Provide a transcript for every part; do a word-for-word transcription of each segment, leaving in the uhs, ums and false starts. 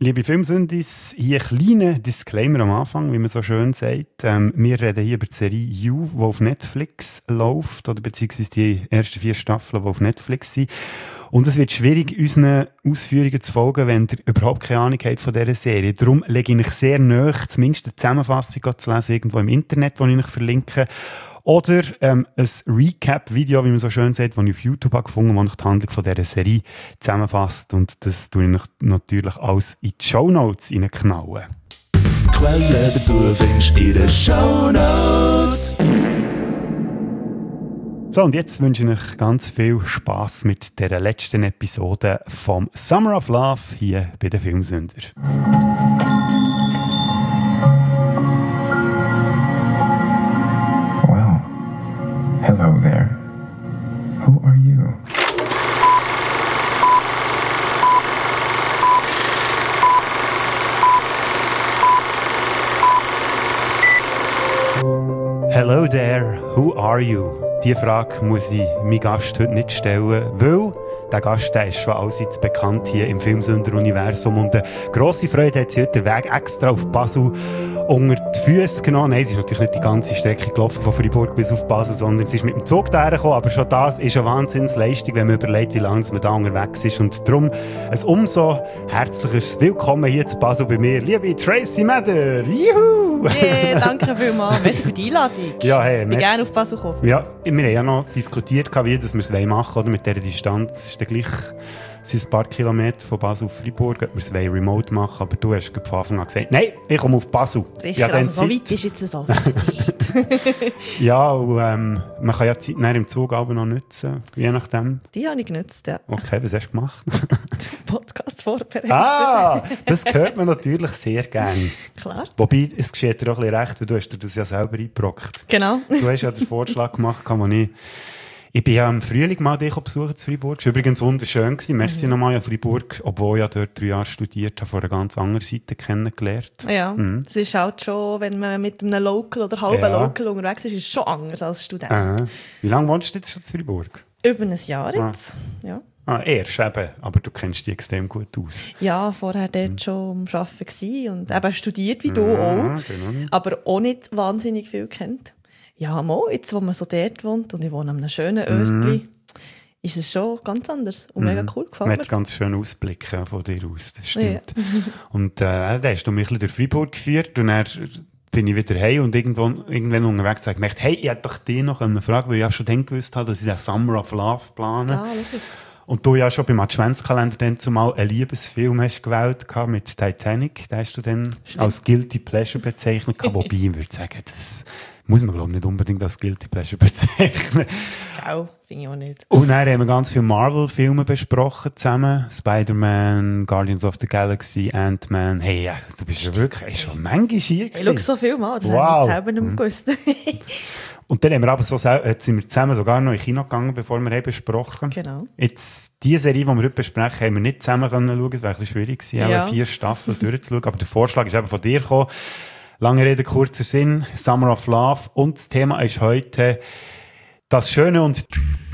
Liebe Filmsündis, hier ein kleiner Disclaimer am Anfang, wie man so schön sagt. Ähm, wir reden hier über die Serie You, die auf Netflix läuft, oder beziehungsweise die ersten vier Staffeln, die auf Netflix sind. Und es wird schwierig, unseren Ausführungen zu folgen, wenn ihr überhaupt keine Ahnung habt von dieser Serie. Darum lege ich euch sehr nahe, zumindest eine Zusammenfassung zu lesen, irgendwo im Internet, das ich euch verlinke. Oder ähm, ein Recap-Video, wie man so schön sagt, das ich auf YouTube habe gefunden habe, das die Handlung von dieser Serie zusammenfasst. Und das tue ich natürlich alles in die Shownotes reinknallen. Quellen dazu findest du in den Shownotes. So, und jetzt wünsche ich euch ganz viel Spass mit dieser letzten Episode vom Summer of Love hier bei den Filmsünder. Hello there. Who are you? Hello there. Who are you? Diese Frage muss ich meinem Gast heute nicht stellen, weil der Gast der ist schon allseits bekannt hier im Filmsünder-Universum und eine grosse Freude hat sie heute den Weg extra auf Basel unter die Füße genommen. Nein, sie ist natürlich nicht die ganze Strecke gelaufen von Freiburg bis auf Basel, sondern sie ist mit dem Zug daher gekommen. Aber schon das ist eine Wahnsinnsleistung, wenn man überlegt, wie lange man da unterwegs ist. Und darum ein umso herzliches Willkommen hier zu Basel bei mir, liebe Tracy Meder. Juhu! Yeah, danke vielmals. Merci für die Einladung. Ja, hey, ich bin gerne auf Basel gekommen. Ja, wir haben ja noch diskutiert, wie wir es machen wollen. Mit dieser Distanz ist dann gleich sind ein paar Kilometer von Basel auf Freiburg, ob wir es remote machen, aber du hast von Anfang an gesagt, nein, ich komme auf Basel. Sicher, ja, also so weit ist jetzt so weit. Ja, und ähm, man kann ja die Zeit näher im Zug aber noch nutzen, je nachdem. Die habe ich genutzt, ja. Okay, was hast du gemacht? Podcast vorbereitet. Ah, das hört man natürlich sehr gerne. Klar. Wobei, es geschieht dir auch ein bisschen recht, weil du hast dir das ja selber eingebrockt. Genau. Du hast ja den Vorschlag gemacht, kann man nicht. Ich bin ja im Frühling mal dich besuchen zu Freiburg. Es war übrigens wunderschön. Merci mhm. nochmal an Freiburg, obwohl ich ja dort drei Jahre studiert habe, von einer ganz anderen Seite kennengelernt. Ja, mhm. es ist halt schon, wenn man mit einem Local oder halben ja. Local unterwegs ist, ist es schon anders als Student. Äh. Wie lange wohnst du jetzt schon zu Freiburg? Über ein Jahr jetzt, ah. ja. Ah, erst eben, aber du kennst dich extrem gut aus. Ja, vorher dort mhm. schon am Arbeiten gewesen und eben studiert wie du ja, auch, genau. aber auch nicht wahnsinnig viel kennt. Ja, mal, jetzt, wo man so dort wohnt und ich wohne an einem schönen Örtchen, mm. ist es schon ganz anders und mm. mega cool gefallen. Man hat ganz schönen Ausblick äh, von dir aus, das stimmt. Ja. Und äh, da hast du mich ein bisschen durch Freiburg geführt und dann bin ich wieder heim und irgendwann, irgendwann unterwegs habe ich gemerkt, hey, ich hätte doch dich noch eine Frage, weil ich auch schon dann gewusst habe, dass ich den Summer of Love plane. Ja, schau jetzt. Und du ja schon beim Adventskalender dann zumal einen Liebesfilm hast gewählt mit Titanic, den hast du dann Stimmt. als Guilty Pleasure bezeichnet, wobei ich würde sagen, das muss man glaube ich nicht unbedingt als Guilty Pleasure bezeichnen. Genau, finde ich auch nicht. Und dann haben wir ganz viele Marvel-Filme besprochen zusammen. Spider-Man, Guardians of the Galaxy, Ant-Man. Hey, ja, du bist ja wirklich schon manchmal hier gewesen. Ich schaue so viel mal, das wow. habe ich selber nicht mehr gewusst. Und dann haben wir aber so, jetzt sind wir zusammen sogar noch in Kino gegangen, bevor wir haben besprochen. Genau. Jetzt, die Serie, die wir heute besprechen, haben wir nicht zusammen können schauen. Es war ein bisschen schwierig gewesen, ja. vier Staffeln durchzuschauen. Aber der Vorschlag ist eben von dir gekommen. Lange Rede, kurzer Sinn. Summer of Love. Und das Thema ist heute das Schöne und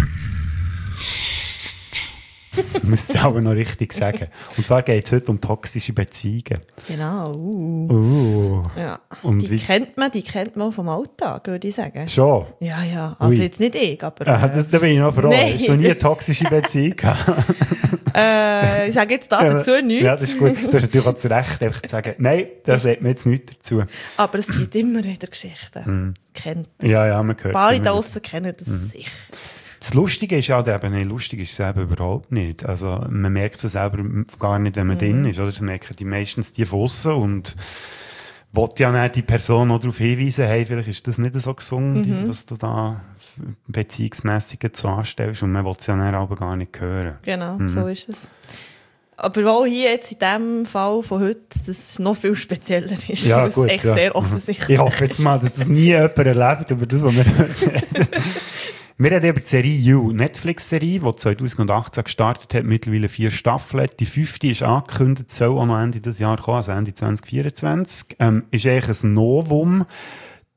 ich muss es aber noch richtig sagen. Und zwar geht es heute um toxische Beziehungen. Genau. Uh. Uh. Ja. Und die wie? kennt man, die kennt man vom Alltag, würde ich sagen. Schon? Ja, ja. Also Ui. jetzt nicht ich, aber... Ah, äh, das, da bin ich noch froh. Nein. Hast du noch nie eine toxische Beziehung gehabt? äh, ich sage jetzt da dazu nichts. Ja, das ist gut. Du hast natürlich auch das Recht, einfach zu sagen, nein, da sagt man jetzt nichts dazu. Aber es gibt immer wieder Geschichten. Mm. Das kennt das. Ja, ja, man hört es. Ein paar da draussen kennen das mm. sicher. Das Lustige ist ja, eben, nee, lustig ist es eben überhaupt nicht. Also, man merkt es selber gar nicht, wenn man mm. drin ist, oder? Das merken die meistens die von aussen und will ja nicht die Person noch darauf hinweisen, hey, vielleicht ist das nicht so gesund, mm-hmm. was du da beziehungsmässig so anstellst und man will es ja dann aber gar nicht hören. Genau, mm. so ist es. Aber auch hier jetzt in diesem Fall von heute, dass es noch viel spezieller ist, ja, weil es echt ja. sehr offensichtlich Ich hoffe jetzt mal, dass das nie jemand erlebt, über das, was wir reden. Wir reden über die Serie You, Netflix-Serie, die zwanzig achtzehn gestartet hat, mittlerweile vier Staffeln. Die fünfte ist angekündigt, soll auch noch Ende des Jahres kommen, also Ende zwanzig vierundzwanzig. Ähm, ist eigentlich ein Novum.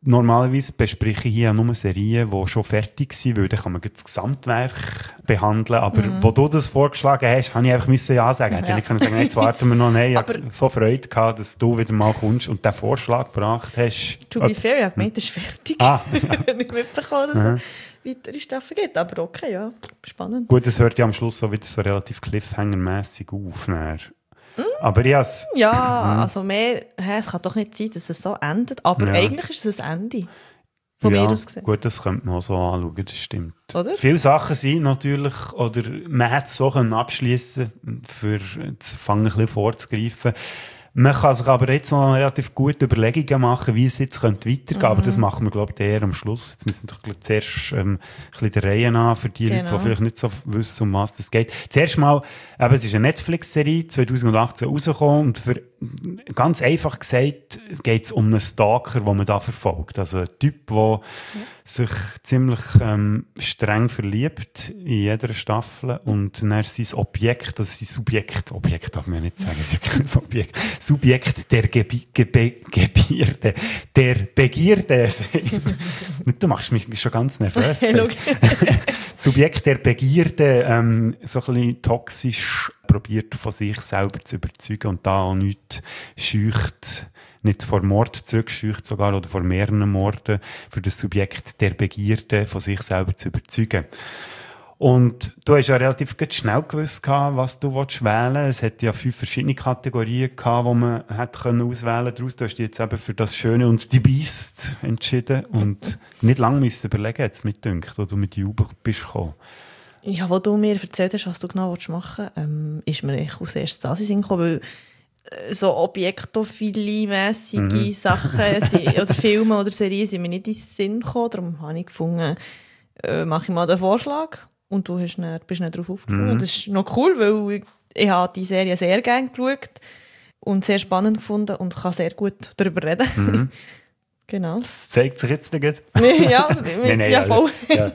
normalerweise bespreche ich hier ja nur Serien, die schon fertig sind, weil dann kann man das Gesamtwerk behandeln. Aber mhm. wo du das vorgeschlagen hast, habe ich einfach müssen ja sagen. Hätte ja. ich nicht können sagen, jetzt warten wir noch. Nein, ich habe so Freude gehabt, dass du wieder mal kommst und den Vorschlag gebracht hast. To be fair, ich habe gemeint, das ist fertig. Ah, ja. nicht mitbekommen, dass mhm. es weitere Staffeln gibt. Aber okay, ja, spannend. Gut, das hört ja am Schluss so wieder so relativ cliffhanger-mässig auf. Mm. Aber ja, es, ja, also mehr, es kann doch nicht sein, dass es so endet. Aber ja. eigentlich ist es ein Ende. Von ja, mir aus gesehen. Gut, das könnte man auch so anschauen, das stimmt. Oder? Viele Sachen sind natürlich, oder man hätte es so abschließen können, für zu fangen, ein bisschen vorzugreifen. Man kann sich aber jetzt noch relativ gute Überlegungen machen, wie es jetzt könnte weitergehen könnte. Mhm. Aber das machen wir, glaube ich, eher am Schluss. Jetzt müssen wir doch glaub, zuerst ähm, ein bisschen der Reihe an für die genau. Leute, die vielleicht nicht so wissen, um was das geht. Zuerst mal, eben, es ist eine Netflix-Serie, zwanzig achtzehn rausgekommen. Und für, ganz einfach gesagt, geht es um einen Stalker, den man da verfolgt. Also ein Typ, der ja. sich ziemlich ähm, streng verliebt in jeder Staffel. Und dann ist sein Objekt, das ist sein Subjekt, Objekt darf man ja nicht sagen, es ist ja kein Subjekt, Subjekt der Gebi- Gebe- Gebierde, der Begierde. Du machst mich schon ganz nervös. Subjekt der Begierde, ähm, so ein bisschen toxisch, probiert von sich selber zu überzeugen und da auch nichts scheucht, nicht vor Mord zurückscheucht sogar oder vor mehreren Morden, für das Subjekt der Begierde von sich selber zu überzeugen. Und du hast ja relativ schnell gewusst, was du wählen willst. Es hat ja fünf verschiedene Kategorien gehabt, die man hätte auswählen konnte. Du hast dich jetzt eben für das Schöne und die Beast entschieden und nicht lange müssen überlegen, jetzt mit dünkt, wo du mit Jubel bist gekommen. Ja, wo du mir erzählt hast, was du genau machen willst, ähm, ist mir echt als erstes das in den Sinn gekommen, weil so Objektophilie-mässige mhm. Sachen sind, oder Filme oder Serien sind mir nicht in den Sinn gekommen. Darum habe ich gefunden, äh, mache ich mal den Vorschlag. Und du hast dann, bist dann darauf aufgesprungen. Mhm. Das ist noch cool, weil ich, ich habe die Serie sehr gerne geschaut und sehr spannend gefunden und kann sehr gut darüber reden. Mhm. Genau. Das zeigt sich jetzt nicht. Ja, nein, nein, ja voll. Ja.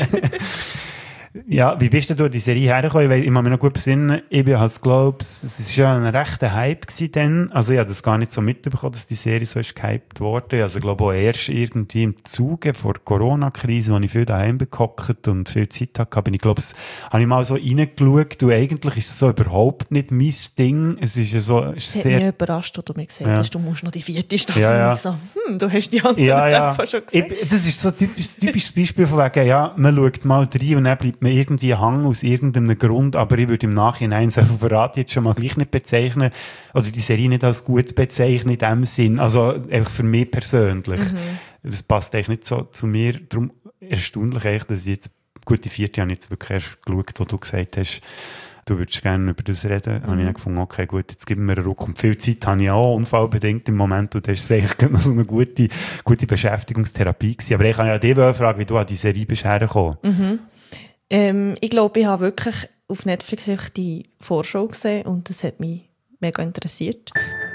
Ja, wie bist du durch die Serie hergekommen? Ich kann mich noch gut besinnen. Ich bin als Globes, es war ja ein rechter Hype dann. Also ich habe das gar nicht so mitbekommen, dass die Serie so ist gehypt wurde. Also ich glaube auch erst irgendwie im Zuge vor der Corona-Krise, wo ich viel daheim gehockt und viel Zeit hatte, bin ich glaube, habe ich mal so reingeschaut und eigentlich ist es so überhaupt nicht mein Ding. Es ist ja so, es hat sehr... mich überrascht, als du mir gesagt ja. hast, du musst noch die vierte Staffel. Ja, ja. Und ich so, hm, du hast die anderen ja, ja. schon gesehen. Ich, das ist so ein typisches, typisches Beispiel von wegen, ja, man schaut mal rein und dann bleibt man irgendwie hängen aus irgendeinem Grund, aber ich würde im Nachhinein so viel verraten jetzt schon mal gleich nicht bezeichnen, oder die Serie nicht als gut bezeichnen in dem Sinn, also einfach für mich persönlich. Mhm. Das passt eigentlich nicht so zu mir, darum erstaunlich eigentlich, dass ich jetzt, gut, die vierte habe ich jetzt wirklich erst geschaut, wo du gesagt hast, du würdest gerne über das reden. Mhm. Habe ich dann gefunden, okay, gut, jetzt geben wir einen Ruck. Und viel Zeit habe ich auch unfallbedingt im Moment. Und das ist eigentlich noch so eine gute, gute Beschäftigungstherapie gewesen. Aber ich kann ja dich fragen, wie du an die Serie bist hergekommen. Mhm. Ähm, ich glaube, ich habe wirklich auf Netflix die Vorschau gesehen und das hat mich mega interessiert.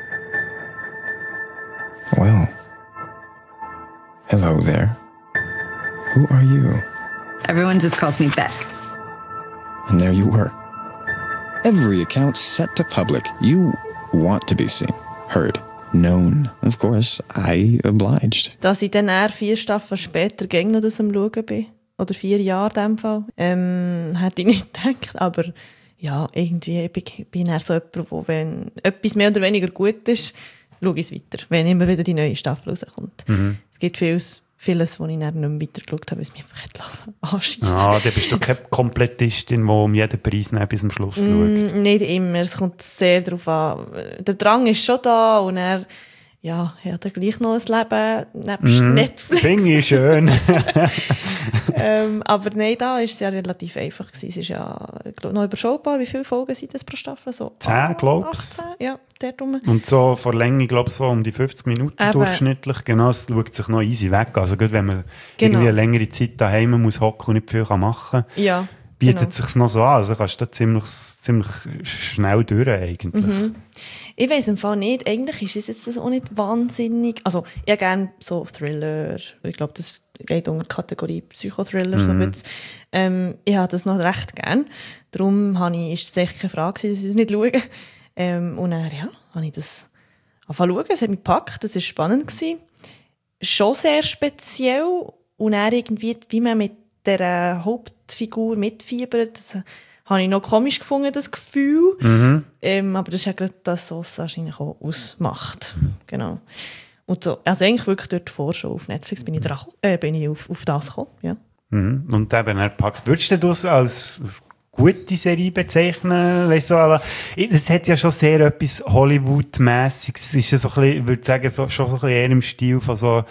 Well, hello there. Who are you? Everyone just calls me Beck. And there you were. Every account set to public. You want to be seen, heard, known. Of course, I obliged. Dass ich dann eher vier Staffeln später gegen noch das am Schauen bin, oder vier Jahre in dem Fall, ähm, hätte ich nicht gedacht. Aber ja, irgendwie bin ich bin eher so jemand, wo, wenn etwas mehr oder weniger gut ist, schaue ich es weiter, wenn immer wieder die neue Staffel rauskommt. Mhm. Es gibt vieles, vieles, wo ich dann nicht mehr weitergeschaut habe, weil es mich einfach anschießt. Ah, dann bist du keine Komplettistin, die um jeden Preis bis zum Schluss schaut. Mm, nicht immer, es kommt sehr darauf an. Der Drang ist schon da und er ja, er hat ja gleich noch ein Leben nebst mm, Netflix. Finde ich schön. ähm, aber nein, da war es ja relativ einfach gewesen. Es ist ja glaub, noch überschaubar. Wie viele Folgen sind das pro Staffel? So zehn, glaube ich. Ja, der dumme. Und so vor Länge, glaube ich, so um die fünfzig Minuten Eben. durchschnittlich. Genau, es schaut sich noch easy weg. Also gut, wenn man genau. irgendwie eine längere Zeit daheim muss hocken und nicht viel machen kann. Ja. Bietet genau. sich noch so an, also kannst du da ziemlich, ziemlich schnell durch eigentlich. Mhm. Ich weiss im Fall nicht, eigentlich ist es jetzt auch nicht wahnsinnig, also ich habe gerne so Thriller, ich glaube das geht unter die Kategorie Psychothriller, mhm. so ähm, ich habe das noch recht gern, darum habe ich, ist es echt keine Frage, dass ich es nicht schaue. Ähm, und dann, ja, habe ich das angefangen zu schauen, es hat mich gepackt, das war spannend gewesen. schon sehr speziell und dann irgendwie, wie man mit der Hauptfigur mitfiebert, das habe ich noch komisch gefunden, das Gefühl. Mhm. Ähm, aber das ist ja gerade das, was es wahrscheinlich auch ausmacht. Genau. Und so, also eigentlich wirklich durch die Vorschau auf Netflix bin ich, dran, äh, bin ich auf, auf das gekommen. Ja. Mhm. Und eben, er packt. Würdest du das als, als gute Serie bezeichnen? Weißt du, aber es hat ja schon sehr etwas Hollywood-mässiges. Es ist ja so ein bisschen, ich würde sagen, so, schon so ein bisschen eher im Stil von so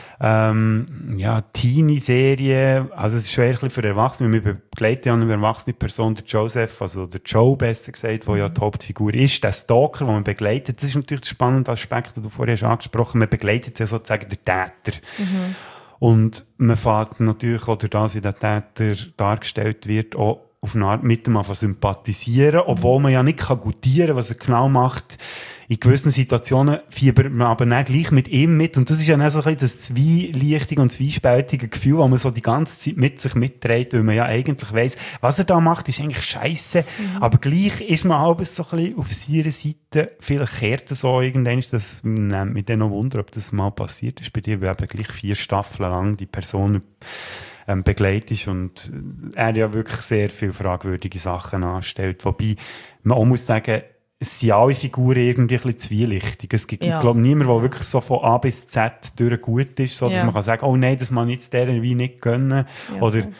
ähm, ja, Teenie-Serie. Also es ist schon eher ein bisschen für Erwachsene. Wir begleiten ja eine erwachsene Person, der Joseph, also der Joe besser gesagt, der ja die Hauptfigur ist, der Stalker, den man begleitet. Das ist natürlich der spannende Aspekt, den du vorher hast angesprochen. Man begleitet ja sozusagen den Täter. Mhm. Und man fährt natürlich auch durch das, wie der Täter dargestellt wird, auch auf eine Art mit ihm sympathisieren, obwohl man ja nicht gutieren kann, was er genau macht. In gewissen Situationen fiebert man aber nicht gleich mit ihm mit. Und das ist ja dann so ein bisschen das zweileichtige und zwiespältige Gefühl, das man so die ganze Zeit mit sich mitträgt, weil man ja eigentlich weiss, was er da macht, ist eigentlich scheisse. Mhm. Aber gleich ist man auch so ein bisschen auf seiner Seite. Vielleicht kehrt es so irgendwann, das nimmt mich dann noch Wunder, ob das mal passiert ist bei dir, weil eben gleich vier Staffeln lang die Person ähm, begleitet und er ja wirklich sehr viele fragwürdige Sachen anstellt. Wobei man auch muss sagen, es sind alle Figuren irgendwie ein bisschen zwielichtig. Es gibt, ja. ich glaube, niemand, der wirklich so von A bis Z durch gut ist, so dass ja. man kann sagen, oh nein, das man jetzt der wie nicht gönnen. Ja, oder okay.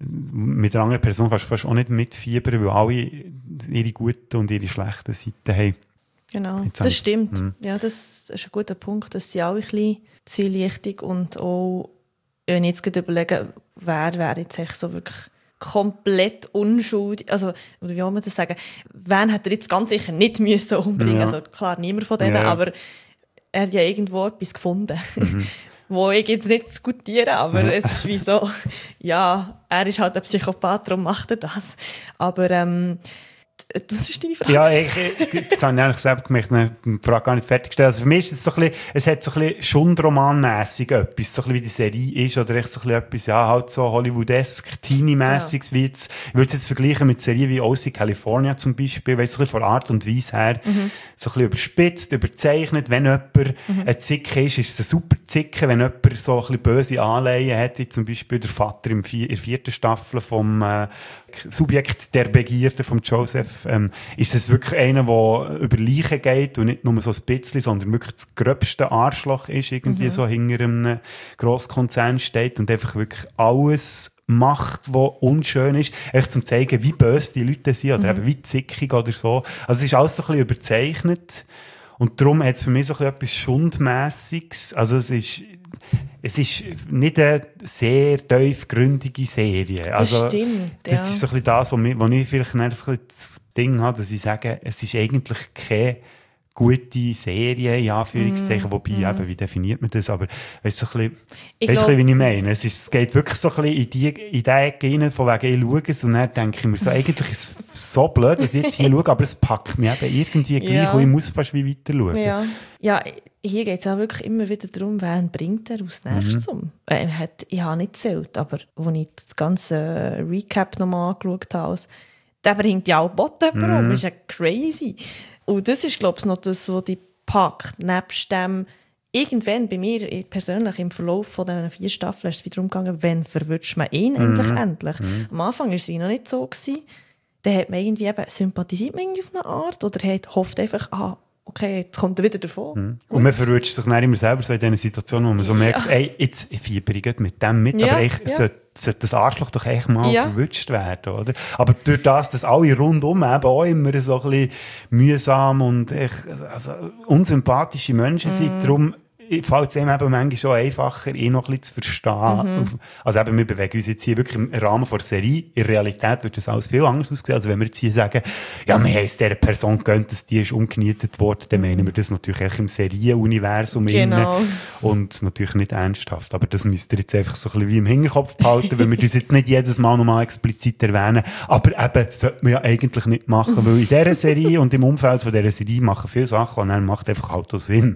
mit einer anderen Person kannst du fast auch nicht mitfiebern, weil alle ihre guten und ihre schlechten Seiten haben. Genau, jetzt das stimmt. Hm. Ja, das ist ein guter Punkt. Das sind alle ein bisschen zwielichtig und auch, wenn ich jetzt gerade überlege, wer wäre jetzt echt so wirklich komplett unschuldig, also, oder wie soll man das sagen, wen hat er jetzt ganz sicher nicht müssen umbringen, ja. also klar, niemand von denen, ja. aber er hat ja irgendwo etwas gefunden, mhm. wo ich jetzt nicht diskutiere, aber ja. es ist wie so, ja, er ist halt ein Psychopath, darum macht er das, aber ähm, was ist deine Frage? Ja, ich, ich, das habe ich eigentlich selber gemerkt, die Frage gar nicht fertiggestellt. Also für mich ist es so ein bisschen, es hat so ein bisschen Schundroman-mässig etwas, so ein bisschen wie die Serie ist, oder echt so ein bisschen etwas, ja, halt so Hollywood-esque, Teenie-mässiges, ja. wie jetzt, ich würde es jetzt vergleichen mit Serien wie O C California zum Beispiel, weil es so ein bisschen von Art und Weise her mhm. so ein bisschen überspitzt, überzeichnet. Wenn jemand mhm. ein Zicke ist, ist es ein super Zicke. Wenn jemand so ein bisschen böse Anleihen hat, wie zum Beispiel der Vater im vier, in der vierten Staffel vom äh, Subjekt der Begierde von Joseph, ähm, ist es wirklich einer, der über Leichen geht und nicht nur so ein bisschen, sondern wirklich das gröbste Arschloch ist, irgendwie mhm. so hinter einem Grosskonzern steht und einfach wirklich alles macht, was unschön ist, echt zum zeigen, wie böse die Leute sind oder mhm. eben wie zickig oder so. Also es ist alles so ein bisschen überzeichnet und darum hat es für mich so ein bisschen etwas Schundmässiges. Also es ist Es ist nicht eine sehr tiefgründige Serie. Also, das stimmt, das ja. ist so ein bisschen das, wo ich, wo ich vielleicht nicht so das Ding habe, dass ich sage, es ist eigentlich keine gute Serie, in Anführungszeichen, mm, wobei, mm. eben, wie definiert man das, aber weißt du, so ein bisschen, ich weißt, glaub, ein bisschen, wie ich meine? Es, ist, es geht wirklich so ein bisschen in die, in die Ecke rein, von wegen, ich schaue es und dann denke ich mir so, eigentlich ist es so blöd, dass ich jetzt hier schaue, aber es packt mich eben irgendwie gleich ja. und ich muss fast wie weiter schauen. Ja, ja hier geht es auch wirklich immer wieder darum, wer bringt er als nächstes mhm. um. Er hat, ich habe nicht gezählt, aber als ich das ganze Recap nochmal angeschaut habe, der bringt ja auch Botten mhm. um, das ist ja crazy. Und das ist, glaube ich, noch das, was die packt. Nebst dem, irgendwann bei mir persönlich im Verlauf von diesen vier Staffeln ist es wieder umgegangen, wenn verwünscht man ihn mhm. endlich, endlich. Mhm. Am Anfang war es wie noch nicht so gewesen. Dann hat man irgendwie eben, sympathisiert man irgendwie auf eine Art oder hat, hofft einfach, ah, okay, jetzt kommt er wieder davon. Mhm. Und, und man verwünscht sich dann immer selber so in diesen Situationen, wo man so merkt, ja. ey, jetzt fieber ich mit dem mit, ja, aber ich ja. sollte, sollte das Arschloch doch echt mal ja. verwünscht werden, oder? Aber durch das, dass alle rundum eben auch immer so ein bisschen mühsam und echt, also unsympathische Menschen mhm. sind, darum fällt es ihm eben manchmal schon einfacher, ihn noch ein bisschen zu verstehen. Mhm. Also eben, wir bewegen uns jetzt hier wirklich im Rahmen der Serie. In Realität wird das alles viel anders aussehen. Also wenn wir jetzt hier sagen, ja, wir haben es dieser Person gegönnt, dass die ist umgenietet worden, dann meinen wir das natürlich auch im Serienuniversum genau. innen und natürlich nicht ernsthaft. Aber das müsst ihr jetzt einfach so ein bisschen wie im Hinterkopf behalten, weil wir das jetzt nicht jedes Mal nochmal explizit erwähnen. Aber eben, das sollte man ja eigentlich nicht machen, weil in dieser Serie und im Umfeld von dieser Serie machen viele Sachen und dann macht einfach halt auch Sinn.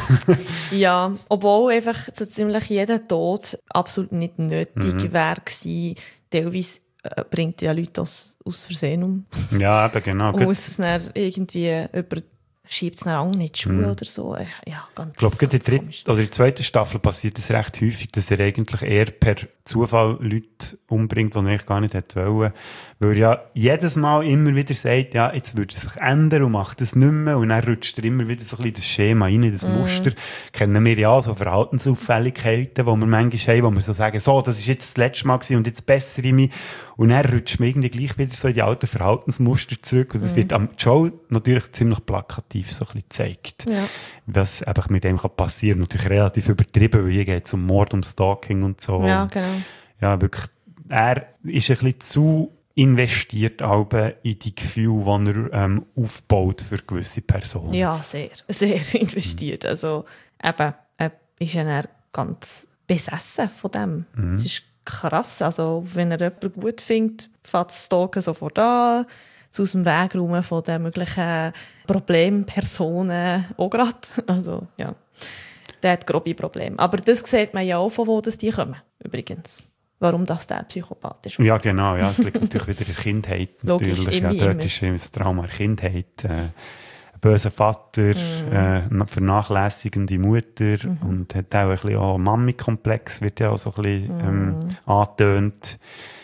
Ja, obwohl einfach so ziemlich jeder Tod absolut nicht nötig mhm. wäre gewesen. Teilweise äh, bringt ja Leute aus, aus Versehen um. Ja, eben genau. Und muss es dann irgendwie über schiebt es dann in die Schuhe Mhm. oder so. Äh, Ja, ganz, Ich glaube, gerade in ganz der komisch. dritten oder in der zweiten Staffel passiert es recht häufig, dass er eigentlich eher per Zufall Leute umbringt, die er eigentlich gar nicht hätte wollen. Weil er ja jedes Mal immer wieder sagt, ja, jetzt würde er sich ändern und macht das nicht mehr. Und dann rutscht er immer wieder so ein bisschen das Schema rein, das Mhm. Muster. Kennen wir ja so Verhaltensauffälligkeiten, die wir manchmal haben, wo wir so sagen, so, das ist jetzt das letzte Mal gewesen und jetzt bessere ich mich. Und dann rutscht man irgendwie gleich wieder so in die alten Verhaltensmuster zurück. Und das wird am Joe natürlich ziemlich plakativ so ein bisschen gezeigt. Ja. Was einfach mit dem kann passieren. Natürlich relativ übertrieben, weil hier geht es um Mord, um Stalking und so. Ja, genau. Ja, wirklich. Er ist ein bisschen zu investiert aber in die Gefühle, die er ähm, aufbaut für gewisse Personen. Ja, sehr, sehr investiert. Also eben, er ist ja dann ganz besessen von dem. Es ist krass. Also wenn er jemanden gut findet, fängt das Stalken sofort an, so aus dem Weg räumen von den möglichen Problempersonen auch gerade. Also ja, der hat grobe Probleme. Aber das sieht man ja auch, von wo das die kommen, übrigens. Warum das der Psychopath ist. Ja, genau. Ja, es liegt natürlich wieder in der Kindheit. Logisch, natürlich. immer, Ja, dort immer. ist das Trauma der Kindheit. Äh, ein böser Vater, Mhm. äh, vernachlässigende Mutter und hat auch ein bisschen auch Mami-Komplex, wird ja auch so ein bisschen ähm, Mhm. angetönt.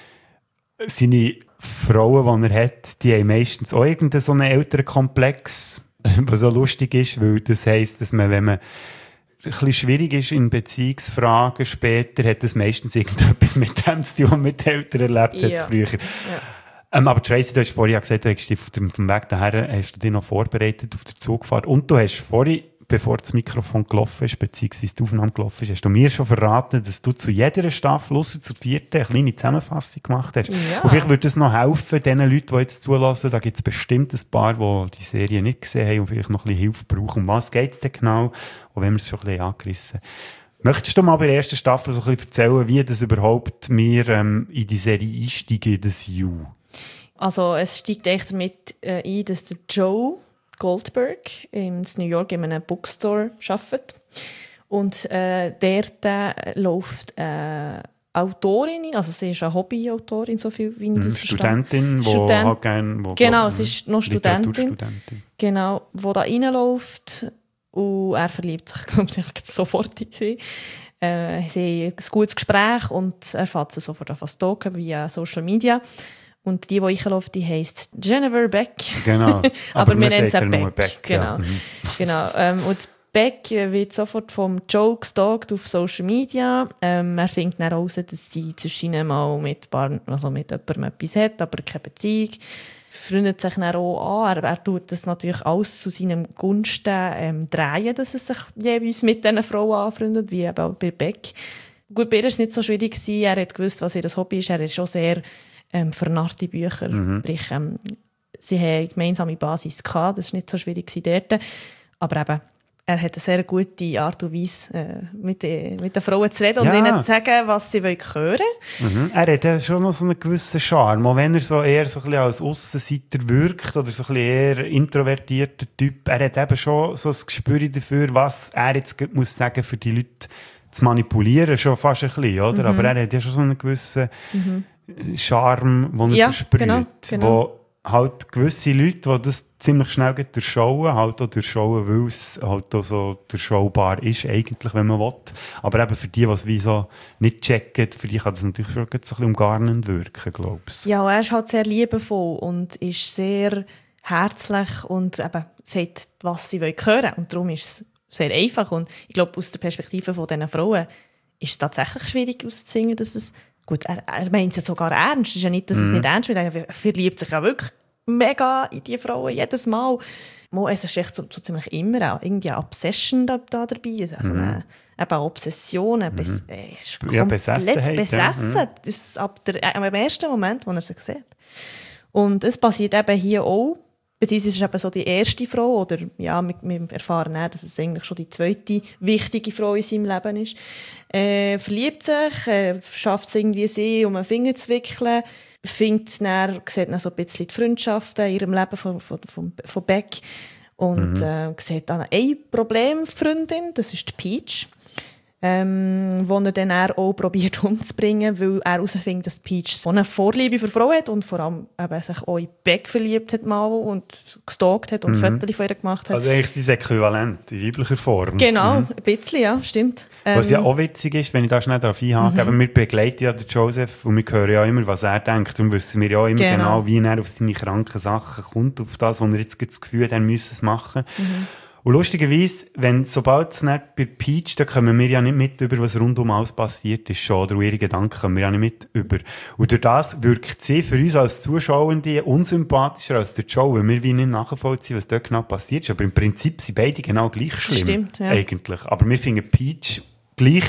Seine Frauen, die er hat, die haben meistens auch irgendeinen so einen älteren Komplex, was so lustig ist, weil das heisst, dass man, wenn man ein bisschen schwierig ist in Beziehungsfragen später, hat das meistens irgendetwas mit dem zu tun, was man mit den Eltern erlebt hat Ja. früher. Ähm, aber Tracy, du hast vorhin ja gesagt, du hast dich auf dem, auf dem Weg daher hast du dich noch vorbereitet auf der Zugfahrt und du hast vorhin, bevor das Mikrofon gelaufen ist, beziehungsweise die Aufnahme gelaufen ist, hast du mir schon verraten, dass du zu jeder Staffel, ausser zur vierten, eine kleine Zusammenfassung gemacht hast. Ja. Und vielleicht würde es noch helfen, den Leuten, die jetzt zulassen, da gibt es bestimmt ein paar, die die Serie nicht gesehen haben und vielleicht noch ein bisschen Hilfe brauchen. Um was geht es denn genau? Und wenn wir es schon ein bisschen angerissen. Möchtest du mal bei der ersten Staffel so ein bisschen erzählen, wie das überhaupt wir ähm, in die Serie einsteigen, das You? Also es steigt echt damit äh, ein, dass der Joe Goldberg in New York in einem Bookstore arbeitet. Und äh, dort äh, läuft eine Autorin, also sie ist eine Hobbyautorin, so viel wie ich das verstehe. Studentin, die Student- halt gerne... wo- Genau, wo- sie ist noch Studentin. Literaturstudentin. Genau, wo da reinläuft und er verliebt sich, glaube ich, sofort in sie. Äh, sie haben ein gutes Gespräch und er fährt sie sofort an stalken via Social Media. Und die, die reinläuft, die heisst Jennifer Beck. Genau. Aber, wir man nennen sie sagt auch ja nur Beck. Beck, ja. Genau. Mhm. genau. Ähm, und Beck wird sofort vom Joe gestalkt auf Social Media. Ähm, er findet dann raus, dass sie zwischen ihnen mal mit, paar, also mit jemandem etwas hat, aber keine Beziehung. Freundet sich dann auch an. Er, er tut das natürlich alles zu seinem Gunsten ähm, drehen, dass er sich jeweils mit diesen Frauen anfreundet, wie eben auch bei Beck. Gut, bei ihr war es nicht so schwierig. Er hat gewusst, was ihr das Hobby ist. Er ist schon sehr ähm, vernarrte Bücher. Mhm. Sprich, ähm, sie haben eine gemeinsame Basis gehabt. Das war nicht so schwierig dort. Aber eben, er hat eine sehr gute Art und Weise, äh, mit, den, mit den Frauen zu reden Ja. und ihnen zu sagen, was sie hören wollen. Mhm. Er hat ja schon noch so einen gewissen Charme, auch wenn er so eher so ein bisschen als Aussenseiter wirkt oder so ein bisschen eher introvertierter Typ. Er hat eben schon so ein Gespür dafür, was er jetzt gerade muss sagen, für die Leute zu manipulieren, schon fast ein bisschen, oder? Mhm. Aber er hat ja schon so einen gewissen Charme, den er Ja, versprüht, genau, genau. wo halt gewisse Leute, die das ziemlich schnell durchschauen, halt auch durchschauen, weil es halt auch so durchschaubar ist, eigentlich, wenn man will. Aber eben für die, die es wie so nicht checken, für die kann das natürlich schon ein bisschen umgarnend wirken, glaube ich. Ja, und er ist halt sehr liebevoll und ist sehr herzlich und eben sagt, was sie hören wollen. Und darum ist es sehr einfach. Und ich glaube, aus der Perspektive von diesen Frauen ist es tatsächlich schwierig auszuzwingen, dass es... Gut, er, er meint es ja sogar ernst. Es ist ja nicht, dass es nicht ernst wird. Er verliebt sich ja wirklich mega in die Frauen, jedes Mal. Mo, es ist echt so, so ziemlich immer auch irgendwie eine Obsession da, da dabei. Also eine, eben eine Obsession, eine Bes äh, ist Ja, komplett Besessenheit, besessen. ja. Das ist ab der, äh, im ersten Moment, wo er sie sieht. Und es passiert eben hier auch. Beziehungsweise ist eben so die erste Frau, oder ja, wir, wir erfahren auch, dass es eigentlich schon die zweite wichtige Frau in seinem Leben ist. Äh, verliebt sich, äh, schafft es irgendwie, sie um einen Finger zu wickeln, findet dann, sieht dann so ein bisschen die Freundschaften in ihrem Leben von, von, von, von Beck und Mhm. äh, sieht dann eine Problemfreundin, das ist die Peach. ähm, wo er dann auch probiert umzubringen, weil er herausfindet, dass Peach so eine Vorliebe für Frauen hat und vor allem eben sich auch in Beck verliebt hat mal und gestalkt hat und mhm. Fotos von ihr gemacht hat. Also eigentlich sein Äquivalent in weiblicher Form. Genau, mhm. ein bisschen, ja, stimmt. Was ähm, ja auch witzig ist, wenn ich da schnell darauf einhake, mhm. wir begleiten ja den Joseph und wir hören ja immer, was er denkt. Darum wissen wir ja auch immer genau, genau wie er auf seine kranken Sachen kommt, auf das, wo er jetzt das Gefühl hat, er müsse es machen. Mhm. Und lustigerweise, wenn, sobald es nicht bei Peach, da kommen wir ja nicht mit über, was rundum alles passiert ist, schon, oder ihre Gedanken kommen wir ja nicht mit über. Und durch das wirkt sie für uns als Zuschauende unsympathischer als der Joe, weil wir wie nicht nachvollziehen, was dort genau passiert ist. Aber im Prinzip sind beide genau gleich schlimm. Stimmt, ja. Eigentlich. Aber wir finden Peach gleich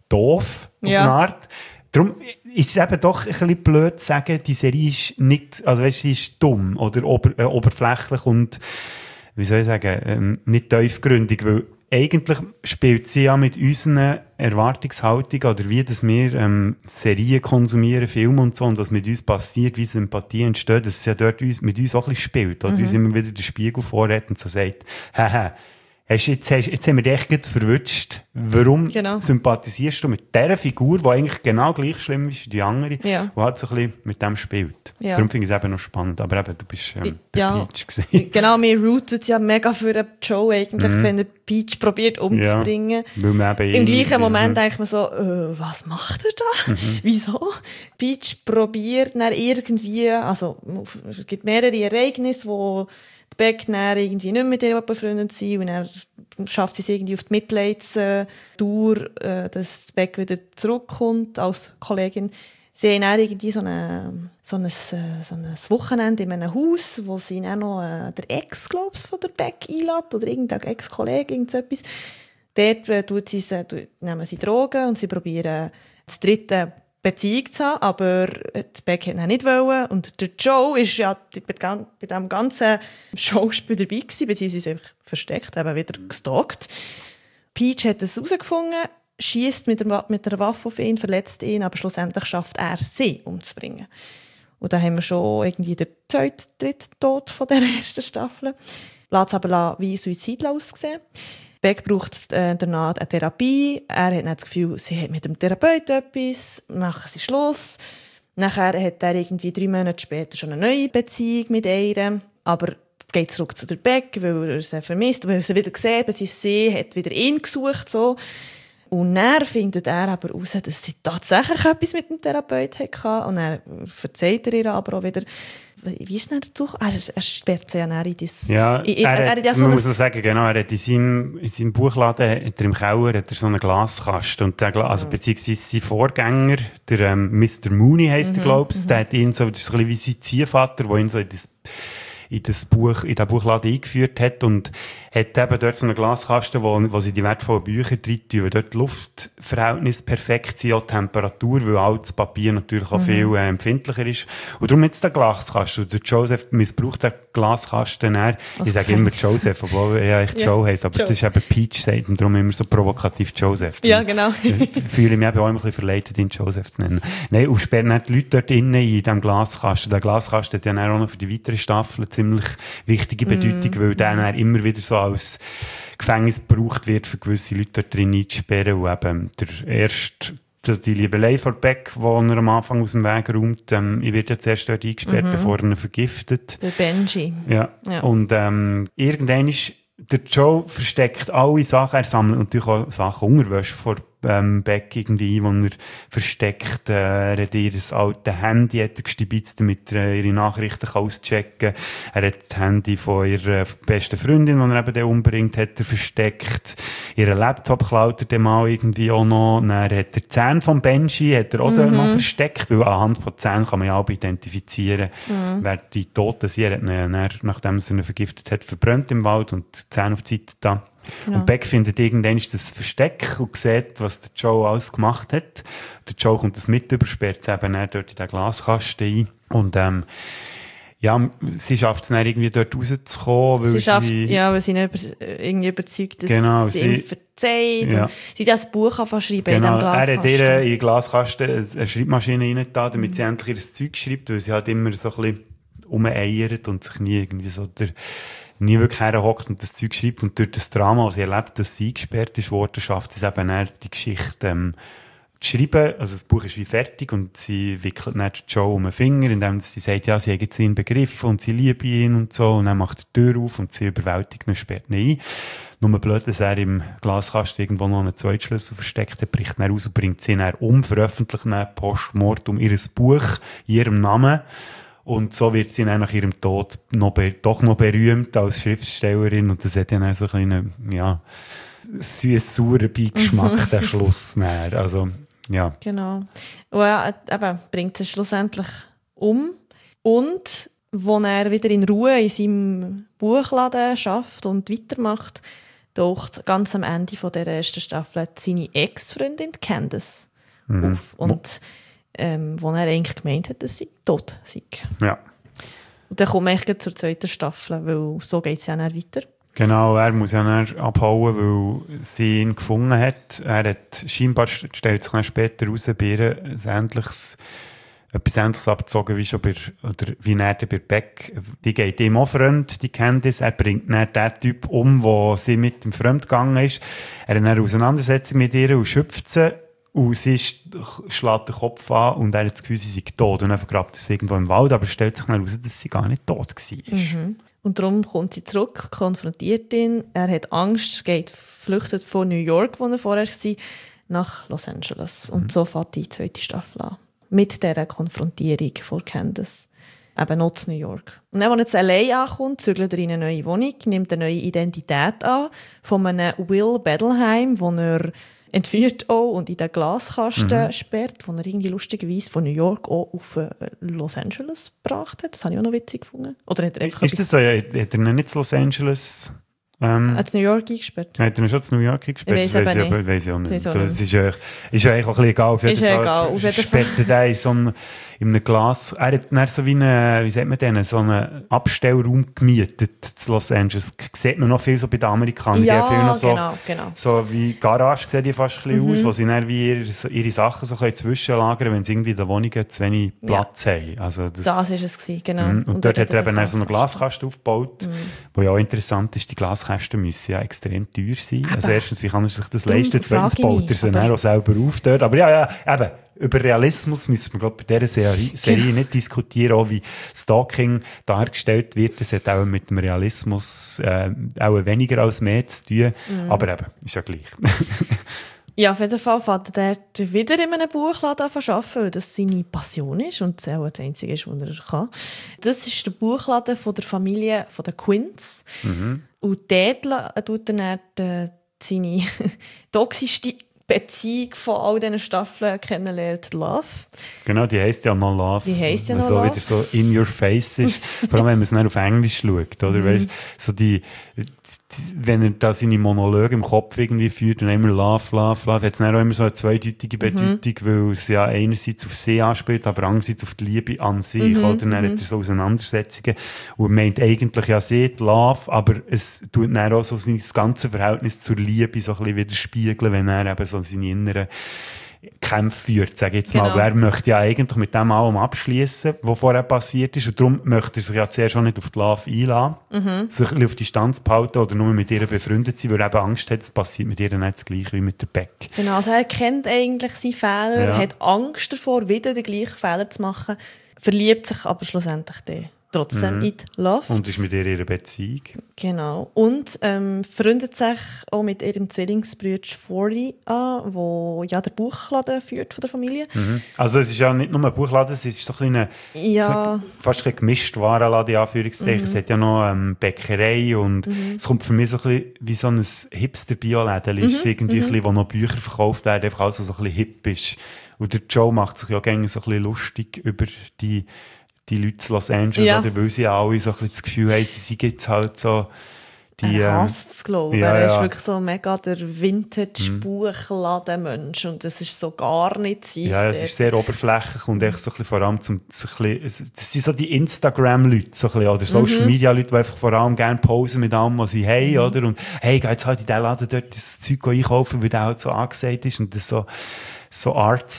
doof, auf ja. eine Art. Darum ist es eben doch ein bisschen blöd zu sagen, die Serie ist nicht, also weißt, sie ist dumm oder ober, äh, oberflächlich und wie soll ich sagen, ähm, nicht tiefgründig, weil eigentlich spielt sie ja mit unseren Erwartungshaltungen oder wie dass wir ähm, Serien konsumieren, Filme und so und was mit uns passiert, wie Sympathie entsteht, dass es ja dort uns, mit uns auch ein bisschen spielt oder mhm. uns immer wieder den Spiegel vorhält und so sagt, haha, Hast, jetzt, hast, jetzt haben wir dich echt verwünscht. Warum genau. sympathisierst du mit dieser Figur, die eigentlich genau gleich schlimm ist wie die andere, ja. die halt so ein bisschen mit dem spielt? Ja. Darum finde ich es eben noch spannend. Aber eben, du bist ähm, bei ja. Peach gewesen. Genau, wir rooten ja mega für den Joe eigentlich, mhm. wenn er Peach probiert umzubringen. Ja, im gleichen Moment denkt man so, äh, was macht er da? Mhm. Wieso? Peach probiert dann irgendwie, also es gibt mehrere Ereignisse, wo die Beck dann irgendwie nicht mit ihr befreundet sind und er schafft sie es irgendwie auf die Mitleidstour, äh, dass die Beck wieder zurückkommt als Kollegin. Sie haben dann irgendwie so, eine, so, ein, so ein Wochenende in einem Haus, wo sie dann noch äh, der Ex, glaube ich, von der Beck einlädt oder irgendein Ex-Kollege, irgendetwas. Dort äh, tut sie, äh, nehmen sie Drogen und sie probieren das dritte Beziehung zu haben, aber die Beck hat ihn nicht wollen. Und der Joe ist ja bei diesem ganzen Schauspiel dabei gewesen, beziehungsweise sich versteckt, eben wieder gestalkt. Peach hat es herausgefunden, schießt mit, mit einer Waffe auf ihn, verletzt ihn, aber schlussendlich schafft er sie umzubringen. Und dann haben wir schon irgendwie den zweiten, dritten Tod von der ersten Staffel. Lässt es aber wie Suizid aussehen. Beck braucht äh, danach eine Therapie. Er hat das Gefühl, sie hat mit dem Therapeuten etwas, machen sie Schluss. Nachher hat er irgendwie drei Monate später schon eine neue Beziehung mit ihr, aber geht zurück zu der Beck, weil er sie vermisst, weil er sie wieder gesehen hat, sie hat wieder ihn gesucht. So. Und dann findet er aber heraus, dass sie tatsächlich etwas mit dem Therapeuten hatte. Und er verzeiht er ihr aber auch wieder. Wie ist denn dazu? Er, er sperrt sie ja dann in das... Ja, in, in, er, er hat, hat ja so man ein, muss so sagen, genau, er hat in seinem, in seinem Buchladen, hat er im Keller, hat er so einen Glaskasten. Und der, also, beziehungsweise sein Vorgänger, der ähm, Mister Mooney heisst mhm, er, glaube ich, der hat ihn so, das ist ein bisschen wie sein Ziehvater, der ihn so in das, in das Buch, in den Buchladen eingeführt hat und hat eben dort so einen Glaskasten, wo, wo sie die wertvollen Bücher drin tun, weil dort die Luftverhältnisse perfekt sind, auch die Temperatur, weil altes Papier natürlich auch mhm. viel äh, empfindlicher ist. Und darum jetzt der Glaskasten. Und der Joseph missbraucht den Glaskasten dann. Ich sage immer Joseph, obwohl er eigentlich ja, Joe heisst, aber Joe. Das ist eben Peach, sagt und darum immer so provokativ Joseph. Ja, genau. Ich fühle mich eben auch immer ein bisschen verleitet, ihn Joseph zu nennen. Nein, und sperren dann die Leute dort innen in diesem Glaskasten. Der Glaskasten hat ja dann auch noch für die weiteren Staffeln ziemlich wichtige Bedeutung, mm. weil der dann immer wieder so als Gefängnis gebraucht wird, für gewisse Leute dort drin einzusperren. Und eben der erste, das die Liebelei von Beck, die er am Anfang aus dem Weg räumt, ähm, ich werde ja zuerst dort eingesperrt, mhm. bevor er ihn vergiftet. Der Benji. Ja. ja. Und ähm, irgendwann ist der Joe versteckt alle Sachen, er sammelt natürlich auch Sachen Unterwäsche vor ähm, Beck irgendwie, wo er versteckt, äh, er hat ihr altes Handy hat er gestibitzt, damit er ihre Nachrichten auschecken kann. Er hat das Handy von ihrer besten Freundin, die er eben umbringt, hat er versteckt. Ihren Laptop klaut er dann mal irgendwie auch noch. Dann hat er die Zähne von Benji hat er auch mhm. noch versteckt, weil anhand von Zähnen kann man ja auch identifizieren, mhm. wer die Toten sind. Er hat ihn, dann, nachdem er ihn vergiftet hat, verbrannt im Wald und die Zähne auf die Seite da. Genau. Und Beck findet irgendwann das Versteck und sieht, was der Joe alles gemacht hat. Der Joe kommt das mit, übersperrt es eben dort in den Glaskasten ein. Und ähm, ja, sie schafft es dann irgendwie dort rauszukommen. Weil sie schafft, sie, ja, weil sie nicht über, irgendwie überzeugt, dass genau, sie, sie ihm verzeiht. Ja. Und sie das Buch anschreiben genau, in diesem Glaskasten. Er hat ihr in den Glaskasten eine Schreibmaschine reingetan, damit mhm. sie endlich ihr Zeug schreibt, weil sie halt immer so ein bisschen rumeiert und sich nie irgendwie so der nie wirklich herhockt und das Zeug schreibt. Und durch das Drama, das sie erlebt, dass sie eingesperrt ist worden, schafft es eben dann, die Geschichte ähm, zu schreiben. Also das Buch ist wie fertig und sie wickelt dann Joe um den Finger, indem sie sagt, ja, sie hat jetzt ihn begriffen und sie liebt ihn und so. Und dann macht er die Tür auf und sie überwältigt ihn und sperrt ihn ein. Nur blöd, dass er im Glaskasten irgendwo noch einen Zweitschlüssel versteckt hat, bricht er raus und bringt sie dann um, veröffentlicht dann postmortem ihr Buch in ihrem Namen. Und so wird sie dann nach ihrem Tod noch be- doch noch berühmt als Schriftstellerin. Und das hat ja dann so ein kleinen, ja, süß-sauren Beigeschmack, der Schluss dann. Also, ja. Genau. Und er eben, bringt sie schlussendlich um. Und als er wieder in Ruhe in seinem Buchladen arbeitet und weitermacht, taucht ganz am Ende von der ersten Staffel seine Ex-Freundin Candace Mhm. auf. Und ähm, wo er eigentlich gemeint hat, dass sie tot sei. Ja. Und dann kommen wir eigentlich zur zweiten Staffel, weil so geht es ja dann weiter. Genau, er muss ja dann abhauen, weil sie ihn gefunden hat. Er hat scheinbar, stellt sich dann später raus, bei ihr ein ähnliches, etwas Ähnliches abgezogen wie schon bei, oder wie er bei Beck. Die geht ihm auch fremd, die Candice. Er bringt dann den Typ um, der sie mit dem Fremd gegangen ist. Er hat eine Auseinandersetzung mit ihr und schöpft sie. Und sie sch- schlägt den Kopf an und er hat das Gefühl, sie sei tot. Und dann vergrabt er sie irgendwo im Wald, aber es stellt sich dann heraus, dass sie gar nicht tot war. Mhm. Und darum kommt sie zurück, konfrontiert ihn. Er hat Angst, geht, flüchtet von New York, wo er vorher war, nach Los Angeles. Und so fängt die zweite Staffel an. Mit dieser Konfrontierung von Candace. Eben noch zu New York. Und dann, als er jetzt allein ankommt, zügelt er in eine neue Wohnung, nimmt eine neue Identität an von einem Will Bettelheim, wo er entführt auch und in den Glaskasten mhm. sperrt, wo er irgendwie lustigerweise von New York auch auf äh, Los Angeles gebracht hat. Das habe ich auch noch witzig gefunden. Oder hat er einfach Ist das so? Ja, hat er ihn nicht zu Los Angeles... Ähm, hat New York eingesperrt? Hat er ihn schon zu New York eingesperrt? Ich weiss das eben ich, aber, nicht. weiss ich auch nicht. Weiss auch Das nicht. ist, ja- ist ja eigentlich auch ein bisschen egal. Auf jeden Ist ja Fall egal, auf jeden sperrt er den in so einem, in einem Glas... Er hat dann so wie eine, wie sagt man denn, so einen Abstellraum gemietet zu Los Angeles. Das sieht man noch viel so bei den Amerikanern. Die haben viel Ja, noch so, genau, genau. so wie Garage sehen die fast ein bisschen Mhm. aus, wo sie dann wie ihre, so ihre Sachen so können zwischenlagern, wenn sie irgendwie in den Wohnungen zu wenig Platz haben. Also das, Das war es, gewesen, genau. Mhm. Und, dort hat er eben dann so einen Glaskasten. Glaskasten aufgebaut, Mhm. wo ja auch interessant ist, die Glaskästen müssen ja extrem teuer sein. Eben. Also erstens, wie kann er sich das Darum leisten? Zweitens frage ich baut mich, er sie aber- dann auch selber auf dort. Aber ja, ja, eben, über Realismus müssen wir, glaube ich, bei dieser Serie, Serie nicht diskutieren, auch wie Stalking dargestellt wird. Das hat auch mit dem Realismus äh, auch weniger als mehr zu tun. Mhm. Aber eben, ist ja gleich. Ja, auf jeden Fall fängt er dort wieder in einem Buchladen an zu arbeiten, weil das seine Passion ist und das auch das Einzige ist, was er kann. Das ist der Buchladen von der Familie von den Quints. Mhm. Und dort la- tut er dann die, seine toxischste Beziehung von all diesen Staffeln kennenlernt, Love. Genau, die heisst ja No Love. Die heisst ja Weil No so Love. wieder so in your face ist. Vor allem, wenn man es dann auf Englisch schaut, oder? Mhm. Weißt, so die, die, wenn er da seine Monologe im Kopf irgendwie führt und immer Love, Love, Love, hat es dann auch immer so eine zweideutige Bedeutung, weil es ja einerseits auf sie anspielt, aber andererseits auf die Liebe an sich, Mhm, oder? Dann mhm. hat er so Auseinandersetzungen und meint eigentlich ja sie, die Love, aber es tut dann auch so sein das ganze Verhältnis zur Liebe so ein bisschen widerspiegeln, wenn er eben so seine inneren Kämpfe führt, sage ich jetzt mal. Genau. Er möchte ja eigentlich mit dem allem abschließen, was vorher passiert ist. Und darum möchte er sich ja zuerst auch nicht auf die Love einladen, Mhm. sich ein bisschen auf Distanz behalten oder nur mit ihr befreundet sein, weil er eben Angst hat, es passiert mit ihr nicht das Gleiche wie mit der Beck. Genau, also er kennt eigentlich seine Fehler, Ja. hat Angst davor, wieder den gleichen Fehler zu machen, verliebt sich aber schlussendlich dann trotzdem Mhm. in die Love. Und ist mit ihr in einer Beziehung. Genau. Und ähm, freundet sich auch mit ihrem Zwillingsbruder vierzig an, wo ja der Buchladen führt von der Familie. Mhm. Also es ist ja nicht nur ein Buchladen, es ist so ein kleiner, Ja. fast ein gemischt Warenladen, in Anführungszeichen. Mhm. Es hat ja noch ähm, Bäckerei und Mhm. es kommt für mich so ein bisschen wie so ein Hipster-Bio-Läden. Mhm, Ist irgendwie mhm. ein bisschen, wo noch Bücher verkauft werden, einfach alles, was so ein bisschen hip ist. Und der Joe macht sich ja gerne so ein bisschen lustig über die, die Leute in Los Angeles, Ja. oder weil sie ja alle so ein bisschen das Gefühl haben, sie sind jetzt halt so die... Er ähm, hasst es, glaube ich. ja, er ist ja. wirklich so mega der Vintage-Buchladen-Mensch und das ist so gar nicht sein. Ja, es ist sehr oberflächlich und echt so ein bisschen vor allem zum, so ein bisschen, das sind so die Instagram-Leute, so ein bisschen, oder Social-Media-Leute, die einfach vor allem gerne posen mit allem, was sie haben, Mhm. oder? Und, hey, geh jetzt halt in den Laden dort das Zeug einkaufen, weil der halt so angesagt ist und das so, so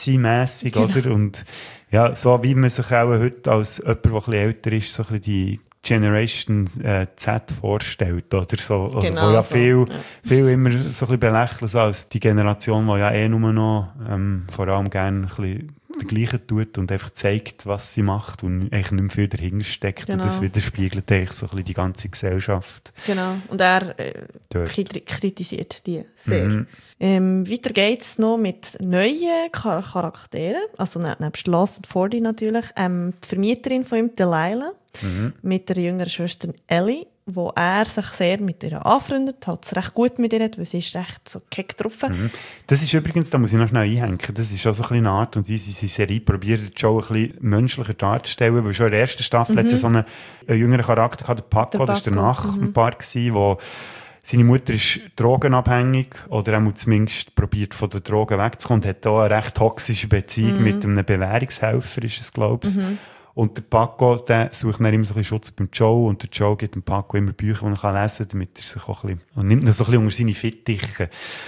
artsy-mässig, Genau. oder? Und, ja, so wie man sich auch heute als jemand, der ein bisschen älter ist, so ein bisschen die Generation äh, Z vorstellt, oder so. Also, Genau wo ja so, viel, ja. viel immer so ein bisschen belächeln so als die Generation, die ja eh nur noch ähm, vor allem gerne ein bisschen das Gleiche tut und einfach zeigt, was sie macht und eigentlich nicht mehr viel dahinter steckt. Genau. Und das widerspiegelt eigentlich so ein bisschen die ganze Gesellschaft. Genau. Und er äh, Dort. kri- kritisiert die sehr. Mhm. Ähm, weiter geht es noch mit neuen Char- Charakteren. Also ne- nebst Love und Fordy natürlich. Ähm, die Vermieterin von ihm, Delilah, Mhm. mit der jüngeren Schwester Ellie, wo er sich sehr mit ihr anfreundet, hat es recht gut mit ihr, weil sie ist recht so keck getroffen. Mhm. Das ist übrigens, da muss ich noch schnell einhängen, das ist auch so ein bisschen eine Art und Weise, wie sie Serie probiert, Joe ein bisschen menschlicher darzustellen, weil schon in der ersten Staffel hat sie so einen, einen jüngeren Charakter gehabt, der Paco, Der das war der Paco, Nachbar, mhm. wo seine Mutter ist drogenabhängig oder er zumindest probiert von den Drogen wegzukommen und hat auch eine recht toxische Beziehung Mhm. mit einem Bewährungshelfer, ist es, glaube ich. Mhm. Und der Paco, der sucht dann immer so ein bisschen Schutz beim Joe und der Joe gibt dem Paco immer Bücher, die er lesen kann, damit er sich auch ein bisschen, und nimmt ihn so ein bisschen unter seine Fittiche.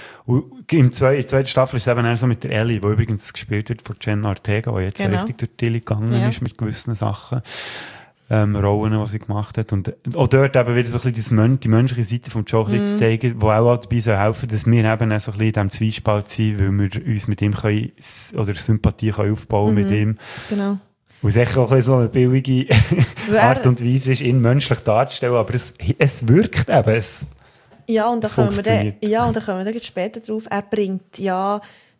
Und im zwei, in der zweiten Staffel ist es eben eher so mit der Ellie, die übrigens gespielt wird von Jenna Ortega, die jetzt Genau. richtig durch die Tille gegangen Ja. ist mit gewissen Sachen, ähm, Rollen, die sie gemacht hat. Und auch dort eben wieder so ein bisschen das Mön- die menschliche Seite von Joe ein bisschen zu zeigen, die auch dabei soll helfen, dass wir eben auch so ein bisschen in diesem Zwiespalt sind, weil wir uns mit ihm können, oder Sympathie können aufbauen mit ihm. Genau. Und es echt auch ein bisschen so eine billige Weil er- Art und Weise ist, ihn menschlich darzustellen, aber es, es wirkt eben. Es, Ja, und da Es kommen wir dann, funktioniert. ja, und da kommen wir dann später drauf. Er bringt ja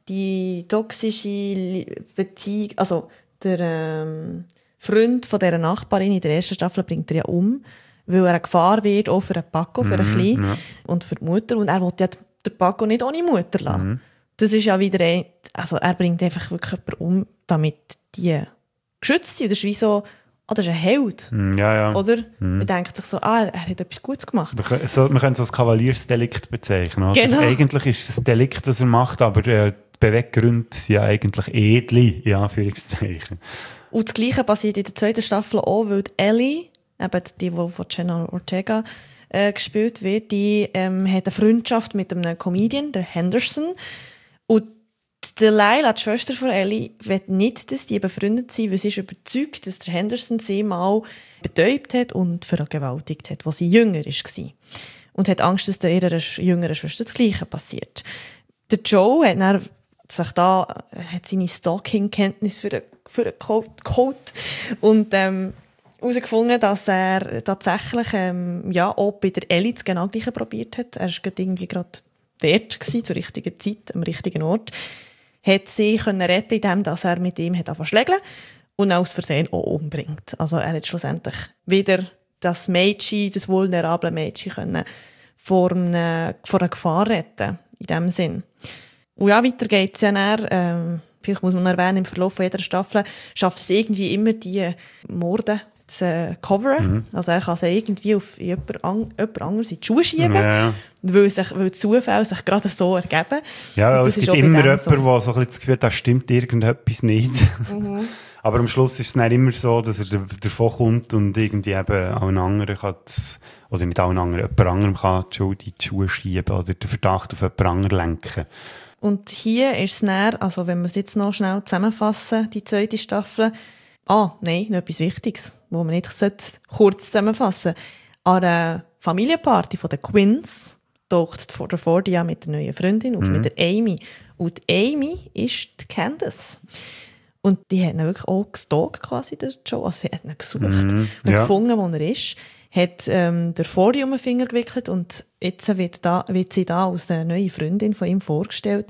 die toxische Li- Beziehung, also der ähm, Freund von dieser Nachbarin in der ersten Staffel bringt er ja um, weil er eine Gefahr wird, auch für den Paco, für den Kleinen ja. und für die Mutter. Und er will ja den Paco nicht ohne Mutter lassen. Das ist ja wieder ein, also er bringt einfach wirklich jemanden um, damit die geschützt sind. Das ist wie so, ah, das ist ein Held. Mm, ja, ja. Oder? Man denkt sich so, ah, er hat etwas Gutes gemacht. Wir können, so, wir können es als Kavaliersdelikt bezeichnen. Oder? Genau. Eigentlich ist es ein Delikt, das er macht, aber äh, die Beweggründe sind ja eigentlich edle, in Anführungszeichen. Und das Gleiche passiert in der zweiten Staffel auch, weil die Ellie, eben die, die von Jenna Ortega äh, gespielt wird, die ähm, hat eine Freundschaft mit einem Comedian, der Henderson. Und die Delilah, die Schwester von Ellie, will nicht, dass die befreundet sind, weil sie ist überzeugt, dass der Henderson sie mal betäubt hat und vergewaltigt hat, als sie jünger war. Und hat Angst, dass der ihrer jüngeren Schwester das Gleiche passiert. Der Joe hat dann sich da, hat seine Stalking-Kenntnis für den, für den Code, Code und ähm, herausgefunden, dass er tatsächlich ähm, ja, auch bei der Ellie das genau Gleiche probiert hat. Er war gerade irgendwie gerade dort gewesen, zur richtigen Zeit, am richtigen Ort. Hat sie können retten, indem dass er mit ihm hat angefangen zu schlägeln und aus Versehen auch umbringt. Also er hat schlussendlich wieder das Mädchen, das vulnerable Mädchen können vor einer, vor einer Gefahr retten, in dem Sinn. Und ja, weiter geht es ja dann, ähm, vielleicht muss man erwähnen, im Verlauf von jeder Staffel schafft es irgendwie immer, die Morde zu äh, coveren. Mhm. Also er kann sie irgendwie auf jemand, an, jemand anderes in die Schuhe schieben, Ja, ja. weil, sich, weil die Zufälle sich gerade so ergeben. Ja, Und es das ist gibt auch bei immer dem jemanden, so. der so ein bisschen das Gefühl hat, da stimmt irgendetwas nicht. Mhm. Aber am Schluss ist es dann immer so, dass er da- davon kommt und irgendwie eben allen anderen kann das, oder nicht allen anderen, jemand anderem kann die Schuld in die Schuhe schieben oder den Verdacht auf jemand anderen lenken. Und hier ist es dann, also wenn wir es jetzt noch schnell zusammenfassen, die zweite Staffel, ah, nein, noch etwas Wichtiges, wo man nicht sollte, kurz zusammenfassen. An einer Familienparty von den Quins taucht vor der Fordia mit der neuen Freundin auf, mit der Amy. Und die Amy ist die Candace. Und die hat ihn wirklich auch gestalkt, quasi, der Joe. Also sie hat ihn gesucht und ja. gefunden, wo er ist. Hat ähm, der Fordia um den Finger gewickelt und jetzt wird, da, wird sie da als eine neue Freundin von ihm vorgestellt.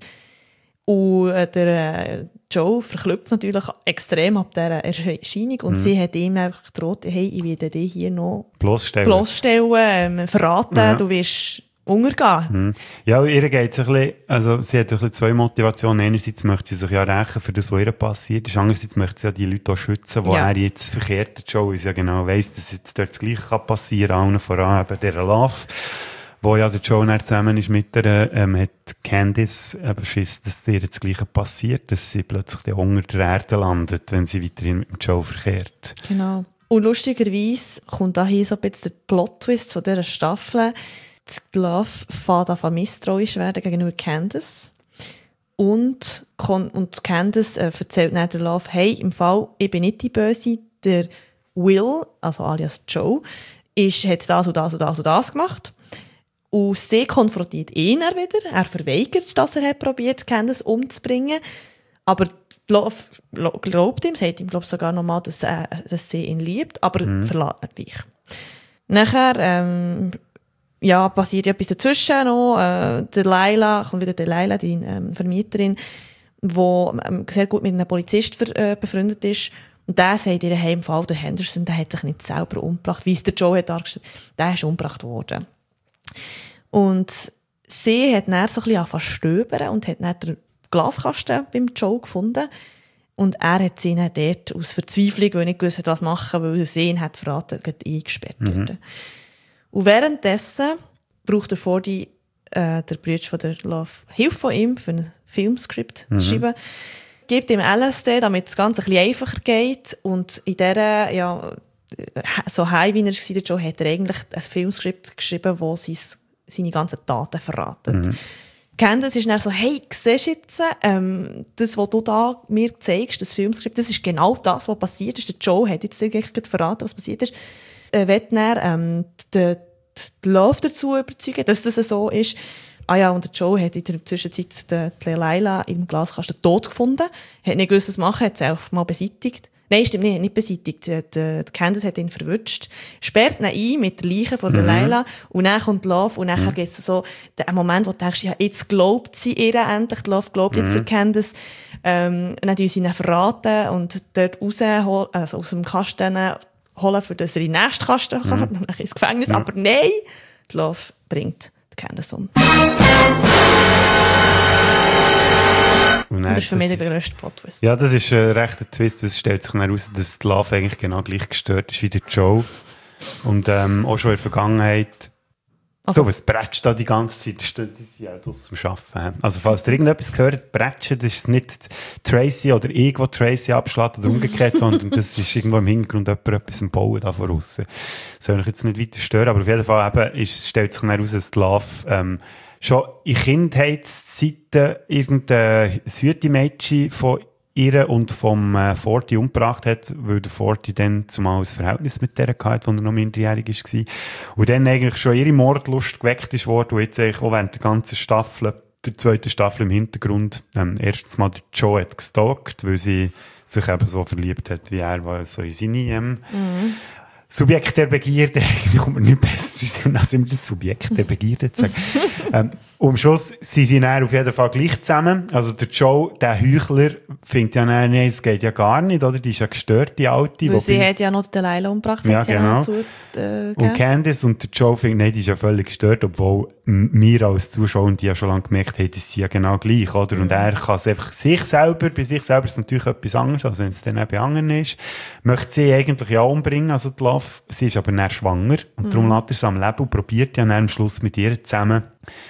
Und äh, der äh, Joe verklüpft natürlich extrem ab dieser Erscheinung und sie hat ihm einfach gedroht, hey, ich werde dich hier noch Bloßstellen. bloßstellen, ähm, verraten, Ja. du wirst untergehen. Mhm. Ja, ihr geht es ein bisschen, also sie hat ein bisschen zwei Motivationen. Einerseits möchte sie sich ja rächen für das, was ihr passiert ist. Andererseits möchte sie ja die Leute auch schützen, die Ja. er jetzt verkehrt hat. Joe ist ja genau weiss, dass jetzt dort das Gleiche kann passieren kann. Allen voran eben der Love, wo ja der Joe dann zusammen ist mit der, ähm, hat Candice eben Schiss, dass ihr das Gleiche passiert, dass sie plötzlich dann unter der Erde landet, wenn sie weiterhin mit dem Joe verkehrt. Genau. Und lustigerweise kommt da hier so ein bisschen der Plot-Twist von dieser Staffel. Die Love fängt an misstrauisch werden gegenüber Candace. Und, und Candace äh, erzählt dann der Love, hey, im Fall, ich bin nicht die Böse, der Will, also alias Joe, ist, hat das und das und das und das gemacht. Und sie konfrontiert ihn er wieder. Er verweigert, dass er hat probiert, Candace umzubringen. Aber Love glaubt ihm, sagt ihm glaub, sogar nochmal, dass, äh, dass sie ihn liebt, aber mhm. verlässt ihn gleich. Nachher ähm, ja, passiert etwas dazwischen noch. Äh, Delilah, kommt wieder Delilah, die ähm, Vermieterin, die ähm, sehr gut mit einem Polizist ver, äh, befreundet ist. Und der sagt ihr, hey, im Fall der Henderson, der hat sich nicht selber umgebracht, wie es der Joe hat dargestellt. Der ist umgebracht worden. Und sie hat dann so ein bisschen angefangen zu stöbern und hat dann den Glaskasten beim Joe gefunden. Und er hat sie dann dort aus Verzweiflung, weil er nicht gewusst, was machen, weil sie ihn hat verraten, eingesperrt mhm. worden. Und währenddessen braucht er vor die, äh, der Bruder von der Love Hilfe von ihm, für ein Filmskript mhm. zu schreiben. Gibt ihm L S D, damit es ganz ein bisschen einfacher geht. Und in dieser, ja, so high wie er war, der Joe, hat er eigentlich ein Filmskript geschrieben, wo sein, seine ganzen Taten verratet. Mhm. Candace ist dann so, hey, siehst du jetzt, ähm, das, was du da mir zeigst, das Filmskript, das ist genau das, was passiert ist. Der Joe hat jetzt eigentlich verraten, was passiert ist. Er will dann ähm, die, die Love dazu überzeugen, dass das so ist. Ah ja, und der Joe hat in der Zwischenzeit die, die Leila im Glaskasten tot gefunden. Hat nicht gewusst, was machen, hat sie auch mal beseitigt. Nein, stimmt nicht, nicht beseitigt. Die, die Candace hat ihn verwutscht. Sperrt ihn ein mit der Leiche von der mhm. Leila. Und dann kommt Love. Und dann mhm. gibt es so den Moment, wo du denkst, ja, jetzt glaubt sie ihr endlich. Die Love glaubt jetzt mhm. der Candace. Ähm, dann tun sie ihn verraten und dort rausholen, also aus dem Kasten holen, für das er in den nächsten Kasten kann, mhm. dann ins Gefängnis. Mhm. Aber nein, die Love bringt die Candace um. Und das ist für mich der grösste Plot-Twist. Ja, das ist ein rechter Twist, weil es stellt sich dann heraus, dass die Love eigentlich genau gleich gestört ist wie der Joe. Und ähm, auch schon in der Vergangenheit. Also, so, was bretscht da die ganze Zeit? Das steht sie ja draussen am Arbeiten. Also, falls ihr irgendetwas gehört, bretschen, das ist nicht Tracy oder ich, der Tracy abschlägt oder umgekehrt, sondern das ist irgendwo im Hintergrund jemand etwas am Bauen da von aussen. Das soll ich jetzt nicht weiter stören, aber auf jeden Fall eben ist, stellt sich dann heraus, dass die Love ähm, schon in Kindheitszeiten irgendein Südi-Mädchen von ihr und vom äh, Forti umgebracht hat, weil der Forti dann zumal ein Verhältnis mit der hatte, als er noch minderjährig war. Und dann eigentlich schon ihre Mordlust geweckt ist worden und jetzt eigentlich auch während der ganzen Staffel, der zweiten Staffel im Hintergrund, ähm, erstens mal der Joe hat gestalkt, weil sie sich eben so verliebt hat, wie er war, so in seine ähm, mhm. Subjekt der Begierde, eigentlich kommt mir nicht besser sein, als immer das Subjekt der Begierde zu sagen. ähm, und am Schluss sind sie dann auf jeden Fall gleich zusammen. Also der Joe, der Heuchler, findet ja dann, nein, es geht ja gar nicht, oder? Die ist ja gestört, die Alte. Weil sie hat ja noch die Leila umgebracht, ja, hat sie genau. ja zu, äh, und Candace und der Joe finden, nein, die ist ja völlig gestört, obwohl wir als Zuschauer die ja schon lange gemerkt haben, dass sie ja genau gleich, oder? Und er kann es einfach sich selber, bei sich selber ist es natürlich etwas anderes, als wenn es dann auch bei anderen ist, möchte sie eigentlich ja umbringen, also die Love. Sie ist aber dann schwanger und mhm. darum lässt er sie am Leben und probiert ja dann am Schluss mit ihr zusammen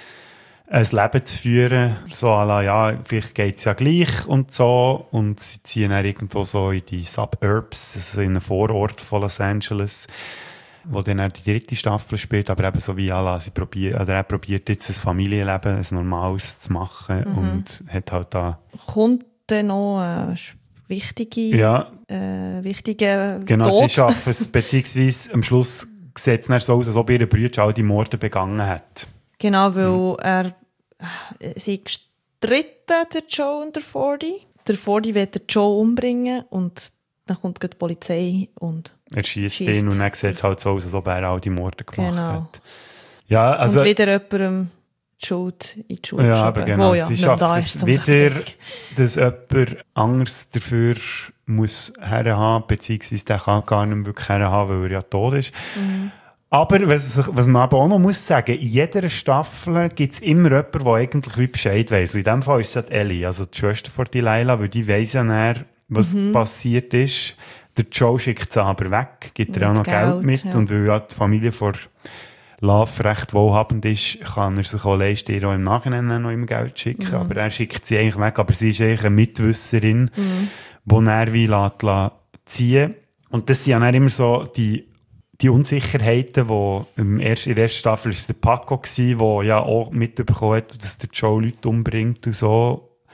ein Leben zu führen, so à la, ja, vielleicht geht es ja gleich und so, und sie ziehen dann irgendwo so in die Suburbs, also in einen Vorort von Los Angeles, wo dann auch die dritte Staffel spielt, aber eben so wie à la, sie probiert, oder er probiert jetzt ein Familienleben, ein normales zu machen mhm. und hat halt da... Kommt dann noch äh, wichtige, ja. äh, wichtige Genau, Tod. sie schaffen es, beziehungsweise am Schluss sieht es dann so aus, als ob ihr Bruder all die Morde begangen hat. Genau, weil mhm. er sie gestritten, der Joe und der Forty. Der Forty will den Joe umbringen und dann kommt die Polizei und er schießt ihn und dann sieht es halt so aus, als ob er all die Morde gemacht genau. hat. Ja, also, und wieder jemandem die Schuld in die Schuld ja, aber genau, wo ja sie schaffen da es ist, wieder, dass jemand anderes dafür muss herhaben, beziehungsweise der kann gar nicht wirklich herhaben, weil er ja tot ist. Mhm. Aber was, was man aber auch noch muss sagen, in jeder Staffel gibt es immer jemanden, der eigentlich wie Bescheid weiss. Und in diesem Fall ist es Ellie, also die Schwester von Delilah, weil die weiss ja näher, was mhm. passiert ist. Der Joe schickt sie aber weg, gibt ihr auch noch Geld, Geld mit. Ja. Und weil ja die Familie von Love recht wohlhabend ist, kann er sich auch leisten, ihr auch im Nachhinein noch immer Geld schicken. Mhm. Aber er schickt sie eigentlich weg. Aber sie ist eigentlich eine Mitwisserin, mhm. die er wie lässt, lässt ziehen. Und das sind ja dann immer so die Die Unsicherheiten, die im ersten, in der ersten Staffel war es der Paco, der ja auch mitbekommen hat, dass der Joe Leute umbringt und so.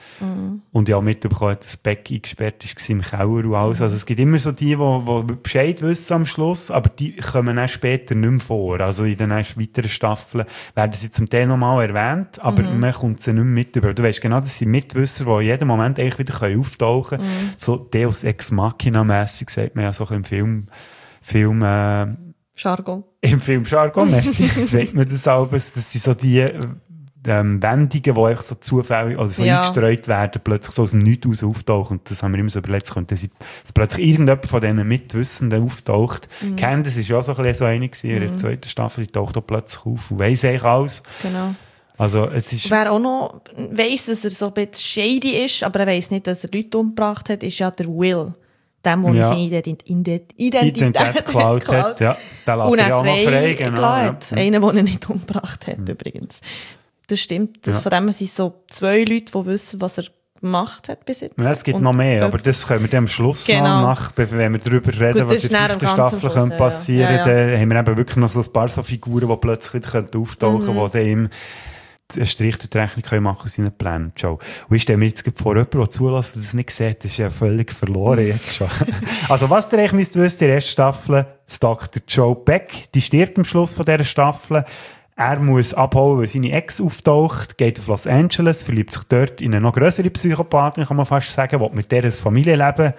Mhm. Und ja, mitbekommen, dass Beck eingesperrt war im Keller und alles. Mhm. Also es gibt immer so die, die, die Bescheid wissen am Schluss, aber die kommen dann später nicht mehr vor. Also in den weiteren Staffeln werden sie zum Teil nochmal erwähnt, aber mhm. man kommt sie nicht mehr mit über. Du weißt genau, das sind Mitwisser, die in jedem Moment eigentlich wieder auftauchen können. Mhm. So Deus Ex Machina-mässig, sagt man ja so im Film, Film äh, Jargon. Im Film Jargon, merci, sagt man das auch. Das sind so die ähm, Wendungen, die einfach so zufällig oder so ja. eingestreut werden, plötzlich so aus dem Nichts raus auftauchen. Und das haben wir immer so überlegt, könnte dass plötzlich irgendjemand von diesen Mitwissenden auftaucht. Mhm. Candace war ja auch so ein bisschen so eine gewesen, in der zweiten Staffel, die taucht auch plötzlich auf und weiss eigentlich alles. Genau. Also, es ist wer auch noch weiss, dass er so ein bisschen shady ist, aber er weiss nicht, dass er Leute umgebracht hat, ist ja der Will. Dem, der ja. seine Identität, Identität Identität geklaut hat. Ja. Den lässt er ja auch noch frei. Genau, ja. Einen, den er nicht umgebracht hat, mhm. übrigens. Das stimmt. Ja. Von dem sind so zwei Leute, die wissen, was er gemacht hat bis jetzt. Ja, es gibt und noch mehr, aber das können wir dann am Schluss genau. noch nach, wenn wir darüber reden, Gut, was in der fünften Staffel Schluss, passieren könnte. Ja, ja. Dann haben wir eben wirklich noch so ein paar so Figuren, die plötzlich wieder auftauchen können, mhm. die dann ihm einen Strich durch die Rechnung machen können, seinen Plänen. Ciao. Und ich stelle mir jetzt vor jemanden, der zulässt und das nicht sieht, das ist ja völlig verloren jetzt schon. Also was ihr eigentlich müsst wissen, in der ersten Staffel, das Doktor Joe Beck, die stirbt am Schluss von dieser Staffel. Er muss abhauen, weil seine Ex auftaucht, geht auf Los Angeles, verliebt sich dort in eine noch grössere Psychopathin, kann man fast sagen, will mit der ein Familienleben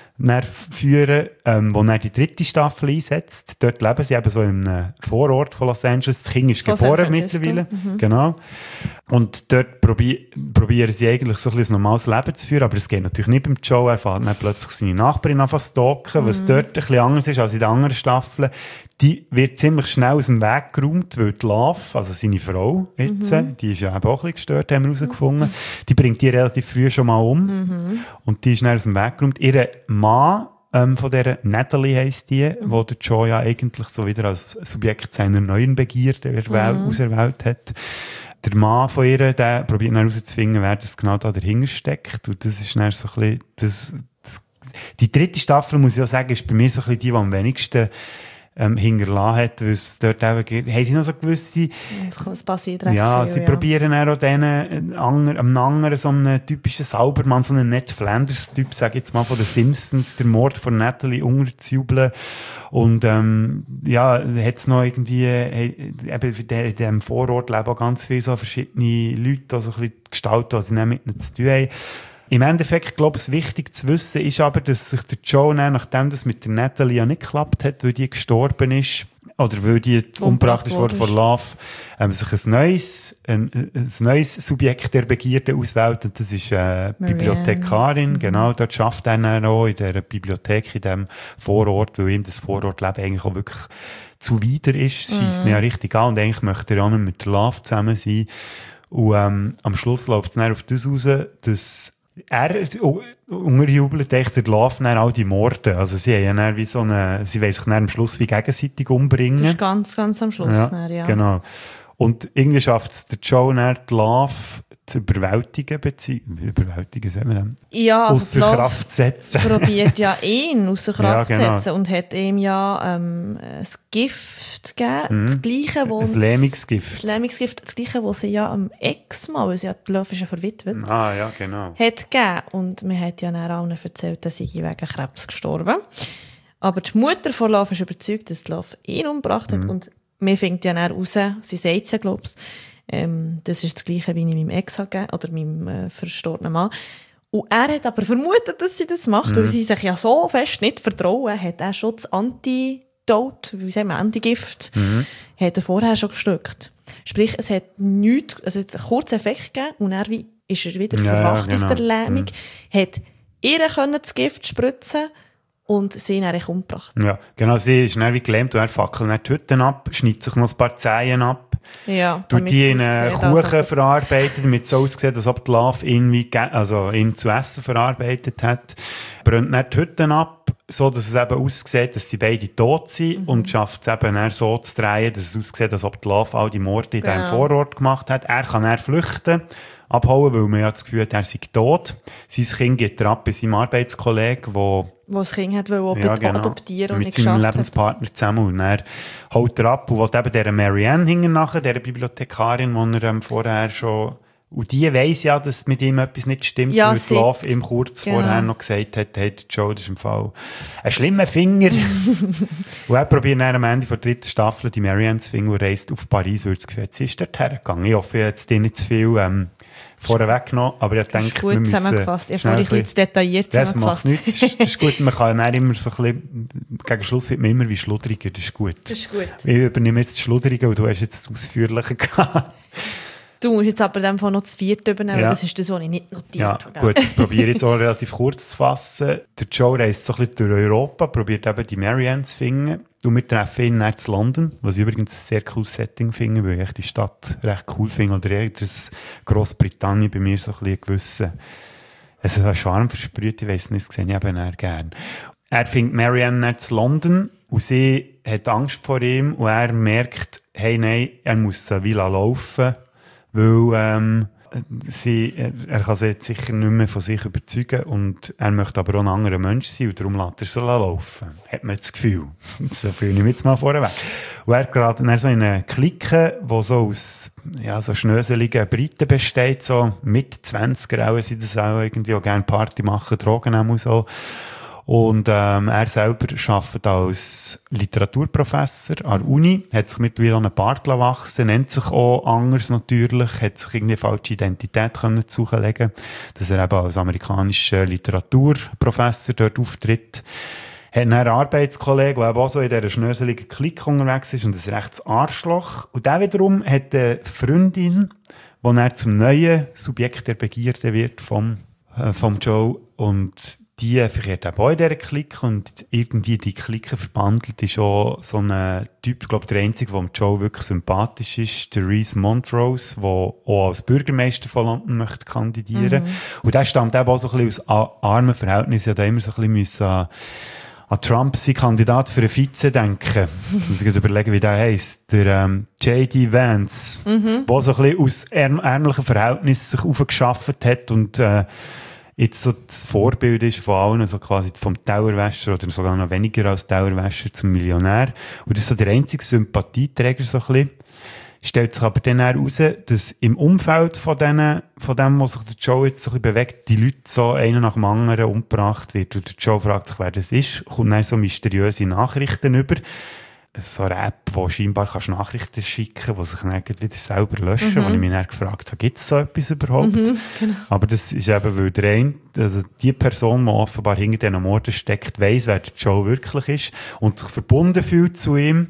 führen, ähm, wo dann die dritte Staffel einsetzt. Dort leben sie eben so in einem Vorort von Los Angeles. Das Kind ist von geboren mittlerweile. Mhm. Genau. Und dort probi- probieren sie eigentlich so ein, ein normales Leben zu führen, aber es geht natürlich nicht beim Joe. Er fährt dann plötzlich seine Nachbarin an zu stalken, mhm. was dort ein bisschen anders ist als in den anderen Staffeln. Die wird ziemlich schnell aus dem Weg geräumt, weil die Love, also seine Frau jetzt, mhm. die ist ja eben auch ein bisschen gestört, haben wir herausgefunden, die bringt die relativ früh schon mal um. Mhm. Und die ist schnell aus dem Weg geräumt. Ihr Mann ähm, von dieser Natalie heisst die, mhm. wo der Joe ja eigentlich so wieder als Subjekt seiner neuen Begierde mhm. auserwählt hat. Der Mann von ihr, der probiert dann herauszufinden, wer das genau da dahinter steckt. Und das ist dann so ein bisschen, das, das, die dritte Staffel, muss ich auch sagen, ist bei mir so ein bisschen die, die am wenigsten ähm, hinterlassen hat, weil es dort eben gibt. Haben sie noch so gewisse... Es passiert recht Ja, viel, sie ja. probieren dann auch denen, einem anderen, so einen typischen Saubermann, so einen Ned Flanders-Typ, sag ich jetzt mal, von den Simpsons, der Mord von Natalie unterzujubeln. Und, ähm, ja, hat es noch irgendwie, hey, eben in diesem Vorort leben auch ganz viele so verschiedene Leute, also ein bisschen gestaltet, die sie nicht mit ihnen zu tun haben. Im Endeffekt, glaube ich, wichtig zu wissen ist aber, dass sich der Joe, nachdem das mit der Natalie ja nicht geklappt hat, weil die gestorben ist, oder weil die umgebracht ist worden von Love, ähm, sich ein neues, ein, ein neues Subjekt der Begierde auswählt, und das ist äh, Bibliothekarin, mhm. genau, dort schafft er dann auch in dieser Bibliothek, in diesem Vorort, weil ihm das Vorortleben eigentlich auch wirklich zuwider ist, mhm. scheisst ihn ja richtig an, und eigentlich möchte er auch nicht mit Love zusammen sein. Und ähm, am Schluss läuft es dann auf das raus, dass er unterjubelt echt der Love dann all die Morde. Also sie haben ja dann wie so eine, sie wollen sich dann am Schluss wie gegenseitig umbringen. Das ist ganz, ganz am Schluss. Ja, dann, ja. Genau. Und irgendwie schafft es der Joe dann die Love zu überwältigen, beziehungsweise, überwältigen, sagen wir dann? Ja, also ausser Kraft zu setzen. probiert ja ihn außer Kraft zu ja, genau. setzen und hat ihm ja ähm, ein Gift gegeben, mhm. das gleiche, wo... Ein Lähmungsgift. Das Lähmungsgift, das gleiche, das sie ja am Ex-Mann, weil sie ja, die Love ist ja verwitwet, ah, ja, genau. hat gegeben. Und man hat ja dann allen erzählt, dass sie wegen Krebs gestorben. Aber die Mutter von Love ist überzeugt, dass Love ihn umgebracht hat, mhm. und mir fängt ja dann raus, sie sagt es ja, glaube ich, Ähm, das ist das Gleiche, wie ich meinem Ex gegeben oder meinem äh, verstorbenen Mann. Und er hat aber vermutet, dass sie das macht, mhm. weil sie sich ja so fest nicht vertrauen, hat er schon das Antidote, wie sagen wir, Antigift, mhm. hat er vorher schon geschluckt. Sprich, es hat nichts, also es hat einen kurzen Effekt gegeben und er wie, ist er wieder ja, verwacht genau. aus der Lähmung, mhm. hat ihr können das Gift spritzen und sie ihn eigentlich umgebracht. Ja, genau, sie ist dann wie gelähmt und er fackelt dann die Hütte ab, schneidet sich noch ein paar Zehen ab. Ja, durch die in einen Kuchen also verarbeitet, damit es so aussieht, als ob die Love ihn, wie, also ihn zu essen verarbeitet hat. Brennt dann die Hütte ab, so dass es eben aussieht, dass sie beide tot sind, mhm. und schafft es eben dann so zu drehen, dass es aussieht, als ob die Love all die Morde in diesem ja. Vorort gemacht hat. Er kann dann flüchten, abhauen, weil man ja das Gefühl hat, er sei tot. Sein Kind geht er ab bei seinem Arbeitskollegen, der wo das Kind hat, will ja, genau. adoptieren und mit nicht seinem geschafft Lebenspartner hat. Zusammen. Und er haut er ab und will eben dieser Marianne hinten nachher, dieser Bibliothekarin, die er ähm, vorher schon Und die weiss ja, dass mit ihm etwas nicht stimmt, Ja, weil seit- Love ihm kurz genau. vorher noch gesagt hat, hey, Joe, das ist im Fall ein schlimmer Finger. Und er probiert dann am Ende der dritten Staffel die Marianne zu finden und reist auf Paris, weil das Gefühl hat, sie ist dort hergegangen. Ich hoffe, ich habe jetzt dir nicht zu viel ähm, vorher weggenommen, aber ich Das denke, ist wir gut müssen zusammengefasst. Erst schnell mal ein ein bisschen bisschen- zu detailliert das macht zusammengefasst. nichts. Das ist, das ist gut. Man kann dann immer so ein bisschen, gegen Schluss wird man immer wie schludriger. Das ist gut. Das ist gut. Ich übernehme jetzt das Schludrige und du hast jetzt das Ausführliche gehabt. Du musst jetzt aber in dem Fall noch das vierte übernehmen, Ja. das ist das, was ich nicht notiert Ja, habe. gut, das probiere ich jetzt auch relativ kurz zu fassen. Der Joe reist so ein bisschen durch Europa, probiert eben die Marianne zu finden. Und wir treffen ihn dann in London, was ich übrigens ein sehr cooles Setting finde, weil ich die Stadt recht cool finde. Oder eher das Grossbritannien bei mir so ein bisschen gewissen, es hat einen Charme versprüht, ich weiss nicht, das sehe ich eben eher gerne. Er findet Marianne dann in London und sie hat Angst vor ihm und er merkt, hey, nein, er muss eine Villa laufen, weil ähm, sie, er, er kann sie jetzt sicher nicht mehr von sich überzeugen und er möchte aber auch ein anderer Mensch sein und darum lässt er sie laufen. Hat man das Gefühl. So fühle ich mich jetzt mal vorweg. Und er gerade dann so in einer Clique, die so aus ja, so schnöseligen Briten besteht, so mit zwanziger auch, sind das auch irgendwie auch gerne Party machen, Drogen nehmen und so. Und ähm, er selber arbeitet als Literaturprofessor an der Uni, hat sich mittlerweile einen Bart wachsen, nennt sich auch anders natürlich, hat sich irgendwie eine falsche Identität können zulegen, dass er eben als amerikanischer Literaturprofessor dort auftritt. Hat einen Arbeitskollegen, der eben auch so in dieser schnöseligen Clique unterwegs ist und ein rechtes Arschloch. Und der wiederum hat eine Freundin, die er zum neuen Subjekt der Begierde wird vom, äh, vom Joe. Und die verkehrt auch in dieser Clique und irgendwie die Clique verbandelt ist auch so ein Typ, ich glaube der einzige, der Joe wirklich sympathisch ist, der Rhys Montrose, der auch als Bürgermeister von London möchte kandidieren. Mhm. Und der stammt eben auch so ein bisschen aus armen Verhältnissen. Ich habe immer so ein bisschen an, an Trump, sein Kandidat für einen Vize, denken. Jetzt muss ich überlegen, wie der heisst. Der ähm, J D Vance, mhm. der so ein bisschen aus ärm ärmlichen Verhältnissen sich aufgeschafft hat und äh, jetzt so das Vorbild ist von allen, so quasi vom Dauerwäscher oder sogar noch weniger als Dauerwäscher zum Millionär. Und das ist so der einzige Sympathieträger so ein bisschen. Stellt sich aber dann heraus, dass im Umfeld von, denen, von dem, was sich der Joe jetzt so ein bisschen bewegt, die Leute so einer nach dem anderen umgebracht wird. Und der Joe fragt sich, wer das ist, kommt dann so mysteriöse Nachrichten über. So eine App, wo scheinbar kannst Nachrichten schicken kannst, die sich dann wieder selber löschen, mhm. wo ich mich dann gefragt habe, gibt es so etwas überhaupt? Mhm, genau. Aber das ist eben, weil der eine, also die Person, die offenbar hinter diesen Morden steckt, weiss, wer der Joe wirklich ist und sich verbunden fühlt zu ihm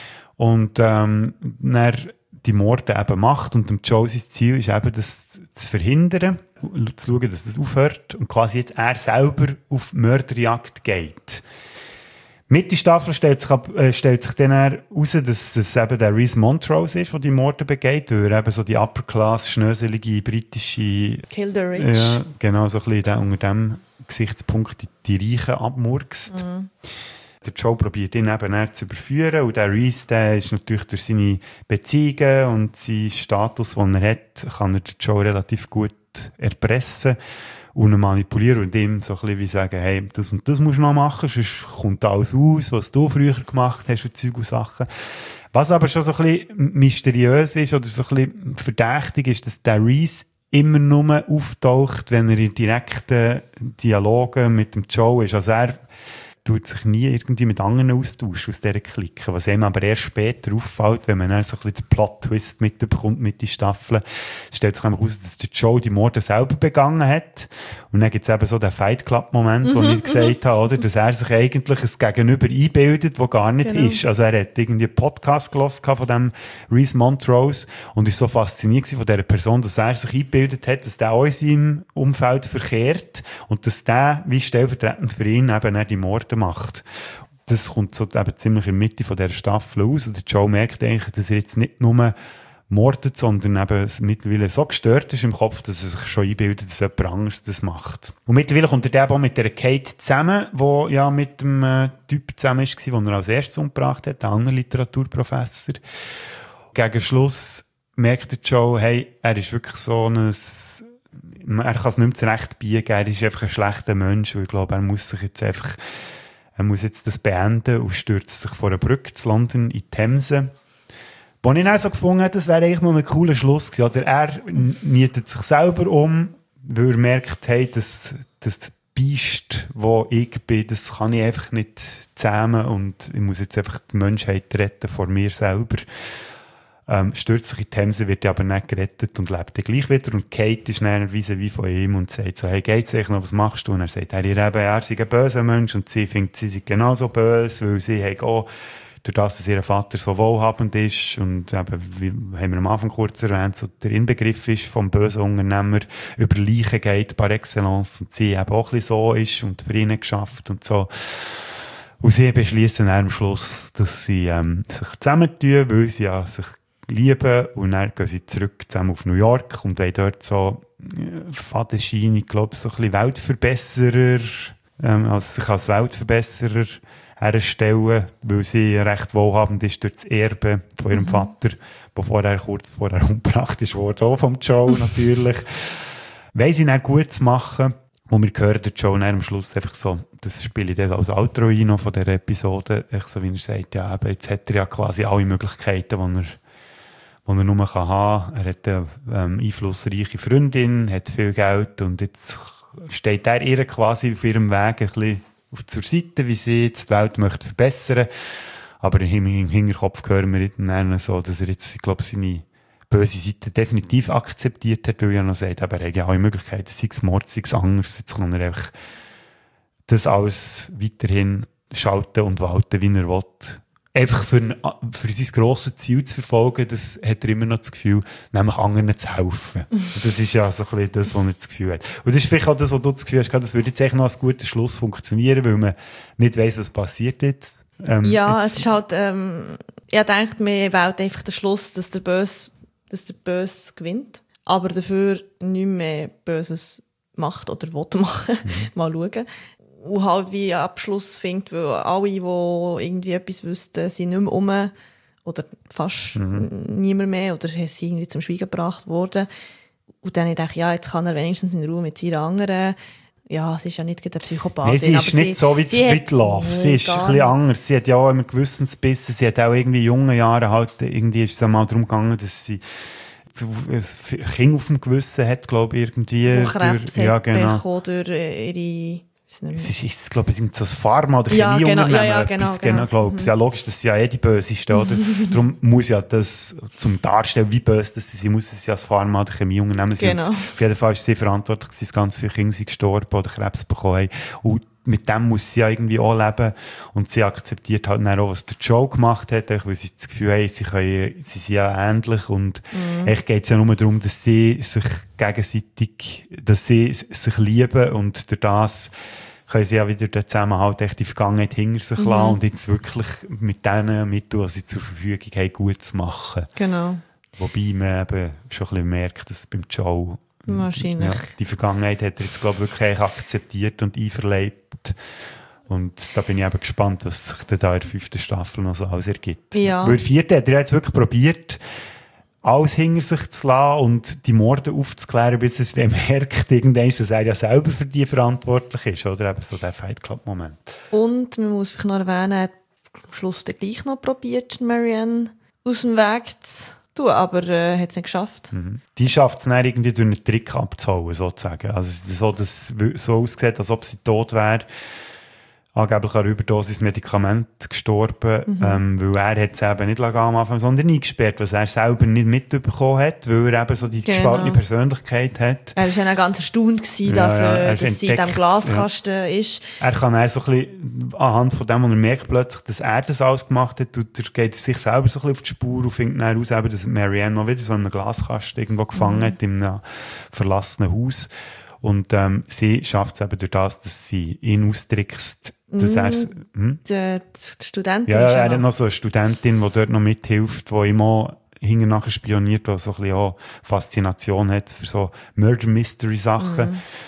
und ähm, dann die Morde eben macht und dem Joe sein Ziel ist eben, das zu verhindern, zu schauen, dass das aufhört und quasi jetzt er selber auf Mörderjagd geht. Mitte Staffel stellt sich, ab, äh, stellt sich dann heraus, dass es eben der Rhys Montrose ist, der die Morde begeht, weil er eben so die Upper-Class, schnöselige, britische... Kill the Rich. Ja, genau, so ein bisschen unter diesem Gesichtspunkt die, die Reichen abmurkst. Mhm. Der Joe probiert ihn eben dann zu überführen und der Rhys, der ist natürlich durch seine Beziehungen und seinen Status, den er hat, kann er den Joe relativ gut erpressen und manipulieren und ihm so ein bisschen wie sagen, hey, das und das musst du noch machen, sonst kommt alles aus, was du früher gemacht hast und Zeug und Sachen. Was aber schon so ein bisschen mysteriös ist oder so ein bisschen verdächtig ist, dass der Rhys immer nur auftaucht, wenn er in direkten Dialogen mit dem Joe ist. Also er tut sich nie irgendwie mit anderen austauschen aus dieser Clique, was einem aber erst später auffällt, wenn man dann so ein bisschen den Plot-Twist mitbekommt mit den Staffeln. Es stellt sich einfach heraus, dass der Joe die Morde selber begangen hat und dann gibt es eben so den Fight-Club-Moment, mhm, den ich gesagt habe, oder? Dass er sich eigentlich ein Gegenüber einbildet, das gar nicht genau ist. Also er hat irgendwie einen Podcast gehört von dem Rhys Montrose und ist so fasziniert von dieser Person, dass er sich eingebildet hat, dass der auch in seinem Umfeld verkehrt und dass der, wie stellvertretend für ihn, eben die Morde macht. Das kommt so eben ziemlich in der Mitte von dieser Staffel aus und der Joe merkt eigentlich, dass er jetzt nicht nur mordet, sondern eben mittlerweile so gestört ist im Kopf, dass er sich schon einbildet, dass jemand anderes das macht. Und mittlerweile kommt er eben auch mit der Kate zusammen, die ja mit dem äh, Typ zusammen war, den er als erstes umgebracht hat, der andere Literaturprofessor. Gegen Schluss merkt der Joe, hey, er ist wirklich so ein... Er kann es nicht mehr zurechtbiegen, er ist einfach ein schlechter Mensch, weil ich glaube, er muss sich jetzt einfach... Er muss jetzt das beenden und stürzt sich vor einer Brücke zu London in die Themse. Wo ich dann so gefunden habe, das wäre eigentlich mal ein cooler Schluss gewesen. Oder er nietet sich selber um, weil er merkt, hey, das, das Biest, wo ich bin, das kann ich einfach nicht zähmen und ich muss jetzt einfach die Menschheit retten vor mir selber. Ähm, stürzt sich in die Themse, wird aber nicht gerettet und lebt dann gleich wieder. Und Kate ist dann vis-à-vis von ihm und sagt so, hey, geht's eigentlich noch, was machst du? Und er sagt, hey, ihr eben, er sei ein böser Mensch und sie findet, sie sei genauso böse, weil sie hey, auch durch das, dass ihr Vater so wohlhabend ist und eben, wie haben wir am Anfang kurz erwähnt, so der Inbegriff ist vom bösen Unternehmer, über Leichen geht par excellence und sie eben auch ein bisschen so ist und für ihn geschafft und so. Und sie beschließen dann am Schluss, dass sie ähm, sich zusammentun, weil sie ja sich lieben und dann gehen sie zurück zusammen auf New York und wollen dort so äh, Fadenschein, ich glaube so ein bisschen Weltverbesserer, ähm, also sich als Weltverbesserer herstellen, weil sie recht wohlhabend ist durch das Erbe von ihrem mhm. Vater, der vorher kurz vorher umgebracht ist worden, auch vom Joe natürlich. Wollen sie dann gut zu machen und wir hören den Joe dann am Schluss einfach so, das spiele ich dann als Outro ein noch von dieser Episode, echt so wie er sagt, ja eben, jetzt hat er ja quasi alle Möglichkeiten, die er die er nur haben kann. Er hat eine ähm, einflussreiche Freundin, hat viel Geld und jetzt steht er ihr quasi auf ihrem Weg ein bisschen zur Seite, wie sie jetzt die Welt möchte verbessern. Aber im Hinterkopf hören wir dann so, dass er jetzt, ich glaube, seine böse Seite definitiv akzeptiert hat, weil er noch sagt, aber er hat ja alle Möglichkeiten, sei es Mord, sei es anders. Jetzt kann er einfach das alles weiterhin schalten und walten, wie er will. Einfach für, ein, für sein grosses Ziel zu verfolgen, das hat er immer noch das Gefühl, nämlich anderen zu helfen. Und das ist ja so ein bisschen das, was er das Gefühl hat. Und das ist vielleicht auch das, was du das Gefühl hast, das würde jetzt echt noch als guter Schluss funktionieren, weil man nicht weiss, was passiert jetzt. Ähm, ja, jetzt. Es ist halt, ähm, ich denke, wir wählen einfach den Schluss, dass der Böse, dass der Böse gewinnt, aber dafür nicht mehr Böses macht oder will machen. Mhm. Mal schauen. Und halt wie einen Abschluss findet, weil alle, die irgendwie etwas wüssten, sind nicht mehr rum. Oder fast mhm. niemand mehr. Oder sind irgendwie zum Schweigen gebracht worden. Und dann dachte ich, ja, jetzt kann er wenigstens in Ruhe mit seiner anderen. Ja, sie ist ja nicht eine Psychopathin. Nee, sie ist aber nicht sie, so wie sie mit Love. Nee, sie ist ein bisschen anders. Sie hat ja auch einen gewissen Bissen. Sie hat auch irgendwie in jungen Jahren halt, irgendwie ist es einmal darum gegangen, dass sie ein Kind auf dem Gewissen hat, glaube ich, irgendwie. Wo Krebs durch, ja, genau. bekommen durch ihre... Es ist, ist glaube ich, so ein Pharma- oder ja, Chemieunternehmen. Genau, ja, ja, genau, etwas, genau. genau, mhm. Ja, logisch, das ist ja eh die Böseste, oder? Darum muss ja das, zum Darstellen, wie böse das ist, muss es ja als Pharma- oder Chemieunternehmen sein. Genau. Auf jeden Fall ist sie verantwortlich, dass ganz viele Kinder sind gestorben oder Krebs bekommen haben. Und mit dem muss sie ja irgendwie auch leben. Und sie akzeptiert halt dann auch, was der Joe gemacht hat, weil sie das Gefühl haben, sie, können, sie sind ja ähnlich. Und mhm. echt geht es ja nur darum, dass sie sich gegenseitig, dass sie sich lieben und durch das können sie ja wieder den Zusammenhalt, echt die Vergangenheit hinter sich mhm. lassen und jetzt wirklich mit den Mitteln, die sie zur Verfügung haben, gut zu machen. Genau. Wobei man eben schon ein bisschen merkt, dass beim Joe wahrscheinlich. Ja, die Vergangenheit hat er jetzt, glaube ich, wirklich akzeptiert und einverleibt. Und da bin ich eben gespannt, was sich dann da in der fünften Staffel noch so alles ergibt. Ja. Weil die vierte hat er jetzt wirklich probiert, alles hinter sich zu lassen und die Morde aufzuklären, bis er merkt, irgendwann, dass er ja selber für die verantwortlich ist. Oder eben so der Fight Club-Moment. Und man muss vielleicht noch erwähnen, er hat am Schluss dann gleich noch probiert, Marianne aus dem Weg zu tun, aber äh, hat es nicht geschafft. Mhm. Die schafft es dann irgendwie durch einen Trick abzuhauen, sozusagen. Also es ist so, dass es so aussieht, als ob sie tot wäre. Angeblich an einer Überdosis Medikament gestorben, mhm. ähm, weil er hat es eben nicht am Anfang, sondern eingesperrt, was er selber nicht mitbekommen hat, weil er eben so die genau. gespaltene Persönlichkeit hat. Er war ja ganz erstaunt, gewesen, dass, ja, ja, äh, dass sie in diesem Glaskasten ja. ist. Er kann er so ein bisschen, anhand von dem, und er merkt plötzlich, dass er das alles gemacht hat, und er geht sich selber so ein bisschen auf die Spur und findet dann heraus, dass Marianne noch wieder so in einem Glaskasten irgendwo gefangen mhm. hat, in einem verlassenen Haus. Und ähm, sie schafft es eben durch das, dass sie ihn austrickst, dass mm, er... Hm? Die, die Studentin ja, ist er ja hat noch so eine Studentin, die dort noch mithilft, die ihm auch hinterher nachher spioniert, die so ein bisschen auch Faszination hat für so Murder-Mystery-Sachen. Mm.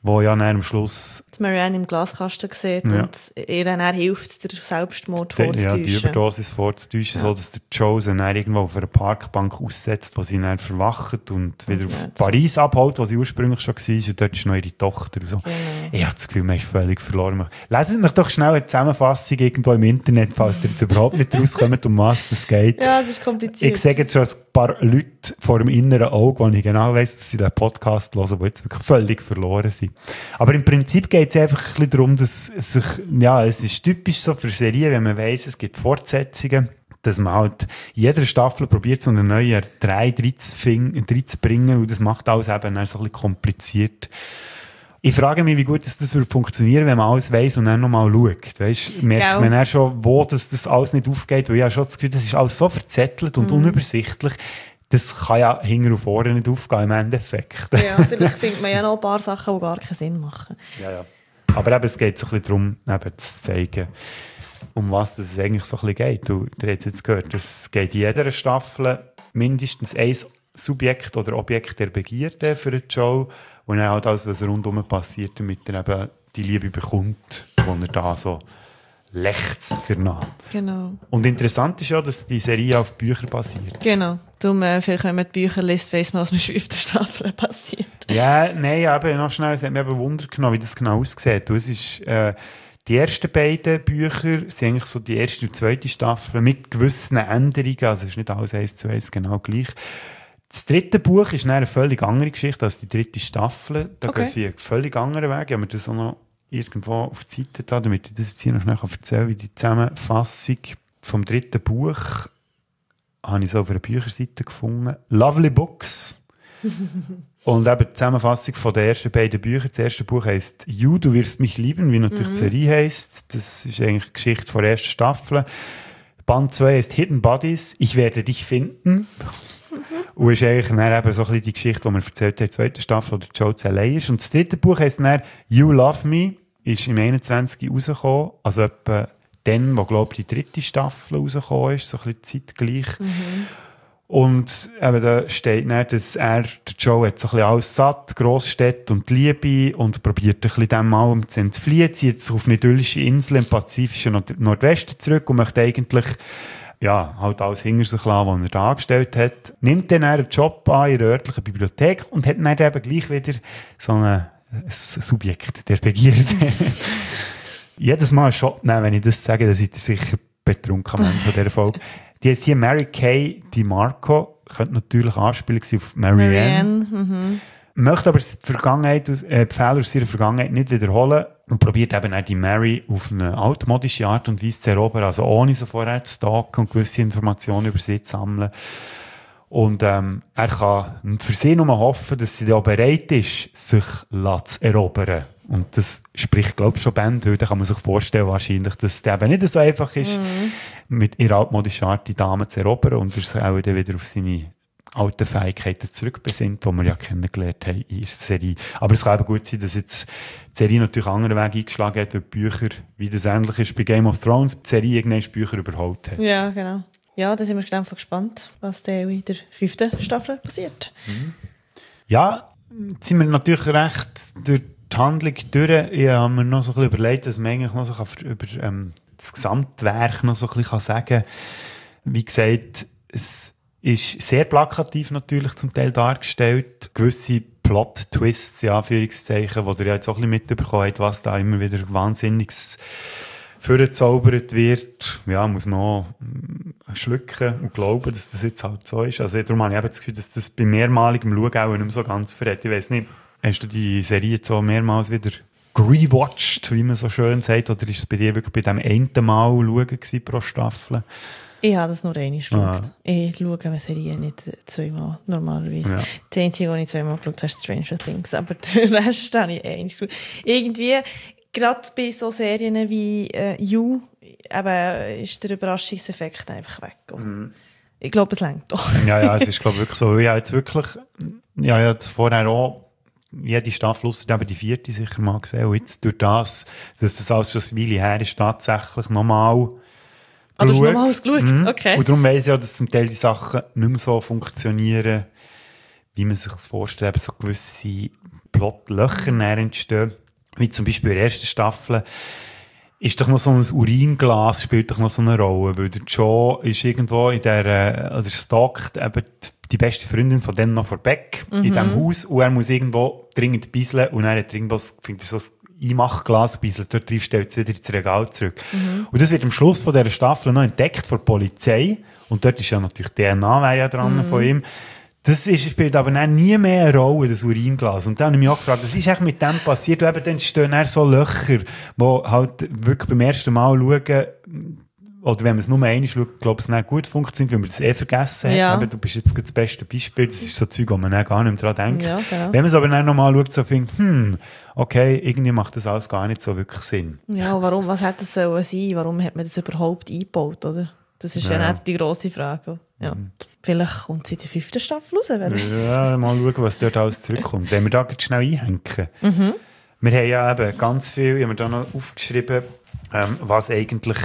wo ja dann am Schluss die Marianne im Glaskasten sieht Ja. und ihr dann hilft, den Selbstmord die, ja, die vorzutäuschen. Überdosis vorzutäuschen, so dass der Joe sie dann irgendwo auf einer Parkbank aussetzt, wo sie dann verwacht und wieder Ja, auf so. Paris abholt, wo sie ursprünglich schon war, und dort ist noch ihre Tochter und so. Genau. Ich habe das Gefühl, man ist völlig verloren. Lesen Sie doch schnell eine Zusammenfassung irgendwo im Internet, falls ihr jetzt überhaupt nicht rauskommt, um was es geht. Ja, es ist kompliziert. Ich sehe jetzt schon ein paar Leute vor dem inneren Auge, wo ich genau weiss, dass sie den Podcast hören, die jetzt wirklich völlig verloren sind. Aber im Prinzip geht es einfach ein bisschen darum, dass es sich, ja, es ist typisch so für Serien, wenn man weiss, es gibt Fortsetzungen, dass man halt in jeder Staffel probiert, so einen neuen Dreh reinzubringen, und das macht alles eben dann so ein bisschen kompliziert. Ich frage mich, wie gut das, das würde funktionieren, wenn man alles weiss und dann nochmal schaut. Weißt, merkt Gell. man dann schon, wo das, das alles nicht aufgeht, weil ich habe schon das Gefühl, das ist alles so verzettelt und unübersichtlich. Das kann ja hinten und vorne nicht aufgehen im Endeffekt. Ja, vielleicht findet man ja noch ein paar Sachen, die gar keinen Sinn machen. Ja, ja. Aber eben, es geht so ein bisschen darum, eben zu zeigen, um was es eigentlich so ein bisschen geht. Du, ihr habt es jetzt gehört, es geht in jeder Staffel mindestens ein Subjekt oder Objekt der Begierde für den Joe und dann halt alles, was rundherum passiert, damit er eben die Liebe bekommt, die er da so lechzt danach. Genau. Und interessant ist ja, dass die Serie auf Büchern basiert. Genau. Darum, äh, vielleicht, wenn man die Bücher liest, weiss man, was mit der fünften Staffel passiert. Ja, nein, aber noch schnell, es hat mich eben Wunder genommen, wie das genau aussieht. Du, es ist, äh, die ersten beiden Bücher sind eigentlich so die erste und zweite Staffel mit gewissen Änderungen, also es ist nicht alles eins zu eins genau gleich. Das dritte Buch ist eine völlig andere Geschichte als die dritte Staffel. Da Okay. gehen sie einen völlig anderen Weg. Ich habe mir das auch noch irgendwo auf die Seite da, damit ich das jetzt hier noch schnell erzählen kann, wie die Zusammenfassung vom dritten Buch habe ich so auf einer Bücherseite gefunden. Lovely Books. Und eben die Zusammenfassung von den ersten beiden Büchern. Das erste Buch heisst «You, du wirst mich lieben», wie natürlich die Serie heisst. Das ist eigentlich die Geschichte von der ersten Staffel. Band zwei heisst «Hidden Bodies», «Ich werde dich finden». Und ist eigentlich dann eben so ein bisschen die Geschichte, die man erzählt hat, in der zweiten Staffel, wo der Joe allein ist. Und das dritte Buch heisst dann «You Love Me», ist im einundzwanzig rausgekommen. Also etwa dann, wo, glaube ich, die dritte Staffel rausgekommen ist, so ein bisschen zeitgleich. Und eben da steht dann, dass er, der Joe, hat so ein bisschen alles satt, Grossstädte und die Liebe, und probiert ein bisschen dem mal zu entfliehen, zieht sich auf eine idyllische Insel im pazifischen Nord- Nordwesten zurück und möchte eigentlich ja, halt alles hinter sich lassen, was er da angestellt hat. Nimmt dann einen Job an in der örtlichen Bibliothek und hat dann eben gleich wieder so ein, ein Subjekt der Begierde. Jedes Mal ein Shot nehmen, wenn ich das sage, dann seid ihr sicher betrunken am Ende von dieser Folge. Die heisst hier Mary Kay DiMarco, könnte natürlich Anspielung sein auf Marianne. Marianne. Mhm. Möchte aber die, Vergangenheit, aus- äh, die Fehler aus ihrer Vergangenheit nicht wiederholen und probiert eben auch die Mary auf eine altmodische Art und Weise zu erobern, also ohne so vorher zu stalken und gewisse Informationen über sie zu sammeln. Und ähm, er kann für sie nur hoffen, dass sie da bereit ist, sich zu erobern. Und das spricht, glaube ich, schon Bände, weil da kann man sich vorstellen, wahrscheinlich, dass es eben nicht so einfach ist, mit ihrer altmodischen Art die Dame zu erobern und er sich auch dann wieder auf seine alten Fähigkeiten zurückbesinnt, die wir ja kennengelernt haben in der Serie. Aber es kann eben gut sein, dass jetzt die Serie natürlich einen anderen Weg eingeschlagen hat, weil die Bücher, wie das ähnlich ist bei Game of Thrones, die Serie irgendwann die Bücher überholt hat. Ja, genau. Ja, da sind wir einfach gespannt, was dann in der fünften Staffel passiert. Ja, jetzt sind wir natürlich recht durch die Handlung durch. Ich habe mir noch so ein bisschen überlegt, dass man eigentlich noch so kann über ähm, das Gesamtwerk noch so ein bisschen sagen kann. Wie gesagt, es ist sehr plakativ natürlich zum Teil dargestellt. Gewisse Plot-Twists, in Anführungszeichen, die ihr ja jetzt auch ein bisschen mitbekommen habt, was da immer wieder Wahnsinniges vorgezaubert wird. Ja, muss man auch mm, schlucken und glauben, dass das jetzt halt so ist. Also darum habe ich eben das Gefühl, dass das bei mehrmaligem Schauen auch nicht mehr so ganz verrät. Ich weiss nicht, hast du die Serie jetzt so mehrmals wieder rewatcht, wie man so schön sagt, oder ist es bei dir wirklich bei dem einen Mal schauen gewesen pro Staffel? Ich habe das nur einmal geschaut. Ah. Ich schaue eine Serie nicht zweimal, normalerweise. Ja. Das Einzige, was ich zweimal geschaut habe, ist Stranger Things, aber den Rest habe ich einmal geschaut. Irgendwie, gerade bei so Serien wie äh, You, eben, ist der Überraschungseffekt einfach weg. Mhm. Ich glaube, es reicht doch. Ja, ja, es ist glaube ich wirklich so. Ich habe jetzt wirklich, ja, ich habe jetzt vorher auch jede Staffel, ausser eben die vierte sicher mal gesehen. Und jetzt durch das, dass das alles schon eine Weile her ist, tatsächlich nochmal Ah, du hast geschaut. nochmals geschaut? Mhm. Okay. Und darum weiss ich auch, dass zum Teil die Sachen nicht mehr so funktionieren, wie man sich das vorstellt. Eben so gewisse Plotlöcher näher entstehen. Wie zum Beispiel in der ersten Staffel ist doch noch so ein Uringlas, spielt doch noch so eine Rolle, weil der Joe ist irgendwo in der, äh, oder stalkt eben die, die beste Freundin von denen noch vorweg mhm. in diesem Haus und er muss irgendwo dringend bisseln und er hat irgendwo, findet so ein Einmachglas bisselt dort drin, stellt es wieder ins Regal zurück. Mhm. Und das wird am Schluss von dieser Staffel noch entdeckt von der Polizei und dort ist ja natürlich D N A wäre ja dran mhm. von ihm. Das ist, spielt aber dann nie mehr eine Rolle, das Uringlas. Und dann habe ich mich auch gefragt, was ist eigentlich mit dem passiert? Und eben dann stehen dann so Löcher, die halt wirklich beim ersten Mal schauen, oder wenn man es nur einmal schaut, glaube ich, es nicht gut funktioniert, weil man das eh vergessen hat. Ja. Eben, du bist jetzt das beste Beispiel, das ist so Zeug, wo man dann gar nicht mehr dran denkt. Ja, genau. Wenn man es aber dann nochmal schaut, so findet, hm, okay, irgendwie macht das alles gar nicht so wirklich Sinn. Ja, warum, was hätte das sollen sein? Warum hat man das überhaupt eingebaut, oder? Das ist ja, ja nicht die grosse Frage. Ja. Mhm. Vielleicht kommt sie in der fünften Staffel raus, wer weiß. Ja, mal schauen, was dort alles zurückkommt. Wenn wir da jetzt schnell einhängen. Mhm. Wir haben ja eben ganz viel, ich habe mir da noch aufgeschrieben, ähm, was eigentlich,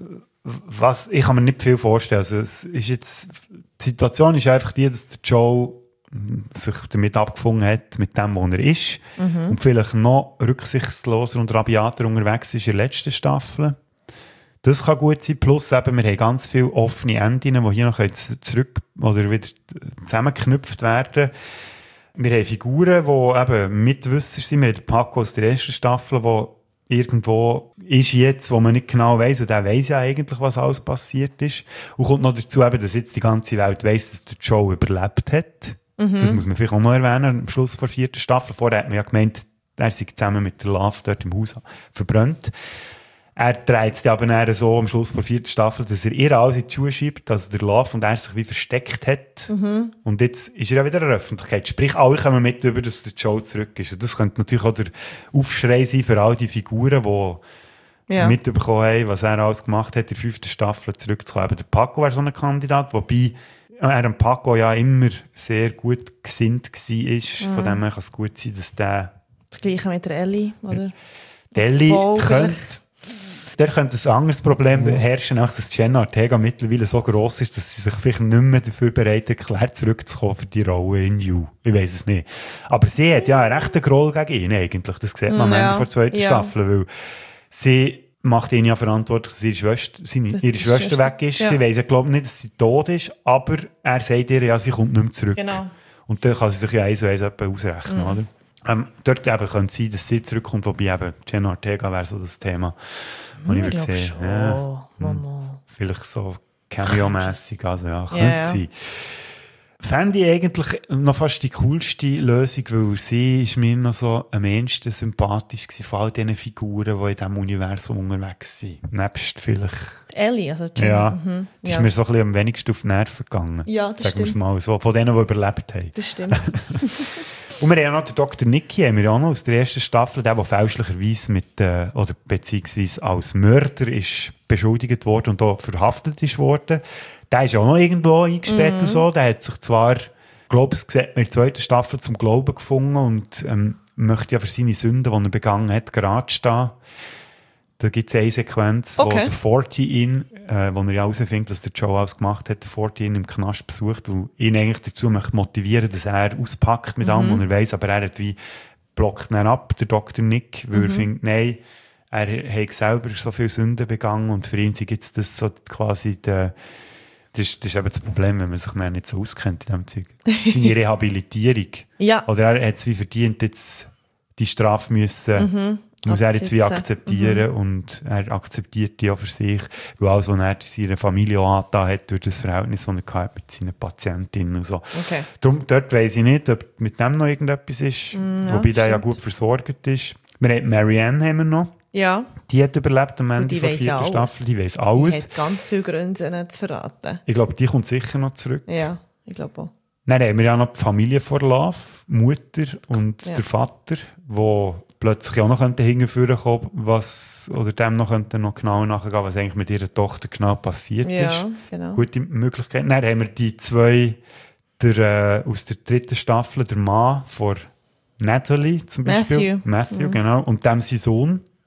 was, ich kann mir nicht viel vorstellen. Also es ist jetzt, die Situation ist einfach die, dass der Joe sich damit abgefunden hat, mit dem, wo er ist. Mhm. Und vielleicht noch rücksichtsloser und rabiater unterwegs ist in der letzten Staffel. Das kann gut sein. Plus eben, wir haben ganz viele offene Enden, die hier noch zurück oder wieder zusammengeknüpft werden. Wir haben Figuren, die eben Mitwisser sind. Wir haben den Paco aus der ersten Staffel, der irgendwo ist jetzt, wo man nicht genau weiss. Und der weiss ja eigentlich, was alles passiert ist. Und kommt noch dazu, eben, dass jetzt die ganze Welt weiss, dass der Joe überlebt hat. Mhm. Das muss man vielleicht auch noch erwähnen, am Schluss der vierten Staffel. Vorher hat man ja gemeint, er sei zusammen mit der Love dort im Haus verbrannt. Er dreht es aber dann so am Schluss der vierten Staffel, dass er ihr alles in die Schuhe schiebt, dass der Love und er sich wie versteckt hat. Mhm. Und jetzt ist er ja wieder in der Öffentlichkeit. Sprich, alle kommen mit über, dass der Joe zurück ist. Und das könnte natürlich auch der Aufschrei sein für all die Figuren, die ja. mitbekommen haben, was er alles gemacht hat, in der fünften Staffel zurückzukommen. Eben der Paco wäre so ein Kandidat, wobei er am Paco ja immer sehr gut gesinnt war. Mhm. Von dem her kann es gut sein, dass der... Das Gleiche mit der Ellie, oder? Die Ellie könnte... Der könnte ein anderes Problem beherrschen, auch dass Jenna Ortega mittlerweile so gross ist, dass sie sich vielleicht nicht mehr dafür bereit erklärt, zurückzukommen für die Rolle in You. Ich weiss es nicht. Aber sie hat ja einen rechten Groll gegen ihn eigentlich. Das sieht man am ja. Ende der zweiten ja. Staffel, weil sie macht ihn ja verantwortlich, dass ihre Schwester, seine, das, ihre das Schwester Schwester, weg ist. Ja. Sie weiss ja, glaube ich, nicht, dass sie tot ist, aber er sagt ihr ja, sie kommt nicht mehr zurück. Genau. Und dann kann sie sich ja eins und eins ausrechnen, mhm. oder? Ähm, dort eben könnte es sein, dass sie zurückkommt, wobei eben Jenna Ortega wäre so das Thema, das ich, ich gesehen ja, Mama. Vielleicht so Cameo-mässig, also ja, könnte ja, ja. sein. Fände ich eigentlich noch fast die coolste Lösung, weil sie ist mir noch so am ehesten sympathisch gewesen von all diesen Figuren, die in diesem Universum unterwegs sind. Nebst vielleicht... Ellie, also Jenna. Ja, mhm. das ja. ist mir so ein bisschen am wenigsten auf die Nerven gegangen. Ja, das Sagen wir es stimmt. mal so, von denen, die überlebt haben. Das stimmt. Und wir haben ja noch den Doktor Nicky, haben wir ja auch noch aus der ersten Staffel, der, der fälschlicherweise mit, äh, oder beziehungsweise als Mörder ist beschuldigt worden und auch verhaftet ist worden. Der ist auch noch irgendwo eingesperrt mhm. und so. Der hat sich zwar, glaube ich, in der zweiten Staffel zum Glauben gefunden und ähm, möchte ja für seine Sünden, die er begangen hat, gerade stehen. Da gibt es eine Sequenz, okay. wo der Forty ihn, äh, wo er ja herausfindet, dass der Joe alles gemacht hat, der Forty ihn im Knast besucht, und ihn eigentlich dazu möchte motivieren, dass er auspackt mit mhm. allem, was er weiss, aber er hat wie blockt ihn ab, der Doktor Nick, weil mhm. er findet, nein, er hat selber so viele Sünden begangen und für ihn gibt es so quasi der, das ist, das ist eben das Problem, wenn man sich nicht so auskennt in diesem Zeug. Seine Rehabilitierung. Ja. Oder er hat es wie verdient, jetzt die Strafe müssen, mhm. muss er jetzt wie akzeptieren mhm. und er akzeptiert die auch für sich, weil alles, was er in seiner Familie auch angetan hat, durch das Verhältnis, das er hat mit seinen Patientinnen und so. Okay. Darum, dort weiss ich nicht, ob mit dem noch irgendetwas ist, mm, ja, wobei der ja gut versorgt ist. Wir haben Marianne haben wir noch. Ja. Die hat überlebt am Ende der vierten Staffel. Die weiss alles. Die hat ganz viele Gründe, nicht zu verraten. Ich glaube, die kommt sicher noch zurück. Ja, ich glaube auch. Dann haben wir ja noch die Familie vor Love, Mutter und ja. der Vater, die plötzlich auch noch hinterführen kommen, was, oder dem noch, noch genau nachgehen, was eigentlich mit ihrer Tochter genau passiert ja, ist. Genau. Gute Möglichkeit. Dann haben wir die zwei der, äh, aus der dritten Staffel, der Mann von Natalie zum Beispiel. Matthew. Matthew, mhm. genau. Und dem sein Sohn.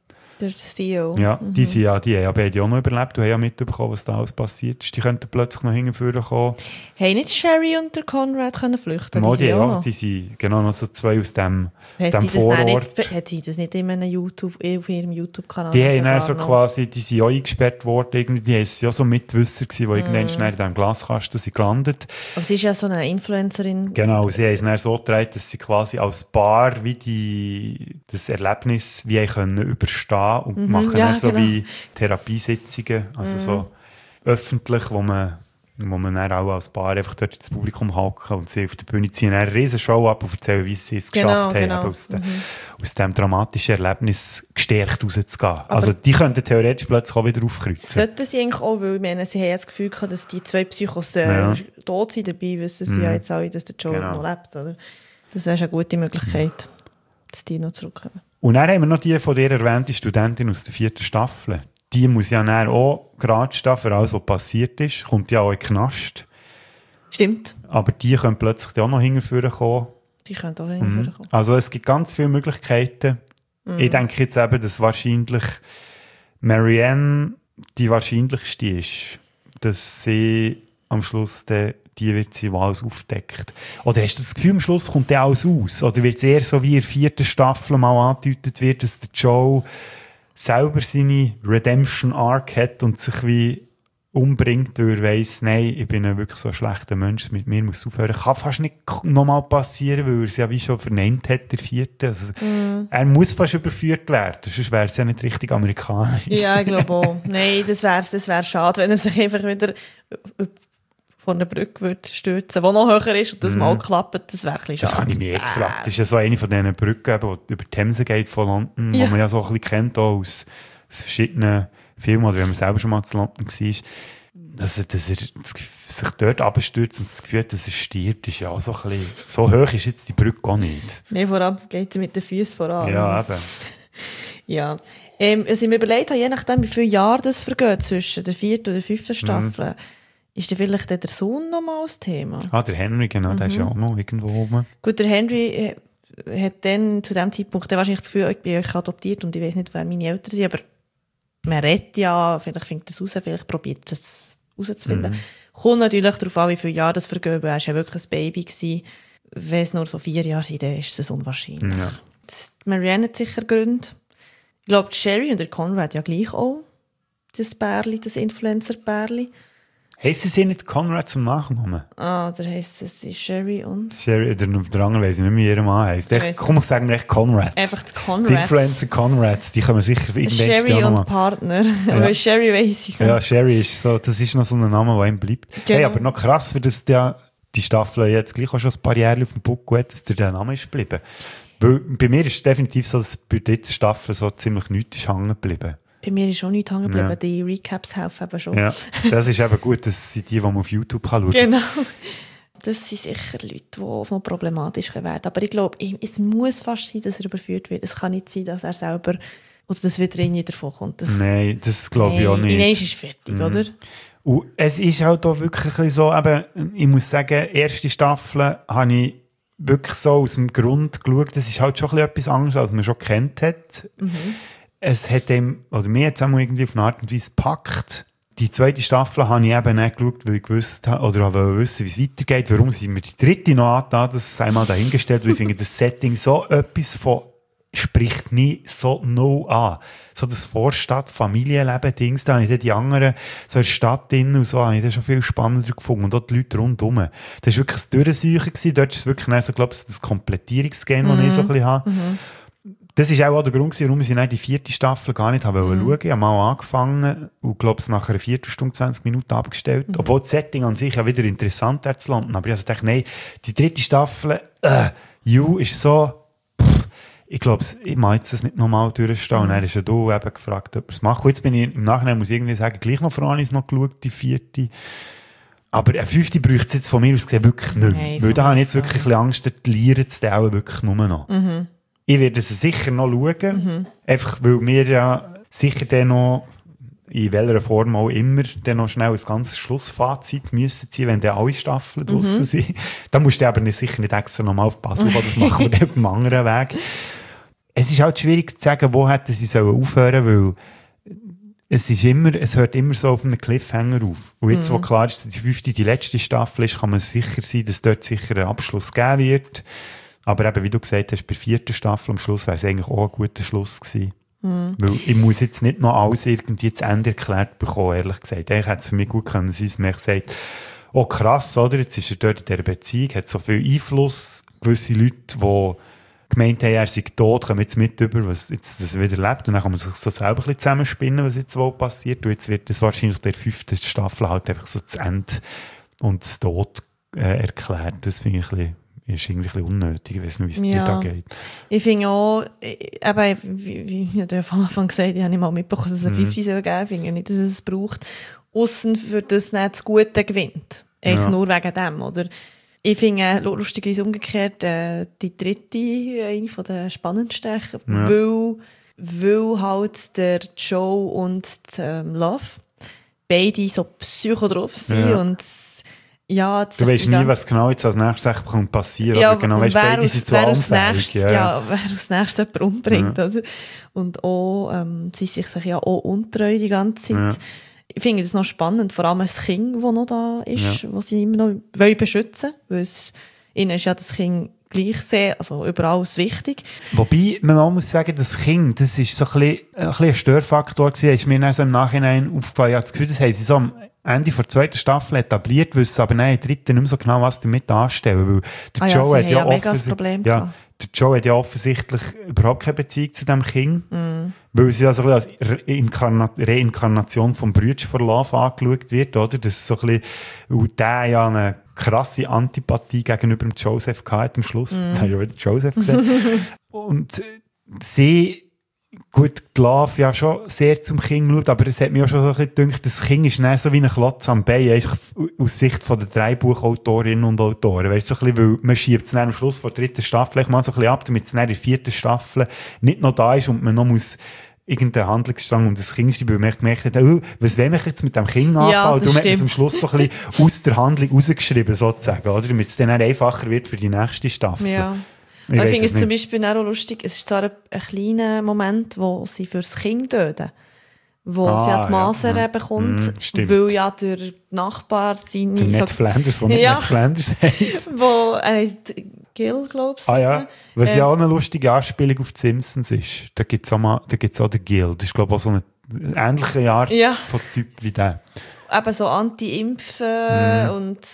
Der C E O. Ja, die, sind ja, die haben ja beide auch noch überlebt und haben ja mitbekommen, was da alles passiert ist. Die könnten plötzlich noch hinführen kommen. Haben nicht Sherry und der Conrad können flüchten? Mal, die, sind auch ja, noch. die sind genau noch so zwei aus dem, aus Hätte dem ich das dann Vorort. nicht, hätte ich das nicht in einem YouTube, auf ihrem YouTube-Kanal? Die haben dann sogar so noch? quasi, die sind auch eingesperrt worden, irgendwie, die waren ja so Mitwisser gewesen, die Mm. irgendwann schnell in diesem Glaskasten sind gelandet. Aber sie ist ja so eine Influencerin. Genau, sie haben es dann so gedreht, dass sie quasi als Paar wie die, das Erlebnis wie können überstehen und Mhm, machen ja, dann so genau. wie Therapiesitzungen, also so öffentlich, wo man, wo man dann auch als Paar einfach dort ins Publikum hacken und sie auf der Bühne ziehen eine riesen Show ab und erzählen, wie sie es Genau, geschafft haben, genau. eben aus, de, aus diesem dramatischen Erlebnis gestärkt rauszugehen. Also die könnten theoretisch plötzlich auch wieder aufkreuzen. Sollten sie eigentlich auch, weil ich meine, sie haben ja das Gefühl gehabt, dass die zwei Psychos äh, Ja. tot sind, dabei wissen sie ja jetzt alle, dass der Joe Genau. noch lebt, oder? Das wäre eine gute Möglichkeit, dass die noch zurückkommen. Und dann haben wir noch die von dir erwähnte Studentin aus der vierten Staffel. Die muss ja dann auch gerade stehen für alles, was passiert ist. Kommt ja auch in den Knast. Stimmt, Aber die können plötzlich auch noch hinterführen kommen. die können auch hinführen kommen. Also es gibt ganz viele Möglichkeiten. Ich denke jetzt eben, dass wahrscheinlich Marianne die wahrscheinlichste ist, dass sie am Schluss de, die wird sie, die alles aufdeckt. Oder hast du das Gefühl, am Schluss kommt der alles aus? Oder wird es eher so wie in der vierten Staffel mal angedeutet wird, dass der Joe selber seine Redemption-Arc hat und sich wie umbringt, weil er weiss, nein, ich bin ein wirklich so ein schlechter Mensch, mit mir muss es aufhören. Kann fast nicht nochmal passieren, weil er es ja wie schon verneint hat, der vierte. Also, er muss fast überführt werden, sonst wäre es ja nicht richtig amerikanisch. Ja, ich glaube auch. Nein, das wäre das wär schade, wenn er sich einfach wieder vor einer Brücke würde stürzen, die noch höher ist und das mal klappt. Das wäre ein bisschen Das schade. habe ich mich eh gefragt. Das ist ja so eine von diesen Brücken, die über die Themse geht von London, Ja. die man ja so ein bisschen kennt, auch aus, aus verschiedenen Filmen, oder wenn man selber schon mal zu London war. Dass, dass er das, sich dort abstürzt und das Gefühl hat, dass er stirbt, ist ja auch so ein bisschen... So hoch ist jetzt die Brücke auch nicht. Nein, vor allem geht er mit den Füßen voran. Ja, Das- eben. Ja. Ähm, was ich mir überlegt habe, je nachdem, wie viele Jahre das vergeht zwischen der vierten und der fünften Staffel, Mhm. ist dann vielleicht dann der Sohn nochmal das Thema. Ah, der Henry, genau, der ist ja auch noch irgendwo oben. Gut, der Henry äh, hat dann zu dem Zeitpunkt dann wahrscheinlich das Gefühl, ich bin euch adoptiert und ich weiß nicht, wer meine Eltern sind, aber man redet ja, vielleicht findet er es raus, vielleicht probiert er es herauszufinden. Mhm. Kommt natürlich darauf an, wie viele Jahre das vergehen, weil er war ja wirklich ein Baby gewesen. Wenn es nur so vier Jahre sind, dann ist es unwahrscheinlich. Ja. Das, Marianne hat sicher Gründe. Ich glaube, Sherry und der Conrad ja gleich auch. Das Bärli, das Influencer-Bärli. Heissen sie nicht Conrad zum Nachnamen? Ah, da heisst es ist Sherry und... Sherry, der, der andere weiss ich nicht, wie ihr Mann heisst. Ich Echt, weiss komm, ich sage mir echt Conrads. Einfach die Die Conrads. Influencer Conrads, die kommen sicher irgendwann Sherry auch noch und mal. Partner. Weil Sherry weiss ich. Ja, Sherry ist so, das ist noch so ein Name, der ihm bleibt. Genau. Hey, aber noch krass, für das der, die Staffel jetzt gleich auch schon ein paar Jahre auf dem Buckel hat, dass der, der Name ist geblieben. Weil, bei mir ist es definitiv so, dass bei der dritten Staffel so ziemlich nichts ist hängen geblieben. Bei mir ist auch nichts hängen geblieben. Ja. Die Recaps helfen eben schon. Ja, das ist eben gut, das sind die, die man auf YouTube kann schauen kann. Genau. Das sind sicher Leute, die noch problematisch werden können. Aber ich glaube, ich- es muss fast sein, dass er überführt wird. Es kann nicht sein, dass er selber oder dass wieder rein davon kommt. Das, Nein, das glaube ich auch nicht. Nein, ist es fertig, oder? Und es ist halt auch wirklich ein bisschen so, eben, ich muss sagen, erste Staffel habe ich wirklich so aus dem Grund geschaut, das ist halt schon ein bisschen etwas anderes, als man schon kennt hat. Es hat ihm, oder mir jetzt auch mal irgendwie auf eine Art und Weise gepackt. Die zweite Staffel habe ich eben nicht geschaut, weil ich gewusst habe, oder wollte wissen, wie es weitergeht. Warum sind wir die dritte noch angetan, das sei mal dahingestellt, weil ich finde, das Setting so etwas von spricht nie so no an. So das Vorstadt-Familienleben-Dings, da habe ich dann die anderen, so in der Stadt drin und so, habe ich dann schon viel spannender gefunden. Und auch die Leute rundherum. Das war wirklich ein Dürrensäuchen gewesen. Dort ist es wirklich, so, glaube ich, das Komplettierungsgame, das ich so ein bisschen habe. Das war auch, auch der Grund, warum ich dann die vierte Staffel gar nicht habe mhm. schauen wollte. Ich habe mal angefangen und glaube es nach einer Viertelstunde, zwanzig Minuten abgestellt. Mhm. Obwohl das Setting an sich ja wieder interessant wäre zu landen. Aber ich habe gedacht, nein, die dritte Staffel, äh, You ist so, pff, ich glaube, ich mag jetzt das nicht nochmal durchstehen. Mhm. Und dann ist ja du eben gefragt, ob er es macht. Und jetzt bin ich im Nachhinein, muss ich irgendwie sagen, gleich noch voran ist noch geschaut, die vierte. Aber eine fünfte bräuchte es jetzt von mir aus gesehen wirklich nicht mehr. Nein, weil da habe ich jetzt so. wirklich ein bisschen Angst, die lieren es dann auch wirklich nur noch. Mhm. Ich werde sie sicher noch schauen. Mhm. Einfach, weil wir ja sicher dann noch, in welcher Form auch immer, dann noch schnell ein ganzes Schlussfazit müssen ziehen, wenn dann alle Staffeln mhm. draussen sind. Da musst du aber nicht, sicher nicht extra nochmal auf Basel, das machen wir dann auf einem anderen Weg. es ist halt schwierig zu sagen, wo hätten sie sollen aufhören, weil es ist immer, es hört immer so auf einem Cliffhanger auf. Und jetzt, mhm. wo klar ist, dass die fünfte, die letzte Staffel ist, kann man sicher sein, dass dort sicher einen Abschluss geben wird. Aber eben, wie du gesagt hast, bei der vierten Staffel am Schluss wäre es eigentlich auch ein guter Schluss gewesen. Mhm. Weil ich muss jetzt nicht noch alles irgendwie zu Ende erklärt bekommen, ehrlich gesagt. Eigentlich hätte es für mich gut können sein, dass man sagt, oh krass, oder? Jetzt ist er dort in dieser Beziehung, hat so viel Einfluss. Gewisse Leute, die gemeint haben, er sei tot, kommen jetzt mit über, was jetzt das wieder lebt. Und dann kann man sich so selber ein bisschen zusammenspinnen, was jetzt wohl passiert. Und jetzt wird das wahrscheinlich der fünften Staffel halt einfach so zu Ende und das Tod äh, erklärt. Das finde ich ein bisschen, ist irgendwie ein bisschen unnötig. Ich weiss nicht, wie es ja. dir da geht. Ich finde auch, eben, wie, wie ich ja am Anfang gesagt habe, ich habe nicht mal mitbekommen, dass es eine fünfte soll geben. Ich finde nicht, dass es es braucht. Aussen für das nicht das Gute gewinnt. Eigentlich ja. nur wegen dem, oder? Ich finde, lustigerweise umgekehrt, äh, die dritte, äh, eine von den spannendsten, ja. weil, weil halt der Joe und die, ähm, Love beide so psycho drauf sind ja. und ja, du weißt nie, was genau jetzt als nächstes passiert. Ja, oder genau, weißt, wer beide aus, sind so wer aus anfällig. Nächstes, ja. ja, wer als nächstes jemanden umbringt. Ja. Also. Und auch, ähm, sie sind sich ja auch untreu die ganze Zeit. Ja. Ich finde das noch spannend, vor allem das Kind, das noch da ist, ja. das sie immer noch wollen beschützen wollen, weil es, ihnen ist ja das Kind gleich sehr, also überall wichtig. Wobei, man muss sagen, das Kind, das ist so ein bisschen ein, bisschen ein Störfaktor gewesen, ist mir dann so im Nachhinein aufgefallen. Ich habe das Gefühl, das haben sie so am Ende der zweiten Staffel etabliert, wissen aber nein, in der dritten nicht mehr so genau, was damit anstellen. Weil der ah ja, Joe hat ja, ja mega das Problem ja, der Joe hat ja offensichtlich überhaupt keine Beziehung zu diesem Kind. Mm. Weil sie also als Reinkarna- Reinkarnation vom Brütsch von Love angeschaut wird, oder? Das ist so ein bisschen, weil der ja eine krasse Antipathie gegenüber dem Joseph gehabt am Schluss. Mm. Jetzt habe ich ja wieder Joseph gesehen. Und sie, gut, die Love ja schon sehr zum Kind geschaut, aber es hat mir auch schon so ein bisschen gedacht, das Kind ist nicht so wie ein Klotz am Bein, einfach aus Sicht von der drei Buchautorinnen und Autoren. Weißt du, so ein bisschen, weil man schiebt es dann am Schluss von der dritten Staffel mal so ein bisschen ab, damit es dann in der vierten Staffel nicht noch da ist und man noch muss irgendeinen Handlungsstrang um das Kind schreiben, weil man gemerkt hat, oh, was wollen wir jetzt mit dem Kind anfangen? Ja, und darum hat man es am Schluss so ein bisschen aus der Handlung rausgeschrieben, sozusagen, oder? Damit es dann einfacher wird für die nächste Staffel. Ja. Ich, ich finde es zum Beispiel auch lustig, es ist zwar ein, ein kleiner Moment, wo sie fürs Kind töten, wo ah, sie ja die Masern ja. bekommt, mm, weil ja der Nachbar seine... Der Ned so, Flanders, der nicht ja, Ned Flanders heisst. Wo er heisst Gil, glaube ich. Ah ja, was ähm, ja auch eine lustige Anspielung auf die Simpsons ist. Da gibt es auch, mal, da gibt's auch den Gil. Das ist, glaube ich, auch so eine ähnliche Art ja. von Typ wie der. Eben so Anti-Impfen mm. und...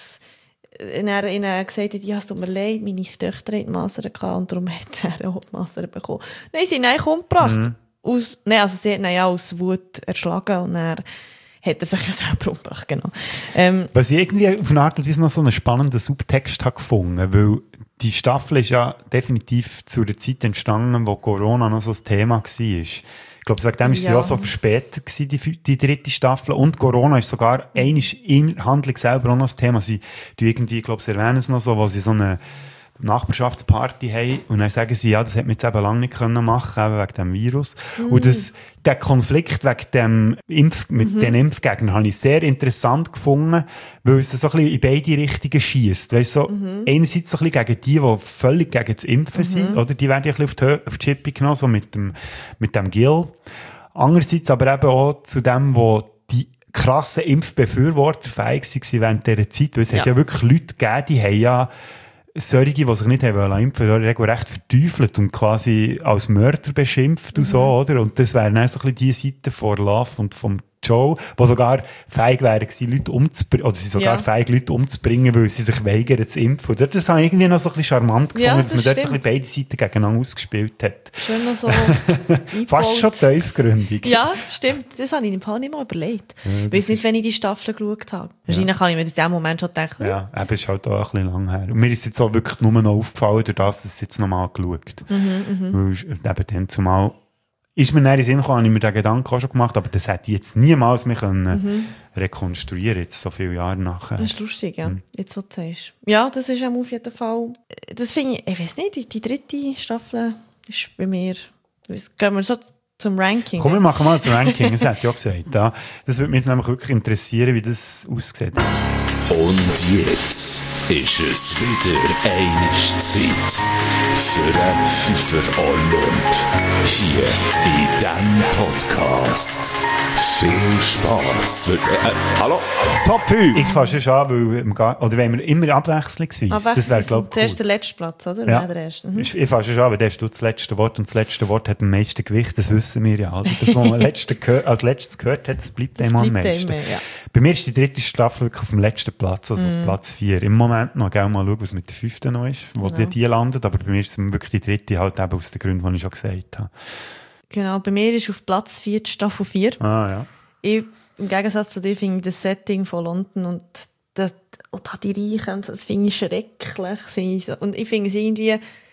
er ihnen gesagt hat, ja, es tut mir leid, meine Töchter hatten die Masern gehabt und darum hat er auch die Masern bekommen. Nein, sie haben ihn umgebracht. Mhm. Aus, nein, also sie hat ihn ja aus Wut erschlagen und dann hat er sich ja selber umgebracht, genau. Ähm, Was ich irgendwie auf eine Art und Weise noch so einen spannenden Subtext habe gefunden, weil die Staffel ist ja definitiv zu der Zeit entstanden, wo Corona noch so ein Thema war. Ich glaube, seitdem war sie ja. auch so verspätet gewesen, die, die dritte Staffel. Und Corona ist sogar einiges in Handlung selber auch noch das Thema. Sie die irgendwie, ich glaube, sie erwähnen es noch so, wo sie so eine Nachbarschaftsparty haben und dann sagen sie, ja, das hätte man jetzt eben lange nicht können machen, eben wegen dem Virus. Mm. Und das, der Konflikt wegen dem Impf, mit mm-hmm. den Impfgegnern habe ich sehr interessant gefunden, weil es so ein bisschen in beide Richtungen schiesst. Weißt du, so, mm-hmm. einerseits so ein bisschen gegen die, die völlig gegen das Impfen mm-hmm. sind, oder? Die werden ja ein bisschen auf die, auf die Chippe genommen, so mit dem, mit dem Gil. Andererseits aber eben auch zu dem, wo die krassen Impfbefürworter fähig waren während dieser Zeit, weil es ja. hat ja wirklich Leute gegeben, die haben ja solche, die sich nicht haben impfen wollen, recht verteufelt und quasi als Mörder beschimpft mhm. und so, oder? Und das wäre dann so ein bisschen die Seite von Love und vom Joe, die sogar fähig wären, Leute umzubringen, oder sie sogar ja. fähig, Leute umzubringen, weil sie sich weigern zu impfen. Oder? Das habe ich irgendwie noch so ein bisschen charmant gefunden, ja, das dass man dort so ein bisschen beide Seiten gegeneinander ausgespielt hat. Schön noch so fast schon tiefgründig. Ja, stimmt. Das habe ich im Fall nicht mal überlegt. Ja, ich weiß nicht, wenn ich die Staffel geschaut habe. Wahrscheinlich ja. habe ich mir in dem Moment schon gedacht, ja, eben, ist halt auch ein bisschen lang her. Und mir ist jetzt auch wirklich nur noch aufgefallen, durch das, dass ich jetzt nochmal geschaut habe. Mhm, weil eben dann zumal ist mir näher in den Sinn gekommen, habe ich mir den Gedanken auch schon gemacht, aber das hätte ich jetzt niemals mehr können mhm. rekonstruieren, jetzt so viele Jahre nachher. Das ist lustig, ja. Mhm. Jetzt, was du sagst. Ja, das ist auf jeden Fall, das finde ich, ich weiß nicht, die, die dritte Staffel ist bei mir, gehen wir so zum Ranking. Komm, wir machen mal das Ranking, das hätte ich auch gesagt. Ja. Das würde mich jetzt nämlich wirklich interessieren, wie das aussieht. Und jetzt ist es wieder eine Zeit für einen Fünfer Olymp hier in diesem Podcast. Viel Spass. Äh, hallo? Top fünf! Ich fange schon an, weil im Gar- oder wenn wir immer abwechslungsweise. Aber Das wäre, glaube ich, zuerst cool. der letzte Platz, oder? Ja. Nein, der erste. Mhm. Ich, ich fange schon an, weil der hast du das letzte Wort und das letzte Wort hat am meisten Gewicht, das wissen wir ja alle. Das, was man letzte gehör- als letztes gehört hat, das bleibt Das einem am bleibt meisten. einem, ja. Bei mir ist die dritte Staffel wirklich auf dem letzten Platz, also Mhm. auf Platz vier. Im Moment noch gerne mal schauen, was mit der fünften noch ist, wo Genau. die, die landet, aber bei mir ist es wirklich die dritte halt eben aus den Gründen, die ich schon gesagt habe. Genau, bei mir ist auf Platz vier die Staffel vier. Ah, ja. Ich, im Gegensatz zu dir finde ich das Setting von London und das, und da die Reichen, und so, das finde ich schrecklich. Sie so- Und ich finde es irgendwie,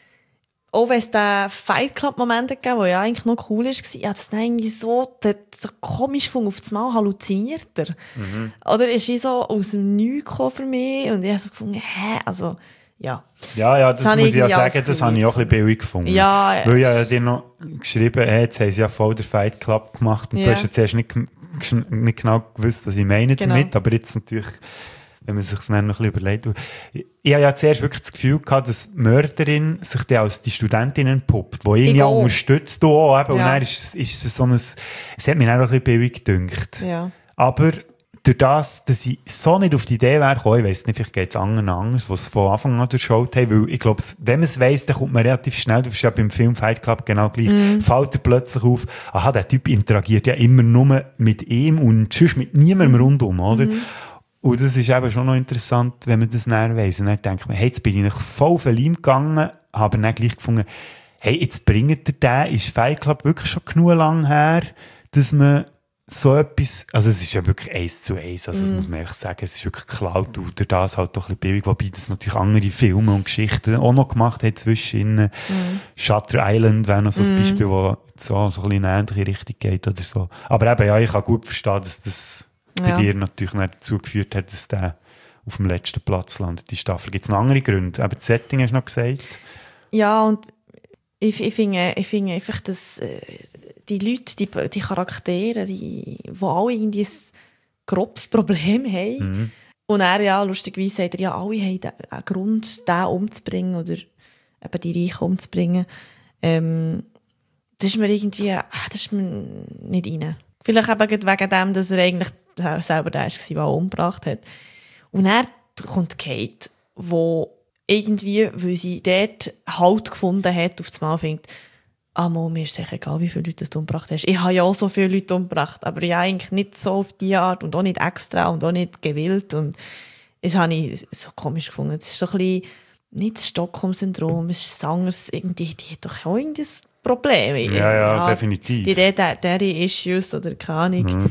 auch wenn es den Fight Club-Moment gegeben, der ja eigentlich noch cool war, ja, das ist irgendwie so, der, so komisch gefunden, auf das Mal halluziniert er. Mhm. Oder ist wie so aus dem Nichts gekommen für mich und ich habe so gefunden, hä, also, ja. Ja, ja, das, Das habe muss ich ich ja irgendwie sagen, alles das habe ich auch ein bisschen billig gefunden. Ja, Weil ich ja dir noch geschrieben, hey, jetzt haben sie ja voll den Fight Club gemacht und Ja. du hast ja zuerst nicht, gem- nicht genau gewusst, was ich meine Genau. damit, aber jetzt natürlich, wenn man sich das dann noch ein bisschen überlegt. Ich, ich habe ja zuerst wirklich das Gefühl gehabt, dass die Mörderin sich dann als die Studentin entpuppt, die ihn Ich ja auch. unterstützt auch, eben, und Ja. dann ist, ist es so ein, es hat mich dann auch ein bisschen billig gedünkt. Ja. Aber durch das, dass ich so nicht auf die Idee wäre gekommen, ich weiss nicht, vielleicht geht es anderen anders, was von Anfang an durchschaut haben, weil ich glaube, wenn man es weiss, dann kommt man relativ schnell, du bist ja beim Film Fight Club genau gleich, Mhm. fällt dir plötzlich auf, aha, der Typ interagiert ja immer nur mit ihm und sonst mit niemandem rundum, oder? Mhm. Und das ist eben schon noch interessant, wenn man das näher weiss. Und dann denkt man, hey, jetzt bin ich noch voll verliebt gegangen, habe dann gleich gefunden, hey, jetzt bringt ihr den, ist Fight Club wirklich schon genug lang her, dass man so etwas, also es ist ja wirklich eins zu eins, also das muss man echt sagen, es ist wirklich geklaut und durch das halt doch ein bisschen billig, wobei das natürlich andere Filme und Geschichten auch noch gemacht haben zwischen ihnen. Shutter Island wäre noch so ein Beispiel, wo so, so ein bisschen in eine ähnliche Richtung geht oder so. Aber eben, ja, ich kann gut verstehen, dass das bei Ja. dir natürlich nicht dazu geführt hat, dass der auf dem letzten Platz landet, die Staffel. Gibt es noch andere Gründe? Eben das Setting hast du noch gesagt. Ja, und ich, ich finde ich finde einfach, dass äh, die Leute, die, die Charaktere, die, die alle irgendwie ein grobes Problem haben. Und er, ja, lustigerweise sagt er, ja, alle haben den- einen Grund, den umzubringen oder eben die Reichen umzubringen. Ähm, das ist mir irgendwie, ah, das ist mir nicht rein. Vielleicht eben gerade wegen dem, dass er eigentlich selber der war, der ihn umgebracht hat. Und dann kommt Kate, wo irgendwie, weil sie dort Halt gefunden hat, auf das Mal findet, ah, Mo, mir ist sicher egal, wie viele Leute du umgebracht hast. Ich habe ja auch so viele Leute umgebracht, aber ja eigentlich nicht so auf die Art und auch nicht extra und auch nicht gewillt. Und das habe ich so komisch gefunden. Es ist so ein bisschen nicht das Stockholm-Syndrom, es ist anders. Irgendwie, die hat doch auch irgendein Problem. Ja, ja, definitiv. Die Daddy-Issues oder keine Ahnung.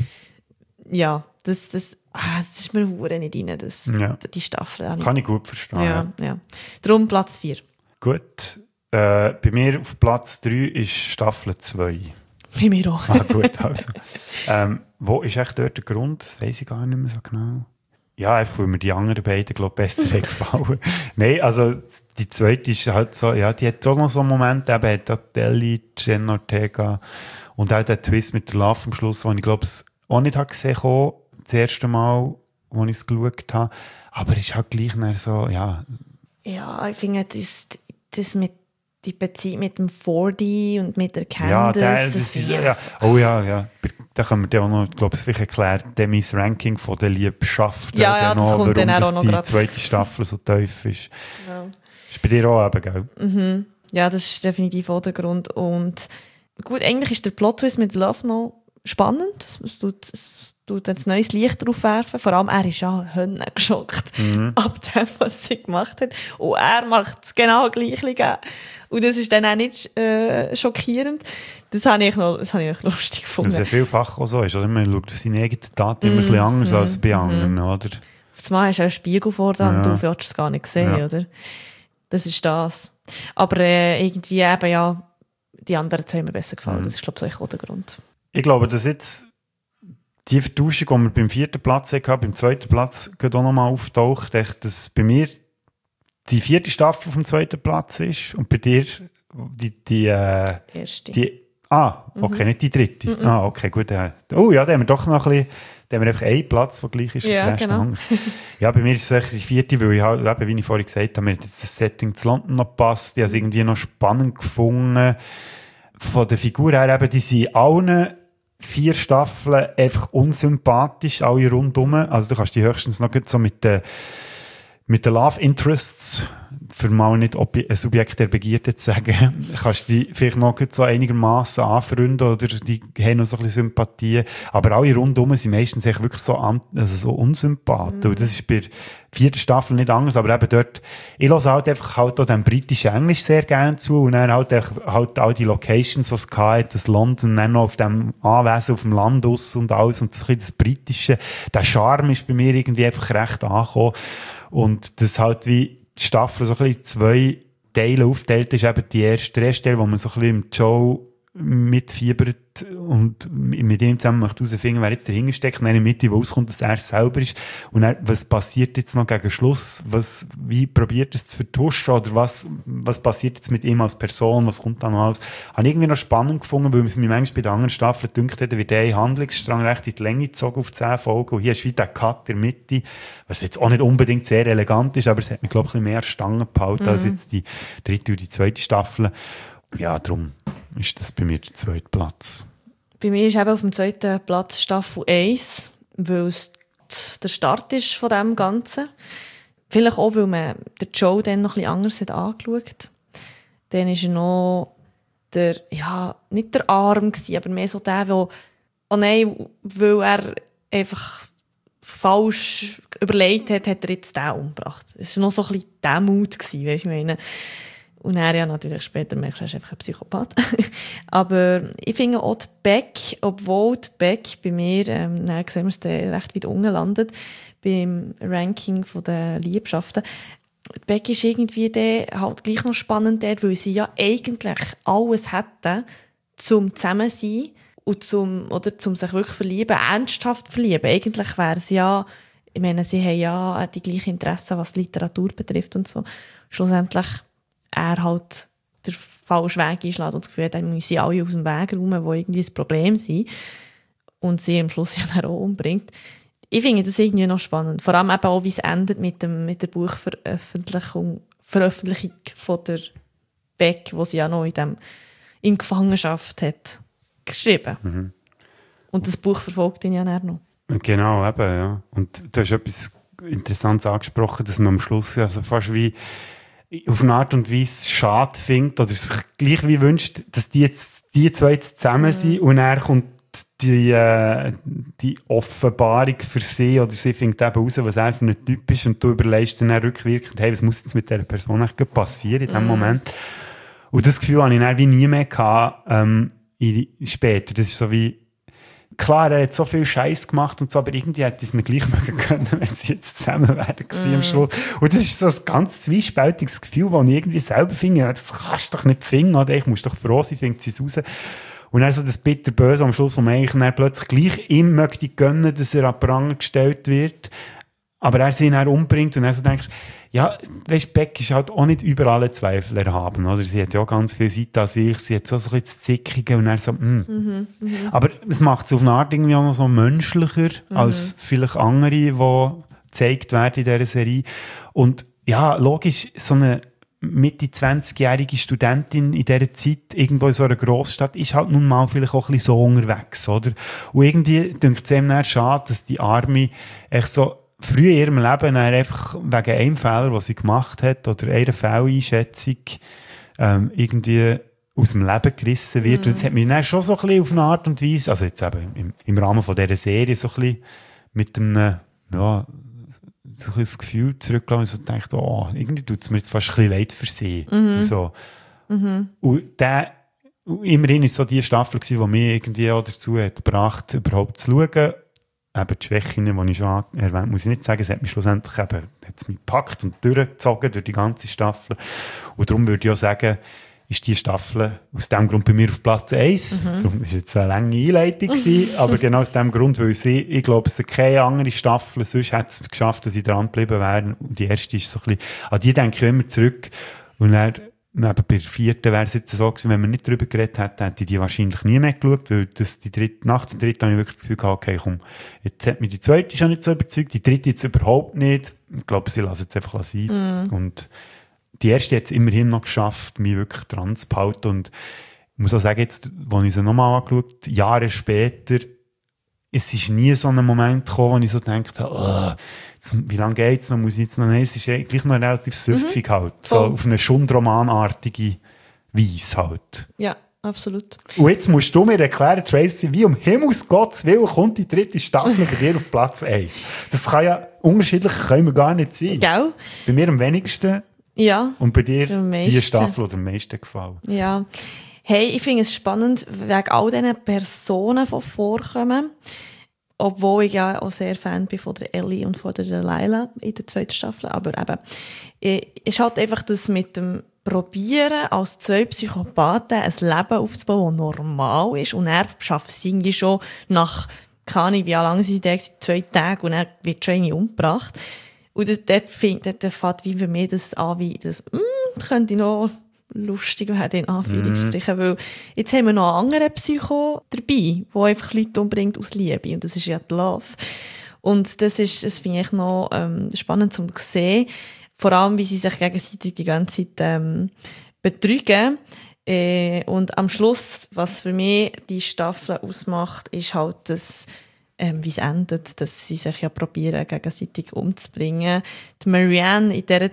Ja, das, das, ah, das ist mir hure nicht rein, das, Ja. die Staffel. habe ich- Kann ich gut verstehen. ja, ja. Darum Platz vier. Gut. Äh, bei mir auf Platz drei ist Staffel zwei. Bei mir auch. Ah, gut, also. ähm, wo ist echt dort der Grund? Das weiss ich gar nicht mehr so genau. Ja, einfach, weil mir die anderen beiden, glaube ich, besser haben gefallen. Nein, also die zweite ist halt so, ja, die hat auch noch so einen Moment, eben hat auch Delhi, Jen Ortega und auch der Twist mit der Love am Schluss, den ich, glaube ich, auch nicht habe gesehen habe, das erste Mal, als ich es geschaut habe. Aber es ist halt gleich mehr so, ja, Ja, ich finde, das, das mit die Beziehung mit dem vierzig und mit der Candice, ja, der, das, das, finde ich ja. so- Oh ja, ja. Da können wir dir auch noch, glaube ich, vielleicht erklären, dem mein Ranking von der Liebschaft. Ja, ja, das kommt dann auch noch die grad. zweite Staffel so tief ist. Ja. Ist bei dir auch eben, gell? Ja, das ist definitiv auch der Grund. Und gut, eigentlich ist der Plot-Twist mit Love noch spannend. Es es tut, es tut ein neues Licht drauf werfen. Vor allem, er ist ja Hönne geschockt ab dem, was sie gemacht hat. Und er macht es genau gleich. Und das ist dann auch nicht äh, schockierend. Das habe ich noch, das habe ich noch lustig Weil gefunden. es ja vielfach auch so ist. Oder? Man schaut auf seine eigenen Taten immer ein Mm, bisschen anders als bei anderen. Oder? Aufs Mal hast du einen Spiegel vor dir und Ja. du willst es gar nicht sehen, Ja. oder? Das ist das. Aber äh, irgendwie eben, ja, die anderen zwei haben mir besser gefallen. Das ist, glaube ich, auch der Grund. Ich glaube, dass jetzt die Vertauschung, die wir beim vierten Platz hatten, beim zweiten Platz gerade auch nochmal auftaucht, echt, dass bei mir die vierte Staffel auf dem zweiten Platz ist und bei dir die, die, äh, Erste. die Ah, okay, mhm. nicht die dritte. Mhm. Ah, okay, gut. Ja. Oh ja, da haben wir doch noch ein bisschen, da haben wir einfach einen Platz, der gleich ist. Ja, genau. Ja, bei mir ist es die vierte, weil ich halt, eben, wie ich vorhin gesagt habe, mir hat jetzt das Setting zu London noch gepasst. Ich habe es irgendwie noch spannend gefunden. Von der Figur her eben, die sind allen vier Staffeln einfach unsympathisch, alle rundum. Also du kannst die höchstens noch so mit den Mit den Love Interests, für mal nicht Obje- ein Subjekt der Begierde zu sagen, kannst du die vielleicht noch so einigermaßen anfreunden oder die haben noch so ein bisschen Sympathie. Aber alle rundum sind meistens echt wirklich so, an, also so unsympathisch. Mhm. Und das ist bei der vierten Staffel nicht anders, aber eben dort, ich höre halt einfach halt auch dem britischen Englisch sehr gerne zu und dann halt, halt all die Locations, die es hatte, das London, dann noch auf dem Anwesen auf dem Land aus und alles und das, das Britische, der Charme ist bei mir irgendwie einfach recht angekommen. Und das halt wie die Staffel so ein bisschen zwei Teile aufteilt ist, eben die erste, die erste Teil, wo man so ein bisschen im Joe mitfiebert und mit ihm zusammen möchte herausfinden, wer jetzt dahinter steckt, und dann in der Mitte, wo rauskommt, dass er selber ist. Und dann, was passiert jetzt noch gegen Schluss? Was, wie probiert er es zu vertuschen? Oder was, was passiert jetzt mit ihm als Person? Was kommt da noch alles? Habe ich irgendwie noch spannend gefunden, weil es mir manchmal bei den anderen Staffeln gedacht hat, wird der Handlungsstrang recht in die Länge gezogen auf zehn Folgen. Und hier ist wieder der Cut in der Mitte, was jetzt auch nicht unbedingt sehr elegant ist, aber es hat mich, glaube ich, ein bisschen mehr Stangen gehalten mhm. als jetzt die dritte und die zweite Staffel. Ja, darum ist das bei mir der zweite Platz. Bei mir ist eben auf dem zweiten Platz Staffel eins, weil es der Start ist von dem Ganzen. Vielleicht auch, weil man den Joe dann noch etwas anders hat angeschaut. Dann war er noch der, ja, nicht der Arm gewesen, aber mehr so der, der, oh nein, weil er einfach falsch überlegt hat, hat er jetzt den umgebracht. Es war noch so ein bisschen der Mut gewesen, weißt du, ich meine. Und er ja natürlich später merkst du, er ist einfach ein Psychopath. Aber ich finde auch die Beck, obwohl die Beck bei mir, ähm, dann sehen wir es dann recht weit unten landet, beim Ranking der Liebschaften. Die Beck ist irgendwie dann halt gleich noch spannend dort, weil sie ja eigentlich alles hätten, zum zusammen sein und zum, oder zum sich wirklich verlieben, ernsthaft verlieben. Eigentlich wäre es ja, ich meine, sie haben ja die gleichen Interessen, was Literatur betrifft und so. Schlussendlich er halt den falschen Weg einschlägt und das Gefühl hat, dann müssen sie alle aus dem Weg räumen, die irgendwie ein Problem sind und sie am Schluss ja dann auch umbringt. Ich finde das irgendwie noch spannend. Vor allem eben auch, wie es endet mit, dem, mit der Buchveröffentlichung Veröffentlichung von der Beck, wo sie ja noch in, dem, in Gefangenschaft hat geschrieben. Mhm. Und das Buch verfolgt ihn ja dann noch. Genau, eben, ja. Und du hast etwas Interessantes angesprochen, dass man am Schluss also fast wie auf eine Art und Weise schade findet oder sich gleich wie wünscht, dass die, jetzt, die zwei jetzt zusammen sind mhm. und dann kommt die, äh, die Offenbarung für sie oder sie findet eben raus, was er für ein Typ ist und du überlegst dann rückwirkend, hey, was muss jetzt mit dieser Person eigentlich passieren in diesem mhm. Moment. Und das Gefühl hatte ich dann wie nie mehr gehabt, ähm, später. Das ist so wie, klar, er hat so viel Scheiß gemacht und so, aber irgendwie hätte es nicht gleich machen können, wenn sie jetzt zusammen wären mm. am Schluss. Und das ist so ein ganz zwiespältiges Gefühl, das ich irgendwie selber finde, das kannst du doch nicht finden, oder ich muss doch froh sein, findet sie es raus. Und dann so das Bitterböse am Schluss, wo man eigentlich dann plötzlich gleich ihm möchte gönnen, dass er an Pranger gestellt wird, aber er sie dann umbringt und dann so denkst, ja, weisst, Beck ist halt auch nicht über alle Zweifel erhaben, oder? Sie hat ja auch ganz viel Seite an sich, sie hat so, so ein bisschen das Zickige und dann so, mm. mhm, mh. Aber es macht es auf eine Art irgendwie auch noch so menschlicher mhm. als vielleicht andere, die gezeigt werden in dieser Serie. Und ja, logisch, so eine Mitte zwanzigjährige Studentin in dieser Zeit irgendwo in so einer Grossstadt ist halt nun mal vielleicht auch ein bisschen so unterwegs, oder? Und irgendwie denkt es einem dann schade, dass die Arme echt so früh in ihrem Leben einfach wegen einem Fehler, den sie gemacht hat, oder einer Fehleinschätzung ähm, irgendwie aus dem Leben gerissen wird. Mm. Und das hat mich dann schon so ein bisschen auf eine Art und Weise, also jetzt eben im, im Rahmen von dieser Serie, so ein bisschen mit einem, ja, so ein bisschen das Gefühl zurückgelassen und so dachte, oh, irgendwie tut es mir jetzt fast ein bisschen leid für sie. Mm-hmm. Und, so. mm-hmm. und der, immerhin war es so die Staffel, die mich irgendwie auch dazu hat gebracht, überhaupt zu schauen. Eben die Schwächen, die ich schon erwähnt habe, muss ich nicht sagen, es hat mich schlussendlich eben, hat's mich gepackt und durchgezogen durch die ganze Staffel. Und darum würde ich auch sagen, ist die Staffel aus diesem Grund bei mir auf Platz eins. Mhm. Darum war jetzt eine lange Einleitung gewesen, aber genau aus diesem Grund, weil sie, ich glaube, es ist keine andere Staffel, sonst hätte es geschafft, dass sie dran geblieben wären. Und die erste ist so ein bisschen, an die denke ich immer zurück. Und dann eben bei der vierten wäre es jetzt so gewesen, wenn wir nicht darüber geredet hätten, hätte ich die wahrscheinlich nie mehr geschaut, weil das, die dritte, nach der dritten habe ich wirklich das Gefühl gehabt, okay, komm, jetzt hat mich die zweite schon nicht so überzeugt, die dritte jetzt überhaupt nicht. Ich glaube, sie lassen jetzt einfach sein. Mm. Und die erste hat es immerhin noch geschafft, mich wirklich dran zu behalten. Und ich muss auch sagen, jetzt, als ich sie nochmal angeschaut habe, Jahre später, es ist nie so ein Moment gekommen, wo ich so gedacht habe, oh, jetzt, wie lange geht es noch, muss ich jetzt noch, nein, es ist eigentlich noch relativ süffig mhm. halt, so auf eine Schundromanartige Weise halt. Ja, absolut. Und jetzt musst du mir erklären, Tracy, wie um Himmels Gottes Willen kommt die dritte Staffel bei dir auf Platz eins? Das kann ja, unterschiedlich können wir gar nicht sein. Gell? Bei mir am wenigsten ja, und bei dir die Staffel, die am meisten gefallen. Ja. Hey, ich finde es spannend, wegen all diesen Personen, die vorkommen. Obwohl ich ja auch sehr Fan bin von der Ellie und von der Delilah in der zweiten Staffel. Aber eben, es ist halt einfach das mit dem Probieren, als zwei Psychopathen ein Leben aufzubauen, das normal ist. Und er schafft es irgendwie schon nach, keine Ahnung, wie lange sie da sind, zwei Tage, und er wird schon irgendwie umgebracht. Und dort fängt der Fahrt wie für mich das an, wie das, mm, könnte ich noch lustig werden, in Anführungsstrichen, mm. weil jetzt haben wir noch einen anderen Psycho dabei, der einfach Leute umbringt aus Liebe, und das ist ja die Love. Und das ist, das finde ich noch ähm, spannend zu sehen, vor allem, wie sie sich gegenseitig die ganze Zeit ähm, betrügen. Äh, und am Schluss, was für mich die Staffel ausmacht, ist halt das, ähm, wie es endet, dass sie sich ja probieren, gegenseitig umzubringen. Die Marianne in der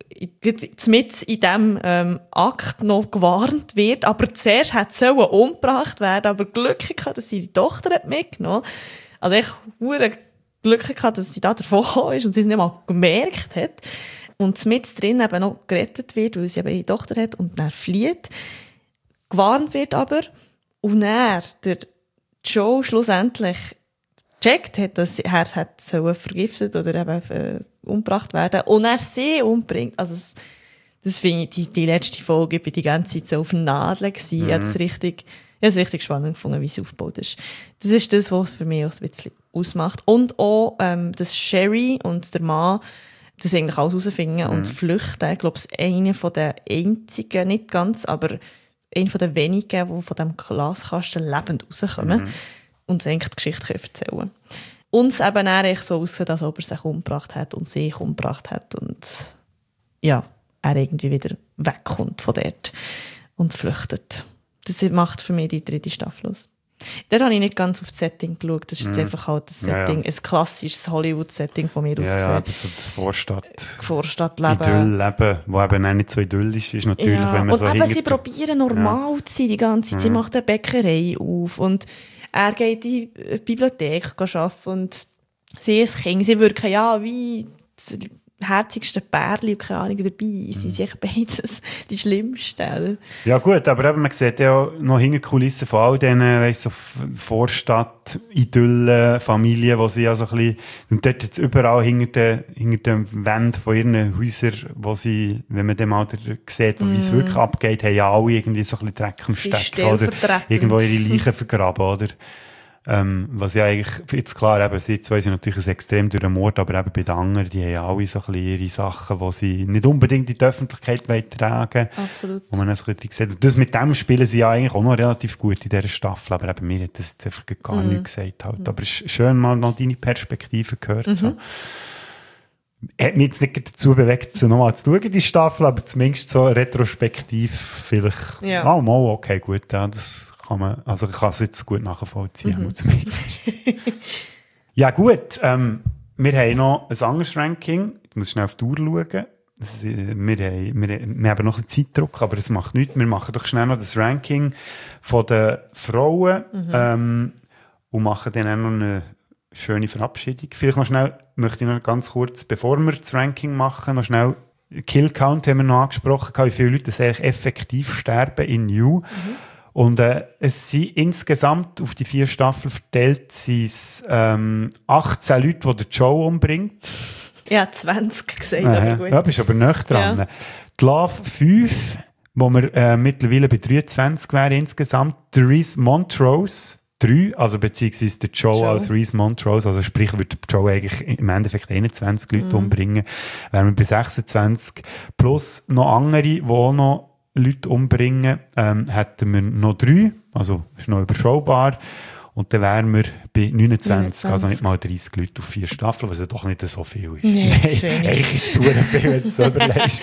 mit in diesem ähm, Akt noch gewarnt wird, aber zuerst hat sie umgebracht werden, aber Glück gehabt, dass sie die Tochter hat mitgenommen hat. Also ich habe Glück gehabt, dass sie da davon gekommen ist und sie es nicht mal gemerkt hat. Und mit drin eben noch gerettet wird, weil sie eben ihre Tochter hat und dann flieht. Gewarnt wird aber und er, der Joe, schlussendlich gecheckt hat, dass er hat vergiftet oder eben äh, umgebracht werden und er sie umbringt. Also das, das finde ich, die, die letzte Folge, ich bin die ganze Zeit so auf Nadeln gewesen. Mhm. Ich habe es richtig, ich habe es richtig spannend gefunden, wie es aufgebaut ist. Das ist das, was es für mich auch ein bisschen ausmacht. Und auch, ähm, dass Sherry und der Mann das eigentlich alles herausfinden mhm. und flüchten. Ich glaube, es ist einer von den einzigen, nicht ganz, aber einer von den wenigen, die von diesem Glaskasten lebend rauskommen mhm. und eigentlich die Geschichte erzählen können. Und es eben auch so aussieht, als ob er sich umgebracht hat und sich umgebracht hat und ja, er irgendwie wieder wegkommt von dort und flüchtet. Das macht für mich die dritte Staffel aus. Da habe ich nicht ganz auf das Setting geschaut. Das ist jetzt mm. einfach halt das Setting, ja, ja. ein klassisches Hollywood-Setting von mir aus ja, gesehen. Ja, das ist das Vorstadt. Vorstadtleben. Idyllleben, das eben auch nicht so idyllisch ist, natürlich. Ja. Wenn man und so eben, sie probieren normal ja. zu sein die ganze Zeit. Sie mm. macht eine Bäckerei auf und er geht in die Bibliothek arbeiten und sie ist Kind. Sie wirken ja wie die herzigsten Pärchen und keine Ahnung dabei. Sie sind echt beides die Schlimmsten, oder? Ja gut, aber eben, man sieht ja auch noch hinter Kulissen von all diesen, weißt, so Vorstadt-Idyllen, Familien, wo sie ja so ein bisschen, und dort jetzt überall hinter den, hinter den Wänden von ihren Häusern, wo sie, wenn man dem Alter sieht, wie mm. es wirklich abgeht, haben ja alle irgendwie so ein bisschen Dreck am Stecken oder irgendwo ihre Leichen vergraben, oder? Ähm, was ja eigentlich, jetzt klar, eben, sie zwei sind natürlich ein extrem durch den Mord, aber eben bei den anderen, die haben alle so ein bisschen ihre Sachen, die sie nicht unbedingt in die Öffentlichkeit tragen wollen. Absolut. Wo man das ein bisschen sieht. Und das mit dem spielen sie ja eigentlich auch noch relativ gut in dieser Staffel, aber eben mir hat das einfach gar mm. nichts gesagt. Halt. Aber es ist schön, mal noch deine Perspektive gehört. Mhm. So. Hat mich jetzt nicht dazu bewegt, sie nochmal zu schauen, die Staffel, aber zumindest so retrospektiv vielleicht, ja, ah, mal, okay, gut, ja, das kann man, also ich kann es jetzt gut nachvollziehen, mhm. Ja gut, ähm, wir haben noch ein anderes Ranking, ich muss schnell auf die Uhr schauen, wir haben, wir, wir haben noch ein bisschen Zeitdruck, aber es macht nichts, wir machen doch schnell noch das Ranking von den Frauen mhm. ähm, und machen dann auch noch eine schöne Verabschiedung. Vielleicht noch schnell, möchte ich noch ganz kurz, bevor wir das Ranking machen, noch schnell Kill Count haben wir noch angesprochen, wie viele Leute das eigentlich effektiv sterben in You. Mhm. Und äh, es sind insgesamt auf die vier Staffeln verteilt sind es, ähm, achtzehn Leute, die der Joe umbringt. Ja, zwanzig gesagt, äh, aber gut. Ja, bist aber nicht dran. Ja. Die Love fünf, wo wir äh, mittlerweile bei dreiundzwanzig wären insgesamt. Die Reese Montrose drei, also beziehungsweise der Joe, Joe. als Reese Montrose, also sprich, würde Joe eigentlich im Endeffekt einundzwanzig Leute mm. umbringen, wären wir bei sechsundzwanzig, plus noch andere, die auch noch Leute umbringen, ähm, hätten wir noch drei, also ist noch überschaubar. Und dann wären wir bei neunundzwanzig, neunundzwanzig. Also nicht mal dreißig Leute auf vier Staffeln, was ja doch nicht so viel ist. Nee, das ist wenig. Eigentlich ist es super viel, wenn du es so überlegst.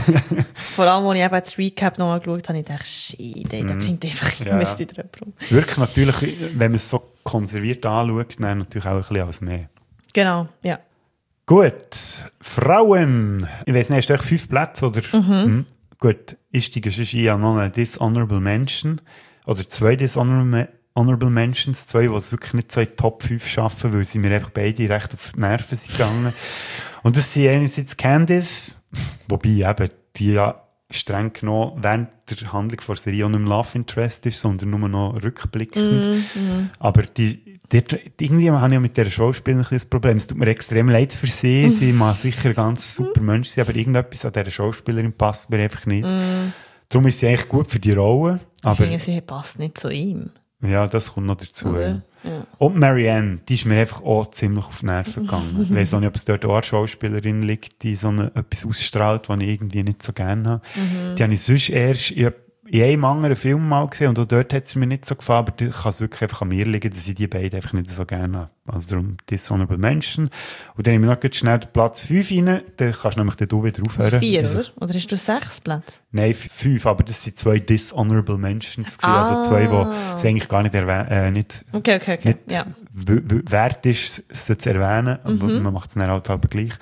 Vor allem, als ich eben das Recap noch mal geschaut habe, habe ich gedacht, shit, ey, der bringt einfach Ja. immer die drüber rum. Es wirkt natürlich, wenn man es so konserviert anschaut, dann natürlich auch ein bisschen als mehr. Genau, ja. Gut, Frauen. Ich weiss nicht, hast du echt fünf Plätze? Oder? Mhm. Gut, ich steige schon ein, ja noch eine Dishonorable Mention. Oder zwei Dishonorable Honorable Mentions, zwei, die es wirklich nicht so in die Top fünf schaffen, weil sie mir einfach beide recht auf die Nerven sind gegangen. Und das sind einerseits Candice, wobei eben die ja streng genommen während der Handlung der Serie auch nicht mehr Love Interest ist, sondern nur noch rückblickend. Mm, mm. Aber die, die, irgendwie habe ich ja mit dieser Schauspielerin ein bisschen das Problem. Es tut mir extrem leid für sie. Mm. Sie mag sicher ein ganz super Mensch sein, aber irgendetwas an dieser Schauspielerin passt mir einfach nicht. Mm. Darum ist sie eigentlich gut für die Rolle. Aber ich finde, sie passt nicht zu ihm. Ja, das kommt noch dazu. Oder? Ja. Und Marianne, die ist mir einfach auch ziemlich auf die Nerven gegangen. Ich weiss auch nicht, ob es dort auch eine Schauspielerin liegt, die so eine, etwas ausstrahlt, was ich irgendwie nicht so gerne habe. Mhm. Die habe ich sonst erst in, in einem anderen Film mal gesehen und auch dort hat es mir nicht so gefallen, aber da kann es wirklich einfach an mir liegen, dass ich die beiden einfach nicht so gerne habe. Also darum Dishonorable Mention. Und dann nehme ich noch ganz schnell den Platz fünf rein, dann kannst du nämlich den du wieder aufhören. Vier, also, oder? Oder hast du sechs Plätze? Nein, fünf, aber das sind zwei Dishonorable Mentions gewesen, Ah. also zwei, die es eigentlich gar nicht, erwäh- äh, nicht, Okay, okay, okay. nicht Ja. w- w- wert ist, sie zu erwähnen, aber Mhm. man macht es dann halt aber gleich.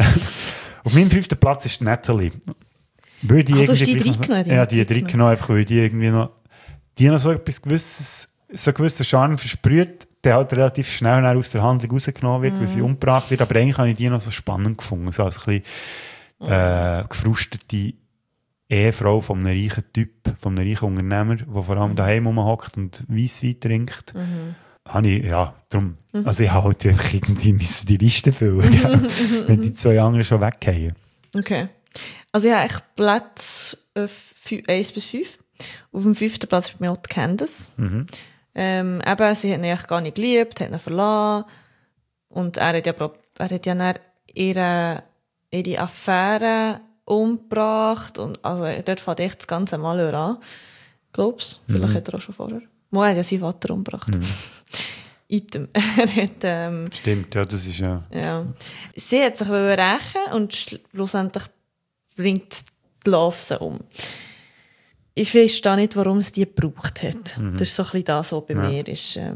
Auf meinem fünften Platz ist Natalie. Weil die Ah, du hast irgendwie die gleich noch- reingenommen, die Ja, hast die die reingenommen, einfach weil die irgendwie noch, die noch so etwas gewisses, so einen gewissen Charme versprüht, der halt relativ schnell dann aus der Handlung rausgenommen wird, Mhm. weil sie umgebracht wird, aber eigentlich habe ich die noch so spannend gefunden, so als ein bisschen äh, gefrustete Ehefrau von einem reichen Typ, von einem reichen Unternehmer, der vor allem daheim rumhockt und Weisswein trinkt. Mhm. Habe ich, ja, darum, also ich habe halt einfach irgendwie müssen die Liste füllen, gell, wenn die zwei anderen schon weggehen. Okay. Also ich habe echt Plätze äh, eins bis fünf. Auf dem fünften Platz ist bei mir auch die Candice. Mhm. Ähm, eben, sie hat ihn eigentlich gar nicht geliebt, hat ihn verlassen. Und er hat ja, pro- er hat ja dann ihre, ihre Affäre umgebracht. Und also dort fängt echt das ganze Malheur an. Glaubst du? Vielleicht Mhm. hat er auch schon vorher. Mo hat ja seinen Vater umgebracht. Mhm. Item. Er hat, ähm, Stimmt, ja, das ist ja... ja. Sie hat sich rächen und schlussendlich bringt die Love sie um. Ich verstehe nicht, warum es die gebraucht hat. Mhm. Das ist so ein bisschen das, was bei Ja. mir ist. Ähm,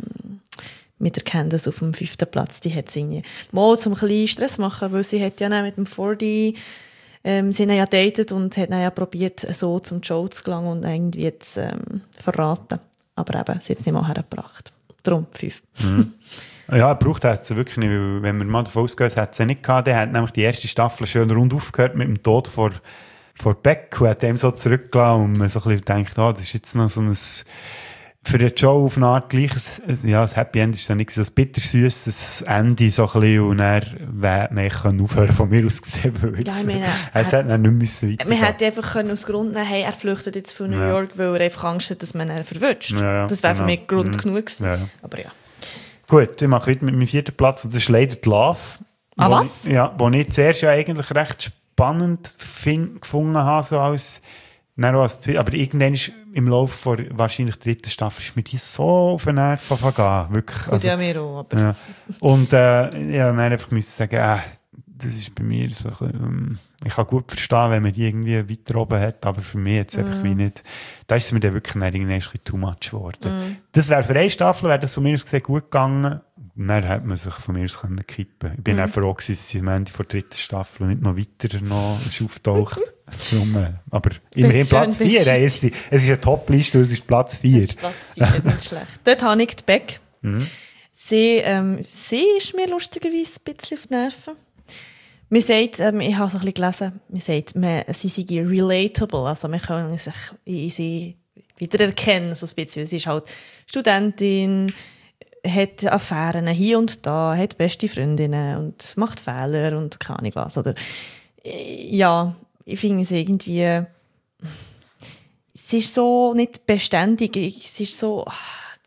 mit der Candice auf dem fünften Platz, die hat sie irgendwie mal zum kleinen Stress machen, weil sie hat ja dann mit dem vier D ähm, sie haben ja datet und hat dann ja probiert, so zum Joe zu gelangen und irgendwie jetzt ähm, verraten. Aber eben, sie hat es nicht mal hergebracht. Darum fünf. Mhm. Ja, braucht hat sie wirklich nicht, weil wenn wir mal davon ausgehen, hat sie nicht gehabt, dann hat nämlich die erste Staffel schön rund aufgehört mit dem Tod vor, vor Beck und hat ihm so zurückgelassen und man so ein bisschen denkt, ah, das ist jetzt noch so ein, für den Joe auf eine Art gleiches, ja, das Happy End ist dann nicht so ein bittersüßes Ende so ein bisschen und er hätte man können aufhören von mir aus gesehen, weil jetzt, Ja, ich meine, es hätte dann nicht müssen weitergehen. Man hätte einfach können aus Grund nehmen, hey, er flüchtet jetzt von New Ja. York, weil er einfach Angst hat, dass man ihn verwünscht. Ja, ja, das wäre für genau. mich Grund Mhm. genug gewesen. Ja, ja. Aber ja. Gut, ich mache heute mit meinem vierten Platz und das ist leider die Love. Ah, Wo was? Ich, ja, wo ich zuerst ja eigentlich recht spannend find, gefunden habe, so als, nein, als Twi- aber irgendwann ist im Laufe der wahrscheinlich dritten Staffel ist mir die so auf den Nerven vergangen, wirklich. Gut, Also, ja, mir auch. Aber ja. Und äh, ja, dann einfach müssen sagen, äh, das ist bei mir so ein bisschen, ähm, ich kann gut verstehen, wenn man die irgendwie weiter oben hat, aber für mich jetzt einfach wie nicht, da ist es mir dann wirklich dann irgendwann ein bisschen too much geworden. Das wäre für eine Staffel, wäre das von mir aus gesehen gut gegangen, und dann hätte man sich von mir aus können kippen. Ich bin auch froh gewesen, dass sie am Ende der dritten Staffel und nicht noch weiter noch ist auftaucht. Darum, äh, aber immerhin Schön, Platz bis- vier. Hey, es, ist- es ist eine Top-Liste, es ist Platz vier. das ist Platz vier, nicht schlecht. Dort habe ich die Beck. Mhm. Sie, ähm, sie ist mir lustigerweise ein bisschen auf die Nerven. Man sagt, ähm, ich habe es ein bisschen gelesen, man sagt, man, sie sei relatable, also man kann sich in sie wiedererkennen, so ein bisschen. Sie ist halt Studentin, hat Affären hier und da, hat beste Freundinnen und macht Fehler und keine Ahnung was. Oder, äh, ja, ich finde es irgendwie, es ist so nicht beständig, es ist so,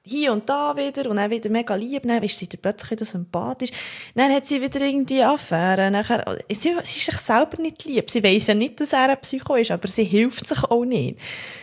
hier und da wieder und dann wieder mega lieb, dann ist sie plötzlich wieder sympathisch, dann hat sie wieder irgendwie Affären, nachher, sie, sie ist sich selber nicht lieb, sie weiss ja nicht, dass er ein Psycho ist, aber sie hilft sich auch nicht.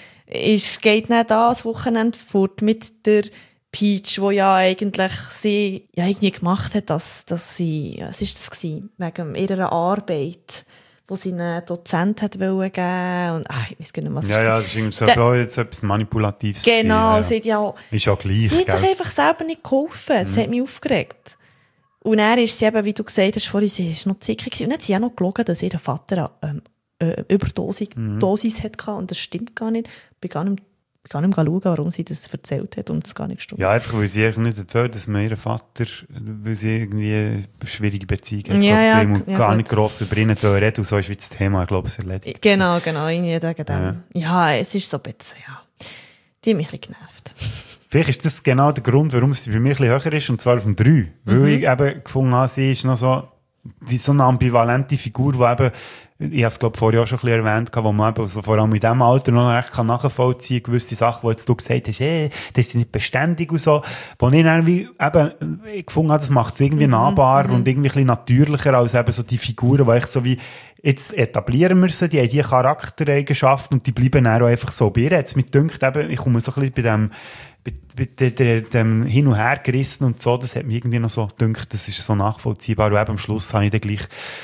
Es geht dann da das Wochenende fort mit der Peach, wo ja eigentlich sie ja irgendwie gemacht hat, dass, dass sie, was ist das gewesen, wegen ihrer Arbeit, wo sie einen Dozent hat wollen geben und ach, ich weiß gar nicht, was Ja, ist ja, das ist irgendwie so, Der- jetzt etwas Manipulatives. Genau, gewesen, sie hat ja, Ist ja gleich, sie hat sich gell? einfach selber nicht geholfen, das hat mich aufgeregt. Und dann ist sie eben, wie du gesagt hast, vorhin, sie ist noch zickig gewesen. Und dann hat sie auch noch gelogen, dass ihr Vater eine ähm, äh, Überdosis Dosis hatte und das stimmt gar nicht. Ich bin gar nicht Ich kann nicht mehr schauen, warum sie das erzählt hat und es gar nicht stimmt. Ja, einfach, weil sie eigentlich nicht will, dass man ihren Vater, weil sie irgendwie eine schwierige Beziehung hat, Ja, glaub, ja, zu ihm und ja, gar gut. nicht gross über ihn reden und so ist wie das Thema, ich glaube, es erledigt. Genau, genau, irgendwie wegen dem. Ja. Ja. es ist so ein bisschen, ja. Die hat mich ein bisschen genervt. Vielleicht ist das genau der Grund, warum sie bei mir ein bisschen höher ist, und zwar auf dem drei. Weil ich eben gefunden habe, sie ist noch so, die ist so eine ambivalente Figur, die eben, ich habe es glaube vorher auch schon ein bisschen erwähnt, wo man eben so vor allem in diesem Alter noch recht kann nachvollziehen kann, gewisse Sachen, die jetzt du gesagt hast, eh, das ist nicht beständig und so, wo ich dann wie, eben, ich gefunden habe, das macht es irgendwie nahbarer und irgendwie ein bisschen natürlicher als eben so die Figuren, die ich so wie, jetzt etablieren wir sie, die haben diese Charaktereigenschaften und die bleiben dann auch einfach so. Bei ihr hat es mir gedacht, eben, ich komme so ein bisschen bei dem, bei, bei der, der, dem Hin- und Her gerissen und so, das hat mir irgendwie noch so gedacht, das ist so nachvollziehbar. Und eben am Schluss habe ich dann gleich,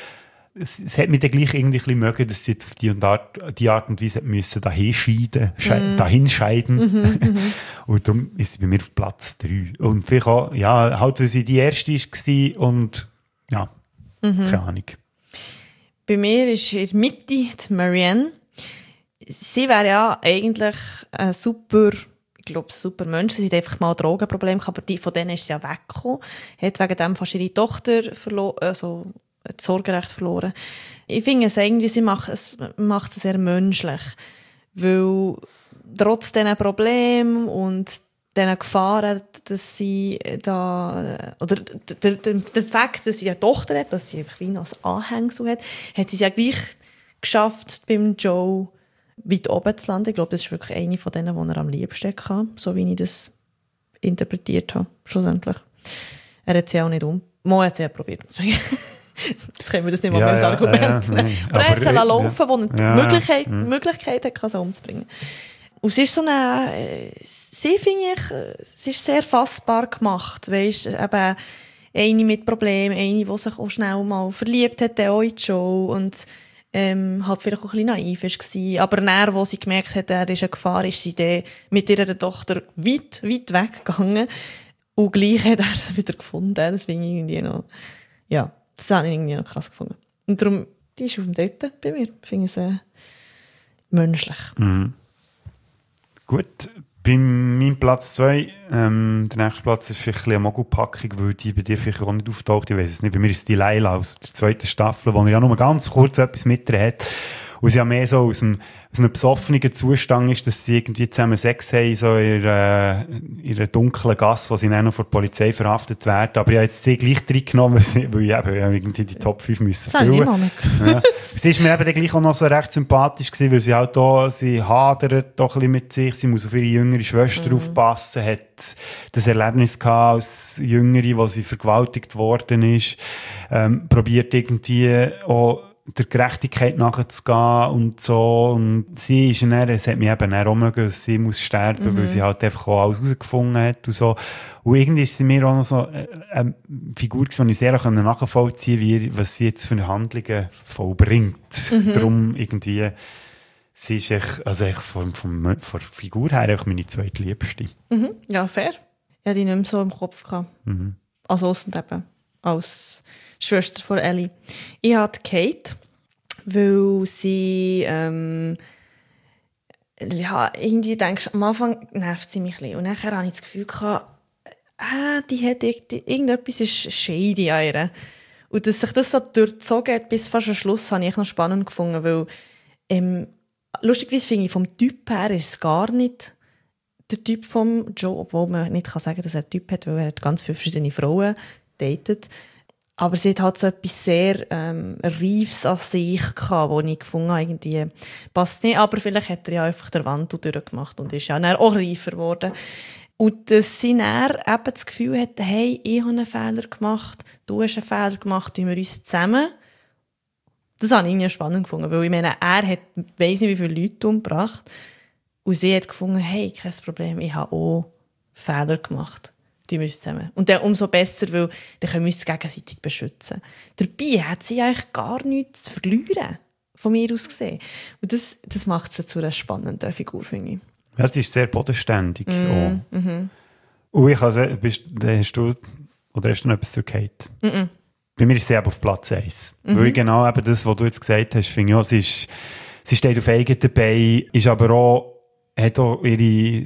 es, es hat mich dann gleich irgendwie ein bisschen mögen, dass sie jetzt auf die, und Art, die Art und Weise müssen dahinscheiden, mm. dahinscheiden. Mm-hmm. Und darum ist sie bei mir auf Platz drei. Und vielleicht auch, ja, halt, weil sie die erste war und, ja, mm-hmm. keine Ahnung. Bei mir ist in der Mitte die Marianne. Sie wäre ja eigentlich ein super, ich glaube, super Mensch. Sie hat einfach mal ein Drogenproblem gehabt, aber die, von denen ist sie ja weggekommen. Hat wegen dem fast ihre Tochter verloren, also das Sorgerecht verloren. Ich finde es irgendwie, sie macht es, macht es sehr menschlich. Weil trotz diesen Problemen und diesen Gefahren, dass sie da, oder der, der, der Fakt, dass sie eine Tochter hat, dass sie einfach wie noch ein Anhängsel hat, hat sie es ja gleich geschafft, beim Joe weit oben zu landen. Ich glaube, das ist wirklich eine von denen, die er am liebsten hatte, so wie ich das interpretiert habe, schlussendlich. Er hat sie auch nicht um... Mo hat sie ja probiert. Jetzt können wir das nicht mal Ja, mehr als ja, Argument ja, nehmen. nein. Aber er hat sie Aber, laufen, wo er die ja, Möglichkeit, ja. Möglichkeit hat, sie umzubringen. Und sie ist so eine, äh, sie finde ich, äh, sie ist sehr fassbar gemacht, weisst, eben eine mit Problemen, eine, die sich auch schnell mal verliebt hat, auch in Joe und ähm, halt vielleicht auch ein bisschen naiv war. Aber dann, wo sie gemerkt hat, er ist eine Gefahr, ist sie dann mit ihrer Tochter weit, weit weggegangen und gleich hat er sie wieder gefunden. Das finde ich irgendwie noch, ja, das habe ich irgendwie noch krass gefunden. Und darum, die ist auf dem dritten bei mir, finde ich sie menschlich. Mhm. Gut, bei meinem Platz zwei, ähm, der nächste Platz ist vielleicht ein bisschen eine Mogelpackung, weil die bei dir vielleicht auch nicht auftaucht. Ich weiss es nicht. Bei mir ist es die Leila aus der zweiten Staffel, wo er ja nur ganz kurz etwas mit ihr hat. Und sie ja mehr so aus, einem, aus einem besoffenen Zustand ist, dass sie irgendwie zusammen Sex haben, so in ihrer, in ihrer dunklen Gasse, wo sie dann noch von der Polizei verhaftet werden. Aber ich habe jetzt sie gleich reingenommen, weil, sie, weil ich eben irgendwie die Top fünf müssen Das habe ich füllen. nicht mal Ja. Sie ist mir eben dann gleich auch noch so recht sympathisch gewesen, weil sie halt da, sie hadert doch ein bisschen mit sich, sie muss auf ihre jüngere Schwester Mhm. aufpassen, hat das Erlebnis gehabt als Jüngere, wo sie vergewaltigt worden ist, ähm, probiert irgendwie auch der Gerechtigkeit nachzugehen und so. Und sie ist dann, es hat mich eben auch mögen, dass sie muss sterben, mhm. weil sie halt einfach auch alles herausgefunden hat und so. Und irgendwie ist sie mir auch noch so eine Figur gewesen, die ich sehr nachvollziehen konnte, was sie jetzt für Handlungen vollbringt. Mhm. Darum irgendwie, sie ist echt, also echt von, von, von der Figur her auch meine zweitliebste. Mhm. Ja, fair. Ich hatte die nicht mehr so im Kopf gehabt. Mhm. Als Aussen eben. Als Schwester von Ellie. Ich hatte Kate, weil sie ähm, ja, irgendwie denkst, am Anfang nervt sie mich ein bisschen. Und nachher hatte ich das Gefühl gehabt, ah, die hat irgendetwas ist shady an ihr. Und dass sich das so durchgezogen hat bis fast am Schluss, habe ich noch spannend gefunden, weil ähm, lustigerweise finde ich, vom Typ her ist es gar nicht der Typ vom Joe, obwohl man nicht kann sagen, dass er einen Typ hat, weil er hat ganz viele verschiedene Frauen datet. Aber sie hat halt so etwas sehr ähm, Reifes an sich gehabt, wo ich gefunden habe, irgendwie passt nicht. Aber vielleicht hat er ja einfach der Wand durchgemacht und ist ja dann auch reifer geworden. Und dass sie dann eben das Gefühl hat, hey, ich habe einen Fehler gemacht, du hast einen Fehler gemacht, tun wir uns zusammen. Das habe ich irgendwie spannend gefunden, weil ich meine, er hat, weiss nicht, wie viele Leute umgebracht. Und sie hat gefunden, hey, kein Problem, ich habe auch Fehler gemacht. Tun wir uns zusammen. Und dann umso besser, weil dann können wir uns gegenseitig beschützen. Dabei hat sie eigentlich gar nichts zu verlieren, von mir aus gesehen. Und das, das macht sie zu einer spannenden Figur, finde ich. Ja, sie ist sehr bodenständig. Mm, oh. mm-hmm. Und ich also, bist, hast du, oder hast du noch etwas zu Kate? Mm-mm. Bei mir ist sie eben auf Platz eins. Mhm. Weil genau eben das, was du jetzt gesagt hast, finde ich auch, sie, ist, sie steht auf eigenen Beinen, ist aber auch, hat auch ihre,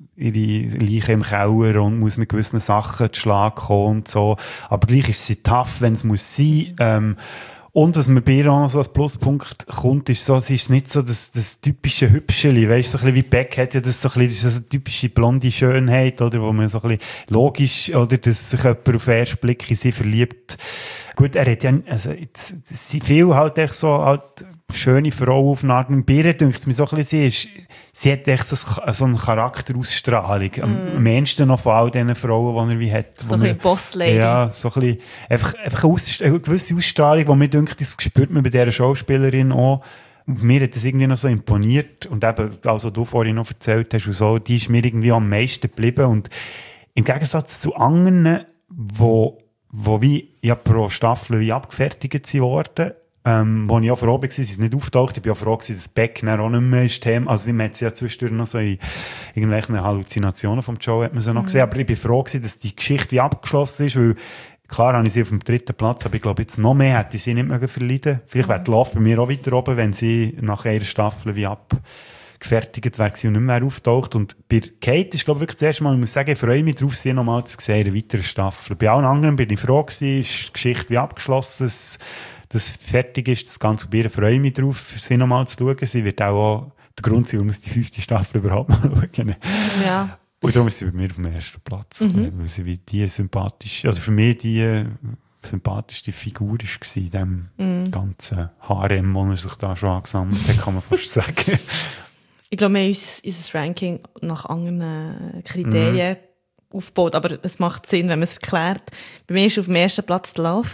ihre Leiche im Keller und muss mit gewissen Sachen zu Schlag kommen und so. Aber gleich ist sie tough, wenn es muss sein. Ähm, und was mir bei ihr auch noch so als Pluspunkt kommt, ist so, sie ist nicht so das, das typische Hübscheli, weißt du, so ein bisschen wie Beck hat ja das so ein bisschen, das ist eine typische blonde Schönheit, oder, wo man so ein bisschen logisch, oder, dass sich jemand auf den ersten Blick in sie verliebt. Gut, er hat ja, also, jetzt, sie viel halt echt so, halt, schöne Frau auf eine Art. Und bei ihr denkt es mir so ein bisschen, sie, ist, sie hat echt so, so eine Charakterausstrahlung. Mm. Am, am ehesten noch von all diesen Frauen, die er wie hat. So ein bisschen Boss-Lady. Ja, so ein bisschen, einfach, einfach eine, Aus, eine gewisse Ausstrahlung, die mir denkt, das spürt man bei dieser Schauspielerin auch. Und mir hat das irgendwie noch so imponiert. Und eben, also du vorhin noch erzählt hast, und so, die ist mir irgendwie am meisten geblieben. Und im Gegensatz zu anderen, wo, wo wie, ja, pro Staffel wie abgefertigt wurden, Ähm, wo ich auch froh war, sie sind nicht auftaucht. Ich war auch froh, dass Beck auch nicht mehr ist Thema. Also, man hat sie ja zwischendurch noch so in irgendwelchen Halluzinationen vom Joe hat man sie noch mhm. gesehen. Aber ich war froh, dass die Geschichte wie abgeschlossen ist, weil, klar habe ich sie auf dem dritten Platz, aber ich glaube, jetzt noch mehr hätte ich sie nicht mehr verleiden. Vielleicht wäre die Love bei mir auch weiter oben, wenn sie nach einer Staffel wie abgefertigt wäre und nicht mehr auftaucht. Und bei Kate ist, glaube ich, wirklich das erste Mal, ich muss sagen, ich freue mich darauf, sie nochmal zu sehen, eine weitere Staffel. Bei allen anderen bin ich froh gewesen, ist die Geschichte wie abgeschlossen, es das fertig ist, das Ganze bei ihr, freue ich mich darauf, für sie nochmal zu schauen. Sie wird auch, auch der Grund sein, warum es die fünfte Staffel überhaupt mal schauen. Ja. Und darum ist sie bei mir auf dem ersten Platz. Mhm. Weil sie wie die sympathisch, also für mich die sympathischste Figur war in diesem mhm. ganzen Harem, wo er sich da schon angesammelt hat, kann man fast sagen. Ich glaube, wir haben unser, unser Ranking nach anderen Kriterien mhm. aufgebaut, aber es macht Sinn, wenn man es erklärt. Bei mir ist auf dem ersten Platz die Love.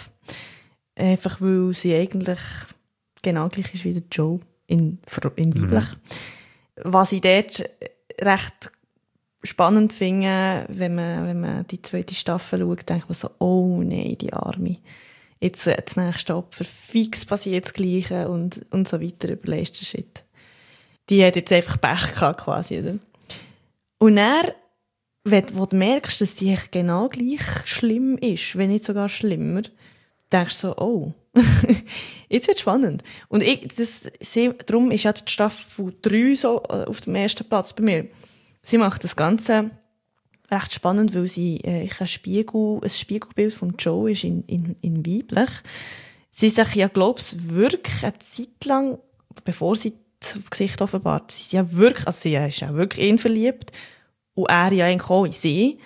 Einfach weil sie eigentlich genau gleich ist wie der Joe in, in weiblich. Mhm. Was ich dort recht spannend finde, wenn man, wenn man die zweite Staffel schaut, denkt man so, oh nein, die Arme. Jetzt äh, das nächste Opfer, fix passiert das Gleiche und, und so weiter, überlegst du Shit. Die hat jetzt einfach Pech gehabt, quasi, oder? Und dann, wenn, wo du merkst, dass die echt genau gleich schlimm ist, wenn nicht sogar schlimmer, denkst du so, oh, jetzt wird es spannend. Und ich, das, sie, darum ist ja die Staffel drei so auf dem ersten Platz bei mir. Sie macht das Ganze recht spannend, weil sie äh, ein, Spiegel, ein Spiegelbild von Joe ist in, in, in weiblich. Sie sagt ja, glaubst du, wirklich eine Zeit lang, bevor sie das Gesicht offenbart, sie ist ja wirklich, also sie ist ja wirklich in ihn verliebt und er ja eigentlich auch in sie.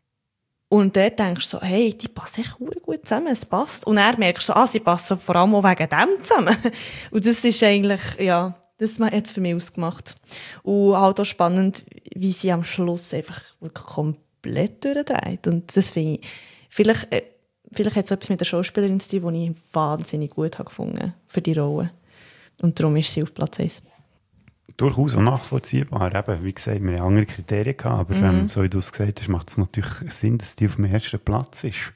Und dort denkst du so, hey, die passen echt gut zusammen, es passt. Und dann merkst du so, ah, sie passen vor allem auch wegen dem zusammen. Und das ist eigentlich, ja, das hat es für mich ausgemacht. Und halt auch spannend, wie sie am Schluss einfach wirklich komplett durchdreht. Und das finde ich, vielleicht, äh, vielleicht hat es etwas mit der Schauspielerin zu tun, die ich wahnsinnig gut habe gefunden für die Rolle. Und darum ist sie auf Platz eins. Durchaus auch nachvollziehbar. Eben, wie gesagt, wir haben andere Kriterien gehabt, aber mhm. ähm, so wie du es gesagt hast, macht es natürlich Sinn, dass die auf dem ersten Platz ist.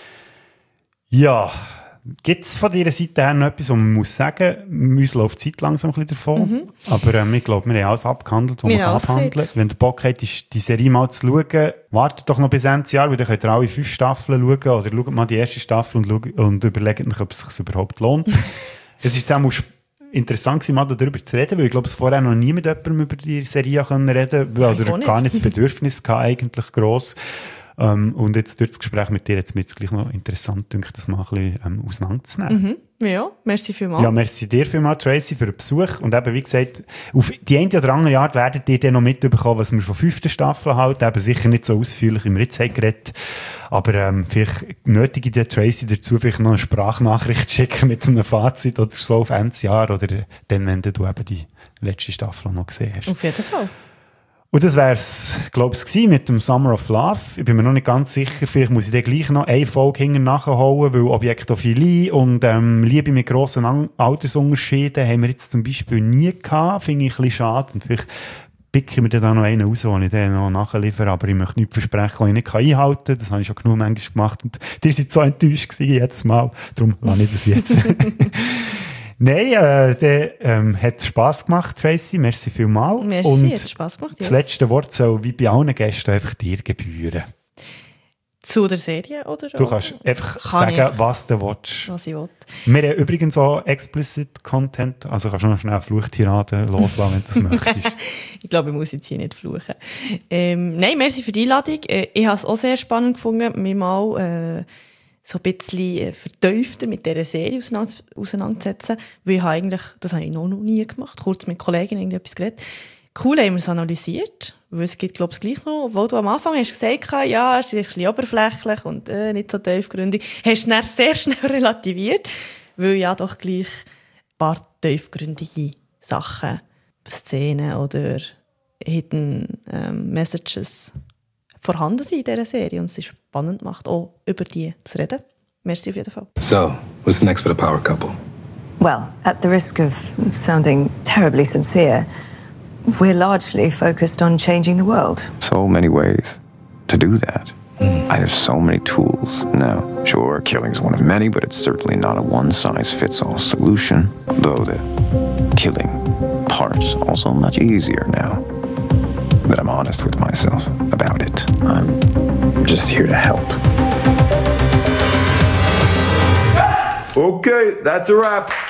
Ja, gibt es von deiner Seite her noch etwas, was man muss sagen? Uns läuft die Zeit langsam ein bisschen davon, mhm. aber ähm, ich glaube, wir haben alles abgehandelt, was wir man abhandeln kann. Wenn der Bock hat, die Serie mal zu schauen, wartet doch noch bis Ende Jahr, weil dann könnt ihr alle fünf Staffeln schauen oder schaut mal die erste Staffel und, schaut, und überlegt euch, ob es sich überhaupt lohnt. Es ist auch interessant, mal darüber zu reden, weil ich glaube, es vorher noch nie mit jemandem über die Serie reden konnte, oder gar nicht das Bedürfnis hatte, eigentlich gross. Ähm, und jetzt durch das Gespräch mit dir jetzt mir jetzt gleich noch interessant, denke ich, das mal ein bisschen ähm, auseinanderzunehmen. Mhm. Ja, merci vielmals. Ja, merci dir vielmals, Tracy, für den Besuch. Und eben, wie gesagt, auf die eine oder andere Art werdet ihr dann noch mitbekommen, was wir von fünften Staffel halten. Eben sicher nicht so ausführlich, wie wir jetzt haben geredet. Aber ähm, vielleicht nötige der Tracy dazu, vielleicht noch eine Sprachnachricht schicken mit einem Fazit oder so auf Ende Jahr oder dann, wenn du eben die letzte Staffel noch gesehen hast. Auf jeden Fall. Und das wäre es, glaube ich, mit dem Summer of Love. Ich bin mir noch nicht ganz sicher, vielleicht muss ich dann gleich noch eine Folge hinten nachholen, weil Objektophilie und ähm, Liebe mit grossen An- Altersunterschieden haben wir jetzt zum Beispiel nie gehabt. Finde ich ein bisschen schade. Und vielleicht picke ich mir dann noch einen raus, den ich dann noch nachliefere, aber ich möchte nichts versprechen, was ich nicht einhalten kann. Das habe ich schon genug manchmal gemacht. Und die sind so enttäuscht gewesen, jedes Mal. Darum lasse ich das jetzt. Nein, äh, der ähm, hat Spass gemacht, Tracy. Merci vielmals. Merci, und hat Spass gemacht. das Yes. letzte Wort soll, wie bei allen Gästen, einfach dir gebühren. Zu der Serie, oder? Du kannst einfach Kann sagen, ich. was du willst. Was ich will. Wir haben übrigens auch explicit Content, also kannst du noch schnell Fluchtiraden loslassen, wenn du das möchtest. Ich glaube, ich muss jetzt hier nicht fluchen. Ähm, nein, merci für die Einladung. Äh, ich habe es auch sehr spannend gefunden, mich mal äh, so ein bisschen vertiefter mit dieser Serie auseinander, auseinanderzusetzen, weil ich habe eigentlich, das habe ich noch nie gemacht, kurz mit Kollegen irgendetwas geredet. Cool haben wir es analysiert, weil es gibt, glaube ich, gleich noch, obwohl du am Anfang hast gesagt hast, ja, es ist ein bisschen oberflächlich und äh, nicht so tiefgründig, hast du es dann sehr schnell relativiert, weil ja doch gleich ein paar tiefgründige Sachen, Szenen oder Hidden ähm, Messages vorhanden sind in dieser Serie und es ist spannend macht, auch über die zu reden. Merci auf jeden Fall. So, what's next for the power couple? Well, at the risk of sounding terribly sincere, we're largely focused on changing the world. So many ways to do that. I have so many tools. Now, sure, killing is one of many, but it's certainly not a one-size-fits-all solution. Though the killing part's also much easier now that I'm honest with myself about it. I'm just here to help. Okay, that's a wrap.